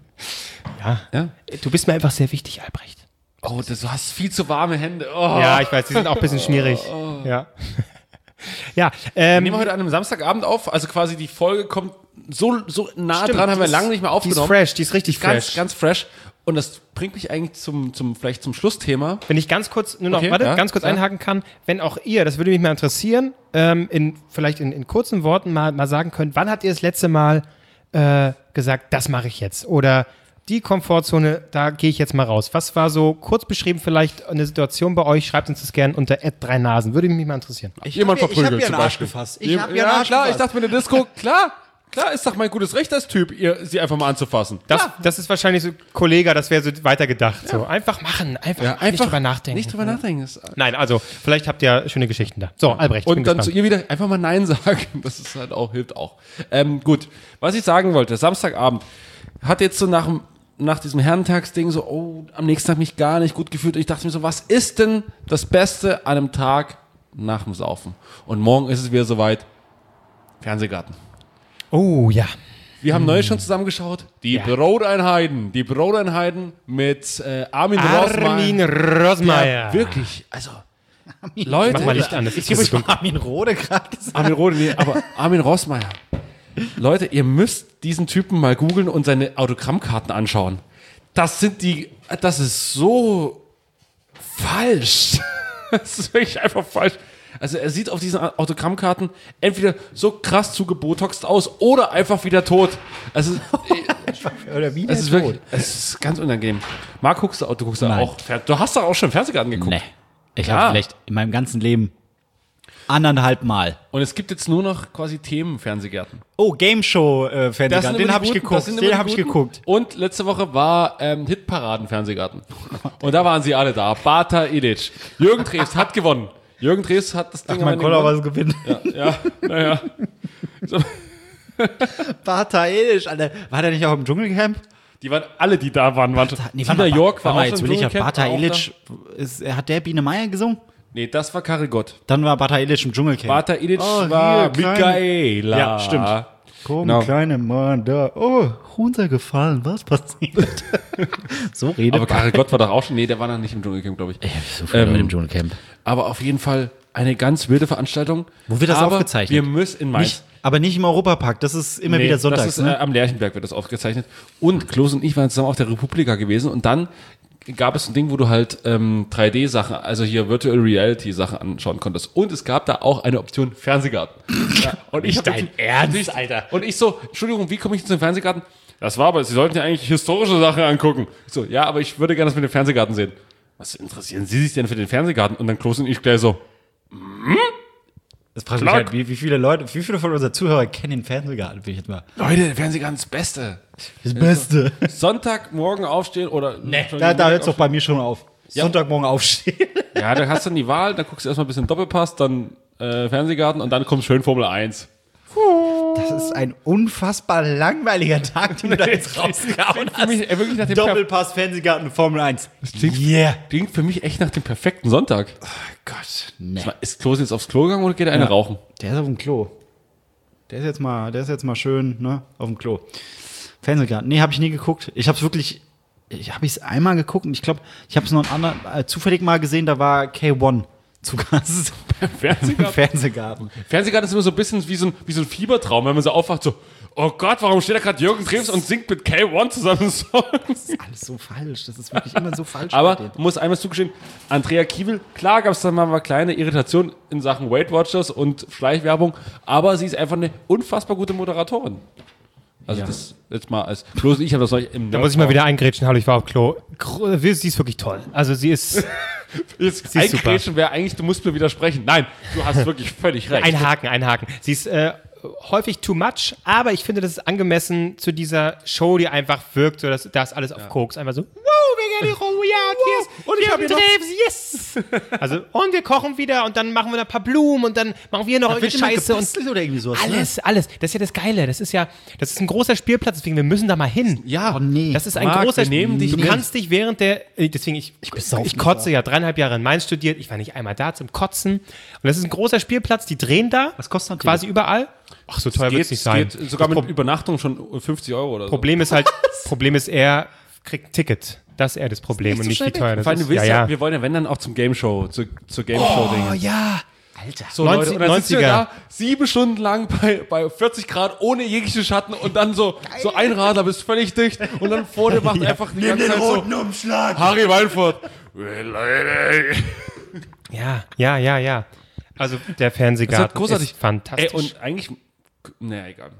S1: Ja.
S3: Ja?
S1: Du bist mir einfach sehr wichtig, Albrecht.
S3: Oh, das, du hast viel zu warme Hände. Oh.
S1: Ja, ich weiß, die sind auch ein bisschen schmierig. Ja. Ja, ähm,
S3: Nehmen wir heute an einem Samstagabend auf, also quasi die Folge kommt so, so nah
S1: Stimmt,
S3: dran, haben wir
S1: die
S3: lange
S1: ist-
S3: nicht mehr
S1: die ist
S3: aufgenommen.
S1: fresh, die ist richtig
S3: ganz,
S1: fresh.
S3: Ganz fresh. Und das bringt mich eigentlich zum, zum vielleicht zum Schlussthema.
S1: wenn ich ganz kurz, nur noch,
S3: Okay,
S1: warte,
S3: ja,
S1: ganz kurz
S3: ja.
S1: einhaken kann, wenn auch ihr, das würde mich mal interessieren, ähm, in, vielleicht in, in kurzen Worten mal, mal sagen könnt, wann habt ihr das letzte Mal äh, gesagt, das mache ich jetzt? Oder die Komfortzone, da gehe ich jetzt mal raus. Was war so kurz beschrieben vielleicht eine Situation bei euch? Schreibt uns das gerne unter drei Nasen. Würde mich mal interessieren.
S3: Jemand
S4: Ich hab
S3: verprügelt
S4: mir
S3: zum
S4: einen Arsch
S3: Beispiel.
S4: gefasst. Ich hab mir einen
S3: ja,
S4: Arsch
S3: klar, ich
S4: gefasst.
S3: dachte mir in der Disco, klar, klar, ist doch mein gutes Recht als Typ, ihr, sie einfach mal anzufassen.
S1: Das, das ist wahrscheinlich so, Kollege, das wäre so weitergedacht. So, einfach machen, einfach,
S3: Ja, einfach
S1: nicht drüber nachdenken.
S3: Nicht drüber nachdenken. Das-
S1: Nein, also vielleicht habt ihr schöne Geschichten da. So, Albrecht, ich bin
S3: Und dann
S1: gespannt.
S3: zu ihr wieder einfach mal Nein sagen. Das ist halt auch, hilft auch. Ähm, gut, was ich sagen wollte, Samstagabend hat jetzt so nach, dem- nach diesem Herrentagsding so, oh, am nächsten Tag mich gar nicht gut gefühlt. Und ich dachte mir so, was ist denn das Beste an einem Tag nach dem Saufen? Und morgen ist es wieder soweit. Fernsehgarten.
S1: Oh ja.
S3: Wir haben neulich schon zusammengeschaut. Die
S1: Ja.
S3: Broteinheiten. Die Broteinheiten mit äh, Armin Rossmann.
S1: Armin Rosmeier.
S3: Ja, wirklich, also Leute,
S1: Mach mal Licht an, das ist so dunkel.
S4: Armin Rohde gerade gesagt.
S3: Armin Rohde, nee, aber Armin Rossmeier. Leute, ihr müsst diesen Typen mal googeln und seine Autogrammkarten anschauen. Das sind die, das ist so falsch. Das ist wirklich einfach falsch. Also er sieht auf diesen Autogrammkarten entweder so krass zugebotoxt aus oder einfach wieder tot. Also
S4: Oder wie
S3: es ist wirklich, es ist ganz unangenehm. Marc, guckst du, du guckst da
S4: Nein.
S3: auch, du hast doch auch schon Fernsehgarten geguckt.
S4: Nee. Ich
S3: Ja.
S4: habe vielleicht in meinem ganzen Leben anderthalb Mal.
S3: Und es gibt jetzt nur noch quasi Themen-Fernsehgärten.
S4: Oh, Game Show äh, Fernsehgarten. Den
S3: immer
S4: habe
S3: die
S4: ich
S3: guten,
S4: geguckt.
S3: das sind immer
S4: Den
S3: die
S4: habe ich
S3: guten.
S4: geguckt.
S3: Und letzte Woche war ähm, Hitparaden-Fernsehgarten. Und da waren sie alle da. Bata Ilic. Jürgen Drews hat gewonnen. Jürgen Drews hat das Ding am Ende gewonnen.
S4: gewinnen.
S3: Ja, naja.
S4: Bata Elisch, Alter. War der nicht auch im Dschungelcamp?
S3: Die waren alle, die da waren. waren
S4: Nee,
S3: Tina York war
S4: mal,
S3: auch
S4: jetzt
S3: schon
S4: will ich ja,
S3: im Dschungelcamp,
S4: Bata
S3: war auch
S4: Elic, ist, hat der Biene Meier gesungen?
S3: da. Nee, das war Karel Gott.
S4: Dann war Bata Elic im Dschungelcamp.
S3: Bata Ilic
S4: Oh,
S3: war
S4: hier, klein-
S3: Michaela.
S4: Ja, stimmt. Komm,
S3: Genau.
S4: kleine Mann, da. Oh, runtergefallen, was passiert? So redet
S3: Aber Karel Gott war doch auch schon. Nee, der war noch nicht im Dschungelcamp, glaube ich.
S4: so viel
S3: Ähm,
S4: Leute im Dschungelcamp.
S3: Aber auf jeden Fall eine ganz wilde Veranstaltung.
S4: Wo wird das
S3: aber
S4: aufgezeichnet?
S3: Wir müssen in Mainz.
S4: Nicht, aber nicht im Europapark, das ist immer
S3: Nee,
S4: wieder sonntags.
S3: das ist,
S4: ne?
S3: äh, am Lerchenberg wird das aufgezeichnet. Und Klose und ich waren zusammen auf der Republika gewesen und dann gab es ein Ding, wo du halt ähm, drei D-Sachen, also hier Virtual Reality-Sachen anschauen konntest. Und es gab da auch eine Option Fernsehgarten. Ja, und ich hab
S4: dein
S3: wirklich-
S4: Ernst,
S3: ich-
S4: Alter.
S3: Und ich so, Entschuldigung, wie komme ich jetzt zum Fernsehgarten? Das war aber, Sie sollten ja eigentlich historische Sachen angucken. Ich so, ja, aber ich würde gerne das mit dem Fernsehgarten sehen. Was interessieren Sie sich denn für den Fernsehgarten? Und dann Klose und ich gleich so,
S4: Das frage ich mich halt, wie, wie viele Leute, wie viele von unseren Zuhörern kennen den Fernsehgarten? Will ich jetzt mal.
S3: Leute, der Fernsehgarten ist das Beste.
S4: Das Beste.
S3: Sonntagmorgen aufstehen oder...
S4: Nee, da, da hört es doch bei mir schon auf.
S3: Ja.
S4: Sonntagmorgen aufstehen.
S3: Ja, da hast du dann die Wahl, dann guckst du erstmal ein bisschen Doppelpass, dann äh, Fernsehgarten und dann kommt schön Formel eins.
S4: Das ist ein unfassbar langweiliger Tag, den du da jetzt rausgehauen
S3: Für mich, äh, wirklich nach dem
S4: Doppelpass, Fernsehgarten, Formel eins.
S3: klingt,
S4: Yeah.
S3: klingt für mich echt nach dem perfekten Sonntag.
S4: Gott, nee.
S3: Ist Klose jetzt aufs Klo gegangen oder geht er eine
S4: Ja.
S3: rauchen?
S4: Der ist auf dem Klo. Der ist jetzt mal, der ist jetzt mal schön, ne, auf dem Klo. Fernsehgarten. Nee, habe ich nie geguckt. Ich habe es wirklich, ich habe es einmal geguckt und ich glaube, ich habe es noch ein anderen, äh, zufällig mal gesehen, da war K eins zu Gast im
S3: Fernsehgarten?
S4: Fernsehgarten.
S3: Fernsehgarten ist immer so ein bisschen wie so ein, wie so ein Fiebertraum, wenn man so aufwacht, so, oh Gott, warum steht da gerade Jürgen Drews und singt mit K eins zusammen Songs?
S4: Alles so falsch. Das ist wirklich immer so falsch.
S3: Aber
S4: bei denen.
S3: man muss einmal zugestehen, Andrea Kiewel, klar gab es dann mal eine kleine Irritation in Sachen Weight Watchers und Schleichwerbung, aber sie ist einfach eine unfassbar gute Moderatorin. Also
S4: Ja.
S3: das jetzt mal als bloß ich habe das euch im
S1: Da muss ich mal wieder eingrätschen. Hallo, ich war auf Klo. Gr- Sie ist wirklich toll. Also sie ist
S3: jetzt
S1: Sie ist super.
S3: eingrätschen wäre eigentlich, du musst mir widersprechen. Nein, du hast wirklich völlig recht.
S1: ein Haken, ein Haken. Sie ist äh, häufig too much, aber ich finde, das ist angemessen zu dieser Show, die einfach wirkt. So, dass, da ist alles auf Koks. Einfach so, wow, wir gehen die Ruhe, ja, und hier ist,
S3: und ich hab hier noch-
S1: yes. Also, und wir kochen wieder und dann machen wir noch ein paar Blumen und dann machen wir noch
S4: Wird
S1: irgendeine
S4: immer
S1: Scheiße und
S4: gebastelt oder irgendwie sowas.
S1: alles, alles. Das ist ja das Geile. Das ist ja, das ist ein großer Spielplatz, deswegen wir müssen da mal hin.
S3: Ja,
S4: Oh, nee.
S1: Das ist ein
S3: Marc,
S1: großer
S3: wir nehmen dich
S1: Du
S3: mit.
S1: kannst dich während der, äh, deswegen ich, ich,
S4: besauf
S1: ich
S4: mich
S1: kotze ja dreieinhalb Jahre in Mainz studiert. Ich war nicht einmal da zum Kotzen. Und das ist ein großer Spielplatz. Die drehen da.
S4: Was kostet ein
S1: quasi überall. Ach, so teuer wird es
S3: geht,
S1: nicht sein.
S3: geht sogar
S1: das
S3: mit
S1: Pro
S3: Übernachtung schon fünfzig Euro oder so.
S1: Problem ist halt, Problem ist er kriegt ein Ticket. Das ist eher das Problem und nicht wie teuer das
S3: Vor allem,
S1: ist.
S3: du willst
S1: ja,
S3: ja,
S1: ja.
S3: wir wollen ja, wenn dann auch zum Game Show, zu, zur Game Show Ding.
S1: Oh ja.
S4: Alter.
S3: So,
S1: neunzig-
S3: Leute, und dann sitzen wir
S1: neunziger.
S3: da sieben Stunden lang bei, bei vierzig Grad ohne jegliche Schatten und dann so, so ein Radler bist völlig dicht und dann vor dir macht einfach die ganze Zeit so
S4: Umschlag.
S3: Harry Weinfurt.
S1: Ja, ja, ja, ja. Also der
S3: Das
S1: Fernsehgarten
S3: hat großartig.
S1: ist fantastisch.
S3: Ey, und eigentlich, naja, egal.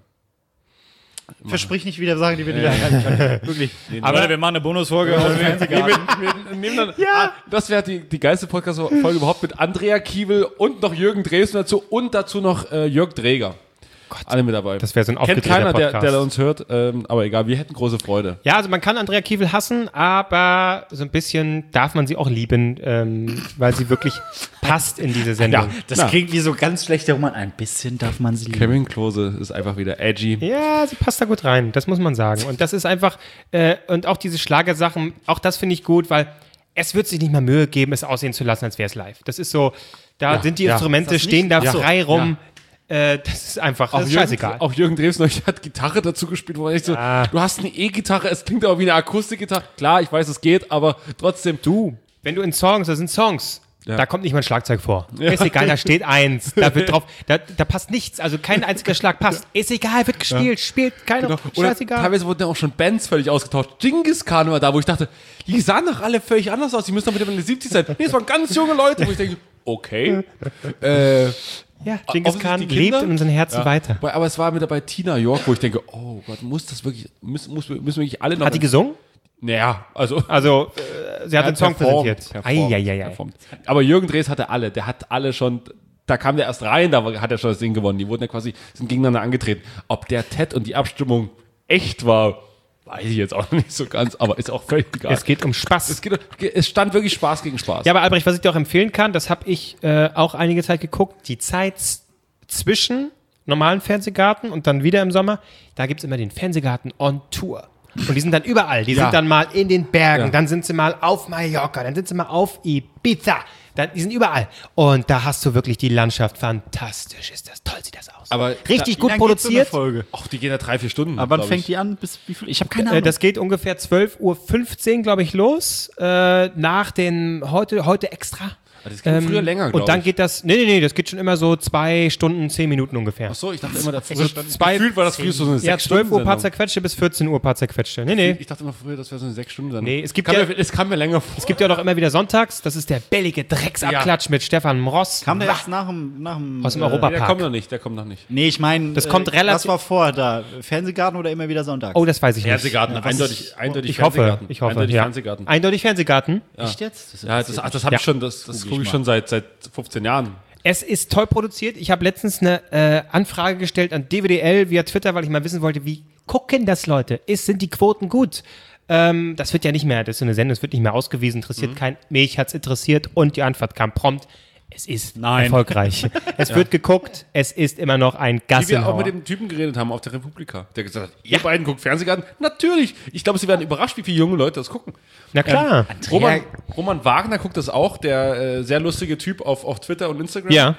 S4: Versprich nicht wieder Sachen, die wir nicht einhalten können. Wirklich.
S1: Aber-
S4: Leute, wir machen eine Bonusfolge aus dem Fernsehgarten.
S3: Wir nehmen dann, ah, das wäre die, die geilste Podcast-Folge überhaupt mit Andrea Kiewel und noch Jürgen Dresden dazu und dazu noch äh, Jörg Dreger. Alle mit dabei.
S1: Das wäre so ein
S3: Kennt
S1: aufgedrehter
S3: keiner, der,
S1: Podcast.
S3: der uns hört, ähm, aber egal, wir hätten große Freude.
S1: Ja, also man kann Andrea Kiewel hassen, aber so ein bisschen darf man sie auch lieben, ähm, weil sie wirklich passt in diese Sendung.
S4: Das
S3: Na.
S4: klingt wie so ganz schlechter Roman. Ein bisschen darf man sie lieben.
S3: Kevin Klose ist einfach wieder edgy.
S1: Ja, sie passt da gut rein, das muss man sagen. Und das ist einfach, äh, und auch diese Schlagersachen, auch das finde ich gut, weil es wird sich nicht mal Mühe geben, es aussehen zu lassen, als wäre es live. Das ist so, da
S3: Ja,
S1: sind die
S3: ja.
S1: Instrumente,
S4: Ist das
S1: stehen da
S4: nicht? Ja.
S1: frei rum. Äh, das ist einfach, das ist
S3: Jürgen,
S1: scheißegal.
S3: auch Jürgen Dresden euch hat Gitarre dazu gespielt, wo man echt so,
S1: Ja.
S3: du hast eine E-Gitarre, es klingt aber wie eine Akustikgitarre. Klar, ich weiß, es geht, aber trotzdem.
S1: Du, wenn du in Songs, das sind Songs,
S3: Ja.
S1: da kommt nicht mal ein Schlagzeug vor. Ist egal, da steht eins, da wird drauf, da, da passt nichts, also kein einziger Schlag passt. Ist egal, wird gespielt, spielt keiner,
S3: Genau. Oder
S1: scheißegal.
S3: teilweise wurden ja auch schon Bands völlig ausgetauscht. Genghis Khan war da, wo ich dachte, die sahen doch alle völlig anders aus. Die müssen doch mit der siebzig sein. Nee, es waren ganz junge Leute, wo ich denke, okay. äh,
S1: Ja, Genghis
S3: offensichtlich
S1: Khan
S3: die
S1: lebt
S3: Kinder.
S1: in unseren Herzen
S3: Ja.
S1: weiter.
S3: Aber aber es war mit dabei Tina York, wo ich denke, oh Gott, muss das wirklich, müssen, muss, müssen wirklich alle noch.
S1: Hat die gesungen?
S3: Naja, also.
S1: Also, äh, sie hat den Song
S3: performt,
S1: präsentiert.
S3: performt,
S1: Eieiei.
S3: performt. Aber Jürgen Drees hatte alle, der hat alle schon, da kam der erst rein, da hat er schon das Ding gewonnen. Die wurden ja quasi, sind gegeneinander angetreten. Ob der Ted und die Abstimmung echt war, weiß ich jetzt auch nicht so ganz, aber ist auch völlig egal.
S1: Es geht um Spaß.
S3: Es, geht, es stand wirklich Spaß gegen Spaß.
S1: Ja, aber Albrecht, was ich dir auch empfehlen kann, das habe ich äh, auch einige Zeit geguckt, die Zeit s- zwischen normalen Fernsehgarten und dann wieder im Sommer, da gibt es immer den Fernsehgarten on Tour. Und die sind dann überall. Die
S3: Ja.
S1: sind dann mal in den Bergen,
S3: Ja.
S1: dann sind sie mal auf Mallorca, dann sind sie mal auf Ibiza. Dann, die sind überall. Und da hast du wirklich die Landschaft. Fantastisch ist das. Toll sieht das aus.
S3: Aber
S1: Richtig
S4: Wie
S1: gut
S4: lang geht's so eine
S1: produziert.
S4: Folge?
S3: Ach, die gehen ja drei, vier Stunden.
S4: Aber wann
S3: glaub
S4: fängt
S3: ich.
S4: die an? Bis wie viel? Ich habe keine
S1: Äh,
S4: Ahnung.
S1: das geht ungefähr zwölf Uhr fünfzehn, glaube ich, los. Äh, nach den heute, heute extra.
S3: das ging früher länger, glaub
S1: Und dann
S3: ich.
S1: geht das, nee, nee, nee, das geht schon immer so zwei Stunden, zehn Minuten ungefähr.
S3: Ach so, ich dachte immer, das
S1: Also zwei-
S3: gefühlt war das früher so eine
S1: Ja,
S3: sechs
S1: zwölf
S3: Stunden
S1: Uhr paar
S3: Sendung.
S1: zerquetschte bis vierzehn Uhr paar zerquetschte. Nee, nee.
S3: Ich dachte immer früher, das wäre so eine sechs Stunden Sendung.
S1: Nee, es gibt
S3: kam
S1: ja-
S3: mir, es kam mir länger vor.
S1: Es gibt ja doch immer wieder sonntags, das ist der billige Drecksabklatsch mit Stefan Ross.
S4: Kam der erst nach dem, nach dem
S1: Aus dem
S4: äh,
S1: Europapark.
S3: der kommt noch nicht, der kommt noch nicht.
S4: Nee, ich meine,
S1: Das kommt relativ-
S4: Was war vorher da? Fernsehgarten oder immer wieder Sonntag?
S1: Oh, das weiß ich nicht.
S3: Fernsehgarten,
S4: was
S3: eindeutig,
S4: ist-
S3: eindeutig
S1: Ich hoffe,
S3: Fernsehgarten.
S1: ich hoffe,
S3: Eindeutig
S1: ja.
S3: Fernsehgarten.
S1: Eindeutig Fernsehgarten.
S4: Echt jetzt? Das
S3: Ja, das, ach, das habe
S1: Ja.
S3: ich schon, das, das
S4: Google
S3: gucke ich
S4: ich
S3: schon seit, seit fünfzehn Jahren.
S1: Es ist toll produziert. Ich habe letztens eine äh, Anfrage gestellt an D W D L via Twitter, weil ich mal wissen wollte, wie gucken das Leute? Ist, sind die Quoten gut? Ähm, das wird ja nicht mehr, das ist so eine Sendung, das wird nicht mehr ausgewiesen, interessiert kein. Mich hat's interessiert und die Antwort kam prompt. Es ist
S4: Nein.
S1: erfolgreich. Es wird geguckt, es ist immer noch ein
S3: Wie wir auch
S1: Gassenhauer.
S3: mit dem Typen geredet haben auf der Republika, der gesagt hat, ihr beiden guckt Fernsehgarten? Natürlich. Ich glaube, sie werden überrascht, wie viele junge Leute das gucken.
S1: Na klar.
S3: Roman, Roman Wagner guckt das auch, der äh, sehr lustige Typ auf, auf Twitter und Instagram.
S1: Ja.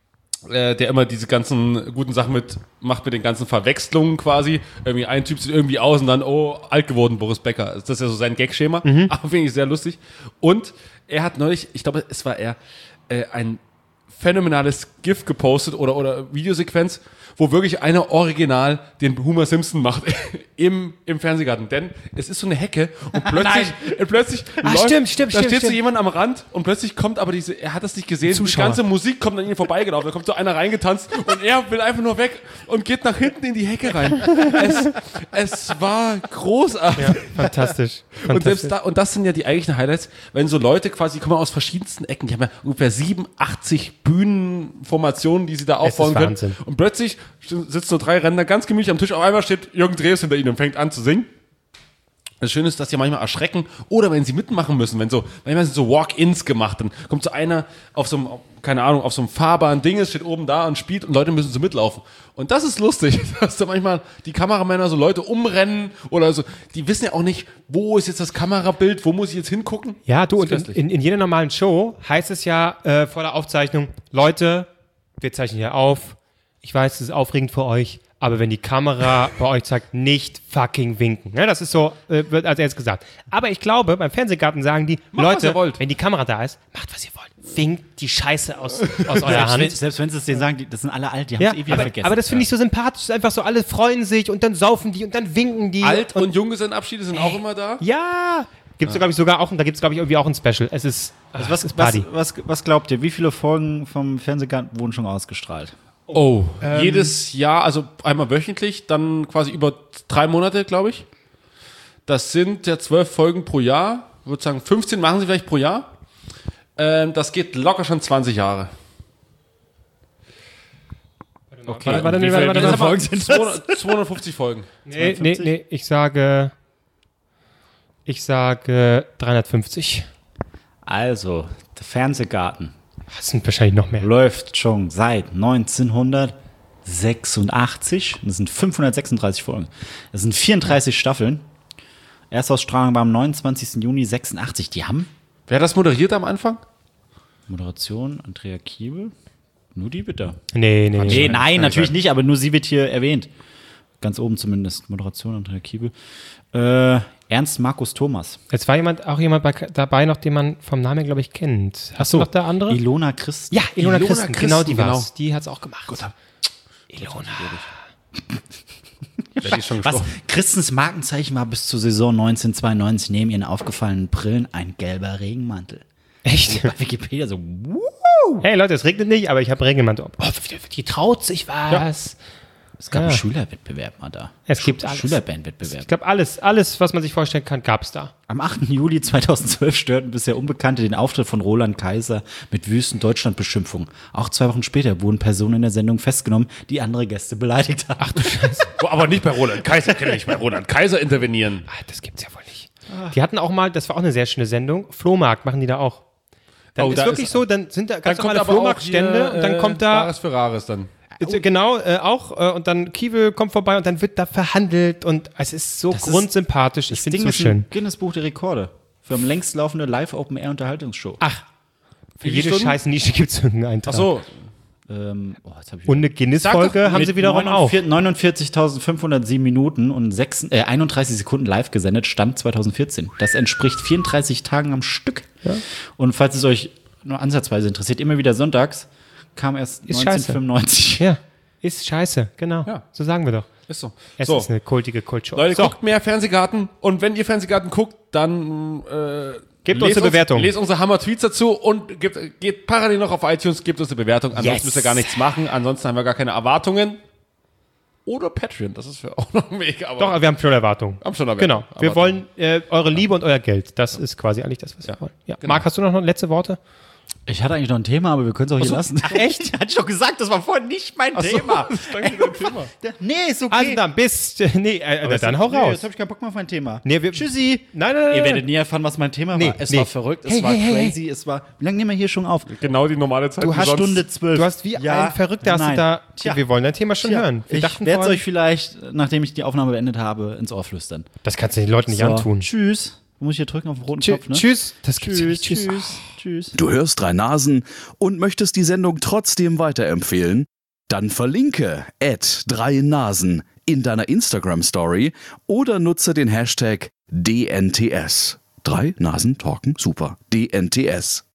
S3: Äh, der immer diese ganzen guten Sachen mit macht mit den ganzen Verwechslungen quasi. Irgendwie ein Typ sieht irgendwie aus und dann, oh, alt geworden, Boris Becker. Das ist ja so sein Gag-Schema.
S1: Mhm.
S3: Aber finde ich sehr lustig. Und er hat neulich, ich glaube, es war er, äh, ein phänomenales GIF gepostet oder, oder Videosequenz, wo wirklich einer original den Homer Simpson macht im, im Fernsehgarten. Denn es ist so eine Hecke und plötzlich, und plötzlich
S1: Ah, stimmt, stimmt,
S3: da
S1: stimmt,
S3: steht so
S1: stimmt.
S3: jemand am Rand und plötzlich kommt aber diese, er hat das nicht gesehen,
S1: Zuschauer.
S3: die ganze Musik kommt an ihm vorbeigelaufen, da kommt so einer reingetanzt und er will einfach nur weg und geht nach hinten in die Hecke rein. Es, es war großartig.
S1: Ja, fantastisch.
S3: Und
S1: fantastisch.
S3: selbst da, und das sind ja die eigentlichen Highlights, wenn so Leute quasi kommen aus verschiedensten Ecken, die haben ja ungefähr siebenundachtzig Bühnenformationen, die sie da aufbauen können.
S1: Wahnsinn.
S3: Und plötzlich sitzen so drei Ränder ganz gemütlich am Tisch, auf einmal steht Jürgen Drees hinter ihnen und fängt an zu singen. Das Schöne ist, dass die manchmal erschrecken oder wenn sie mitmachen müssen, wenn so, manchmal sind so Walk-ins gemacht, dann kommt so einer auf so einem, keine Ahnung, auf so einem fahrbaren Ding, steht oben da und spielt und Leute müssen so mitlaufen. Und das ist lustig, dass da manchmal die Kameramänner so Leute umrennen oder so, die wissen ja auch nicht, wo ist jetzt das Kamerabild, wo muss ich jetzt hingucken?
S1: Ja, du, und
S3: Das ist
S1: in, in, in jeder normalen Show heißt es ja äh, vor der Aufzeichnung, Leute, wir zeichnen hier auf, ich weiß, es ist aufregend für euch, aber wenn die Kamera bei euch zeigt, nicht fucking winken. Ne, das ist so, äh, wird als erstes gesagt. Aber ich glaube, beim Fernsehgarten sagen die,
S3: Macht, was
S1: Leute,
S3: ihr wollt.
S1: wenn die Kamera da ist, macht, was ihr wollt. Winkt die Scheiße aus, aus eurer
S4: Selbst, wenn,
S1: Hand.
S4: selbst wenn sie es denen sagen, die, das sind alle alt, die haben
S1: Ja,
S4: es eh wieder
S1: aber,
S4: vergessen.
S1: aber das finde ich so sympathisch. Es ist einfach so, alle freuen sich und dann saufen die und dann winken die.
S3: Alt- und Junggesellenabschiede sind auch immer da.
S1: Ja! Gibt es, glaube ich, sogar auch, da gibt es, glaube ich, irgendwie auch ein Special. Es ist,
S4: Also was,
S1: es ist
S4: was,
S1: Party.
S4: was, was glaubt ihr, wie viele Folgen vom Fernsehgarten wurden schon ausgestrahlt?
S3: Oh, jedes Jahr, also einmal wöchentlich, dann quasi über drei Monate, glaube ich. Das sind ja zwölf Folgen pro Jahr. Ich würde sagen, fünfzehn machen sie vielleicht pro Jahr. Ähm, das geht locker schon zwanzig Jahre.
S4: Okay,
S1: Warte, warte,
S4: und
S1: nee,
S4: wie
S1: warte,
S4: viele-
S1: warte,
S4: wie viele
S1: warte.
S4: Folgen sind das?
S3: zweihundert zweihundertfünfzig Folgen.
S1: Nee, nee, nee, ich sage, ich sage dreihundertfünfzig.
S4: Also, der Fernsehgarten
S1: Das sind wahrscheinlich noch mehr.
S4: läuft schon seit neunzehnhundertsechsundachtzig. Das sind fünfhundertsechsunddreißig Folgen. Das sind vierunddreißig Staffeln. Erstausstrahlung war am neunundzwanzigsten Juni sechsundachtzig. Die haben
S3: Wer hat das moderiert am Anfang?
S4: Moderation Andrea Kiebel. Nur die bitte.
S1: Nee, nee,
S4: Nee,
S1: nee.
S4: nein, natürlich nicht, aber nur sie wird hier erwähnt. Ganz oben zumindest. Moderation Andrea Kiebel. Äh, Ernst Markus Thomas.
S1: Jetzt war jemand, auch jemand bei, dabei noch, den man vom Namen, glaube ich, kennt. Hast du noch da andere?
S4: Ilona Christen.
S1: ja, Ilona,
S3: Ilona
S1: Christen,
S3: Christen,
S1: genau die
S3: genau.
S1: war's. Die hat's auch gemacht. Ilona.
S3: Wer die schon
S4: Was?
S3: gesprochen?
S4: Christens Markenzeichen war bis zur Saison neunzehnhundertzweiundneunzig neben ihren aufgefallenen Brillen ein gelber Regenmantel.
S1: Echt?
S4: Bei Wikipedia so, wuh.
S1: Hey Leute, es regnet nicht, aber ich habe Regenmantel. Oh, die, die traut sich was.
S4: Es gab
S1: Ja.
S4: einen Schülerwettbewerb mal da.
S1: Es gibt alles.
S4: Schülerbandwettbewerb.
S1: Ich glaube, alles, alles, was man sich vorstellen kann, gab's da.
S4: Am achten Juli zweitausendzwölf störten bisher Unbekannte den Auftritt von Roland Kaiser mit wüsten Deutschlandbeschimpfungen. Auch zwei Wochen später wurden Personen in der Sendung festgenommen, die andere Gäste beleidigt haben. Ach du Scheiße.
S3: Oh, aber nicht bei Roland Kaiser, kann nicht bei Roland Kaiser intervenieren.
S1: Ah, das gibt's ja wohl nicht. Die hatten auch mal, das war auch eine sehr schöne Sendung, Flohmarkt machen die da auch. Dann
S3: Oh,
S1: ist
S3: da
S1: wirklich
S3: ist-
S1: so, dann sind da
S3: Dann
S1: ganz
S3: kommt
S1: normale
S3: aber auch
S1: Flohmarktstände
S3: hier,
S1: und dann
S3: äh,
S1: kommt da,
S3: Bares für Rares dann.
S1: äh, genau, äh, auch, äh, und dann Kiewel kommt vorbei und dann wird da verhandelt und es ist so
S4: Das ist-
S1: grundsympathisch. Ich
S4: Das
S1: finde es
S4: Ding
S1: so
S4: ist
S1: schön.
S4: ein Guinness-Buch der Rekorde. Für am längst laufende Live-Open-Air-Unterhaltungsshow.
S1: Ach, für
S3: Wie viele
S1: jede
S3: Stunden?
S1: scheiß Nische gibt es irgendeinen Eintrag.
S3: Ach so,
S4: Ähm, oh, jetzt hab ich
S1: Und eine Guinness-Folge haben sie wiederum auch.
S4: neunundvierzigtausendfünfhundertsieben Minuten und sechs, äh, einunddreißig Sekunden live gesendet, Stand zweitausendvierzehn. Das entspricht vierunddreißig Tagen am Stück. Und falls es euch nur ansatzweise interessiert, immer wieder sonntags, kam erst
S1: Ist scheiße.
S4: neunzehnhundertfünfundneunzig.
S1: Ja, ist scheiße, genau.
S3: Ja.
S1: So sagen wir doch.
S3: ist so.
S1: Es
S3: so.
S1: ist eine kultige Kultshow.
S3: Leute,
S1: so,
S3: guckt mehr Fernsehgarten und wenn ihr Fernsehgarten guckt, dann äh,
S1: Gebt
S3: lest
S1: uns eine Bewertung.
S3: Lest unsere Hammer-Tweets dazu und gebt, geht parallel noch auf iTunes, gebt uns eine Bewertung. Ansonsten
S4: Yes.
S3: müsst ihr gar nichts machen. Ansonsten haben wir gar keine Erwartungen. Oder Patreon, das ist für auch noch ein Weg. Aber
S1: doch, wir haben schon Erwartungen.
S3: Haben schon Erwartungen.
S1: Genau. Wir
S3: Erwartungen.
S1: wollen äh, eure Liebe und euer Geld. Das ist quasi eigentlich das, was wir
S3: Ja.
S1: wollen. Ja.
S3: Genau.
S1: Marc, hast du noch letzte Worte?
S4: Ich hatte eigentlich noch ein Thema, aber wir können es auch hier lassen.
S1: Ach, echt?
S4: Hatte ich doch gesagt, das war vorhin nicht mein Thema.
S3: Thema.
S4: Nee, ist okay.
S1: Also dann, bis, nee, äh, äh, dann hau
S4: Nee,
S1: raus.
S4: Jetzt habe ich keinen Bock mehr auf mein Thema.
S1: Nee, wir,
S4: Tschüssi.
S1: Nein, nein, nein.
S4: Ihr
S1: nein.
S4: werdet nie erfahren, was mein Thema
S1: Nee,
S4: war. Es
S1: nee.
S4: war verrückt, es
S1: Hey,
S4: war
S1: hey, hey,
S4: crazy, es war. Wie lange nehmen wir hier schon auf?
S3: Genau die normale Zeit.
S4: Du
S3: wie
S4: hast
S3: sonst.
S4: Stunde zwölf.
S1: Du hast wie ein Verrückter hast du
S4: nein.
S1: da.
S4: Tja.
S1: Wir wollen dein Thema schon
S4: Tja,
S1: hören. Wir
S4: ich
S1: dachten
S4: werde es
S1: vorhin-
S4: euch vielleicht, nachdem ich die Aufnahme beendet habe, ins Ohr flüstern.
S1: Das kannst du den Leuten nicht
S4: So,
S1: antun.
S4: Tschüss. Muss ich hier drücken auf den roten
S1: Tschü-
S4: Knopf, ne?
S1: Tschüss. Das gibt's ja
S4: Tschüss,
S1: nicht.
S4: tschüss, tschüss.
S5: Du hörst drei Nasen und möchtest die Sendung trotzdem weiterempfehlen? Dann verlinke at drei Nasen in deiner Instagram-Story oder nutze den Hashtag D N T S. Drei Nasen talken super. D N T S.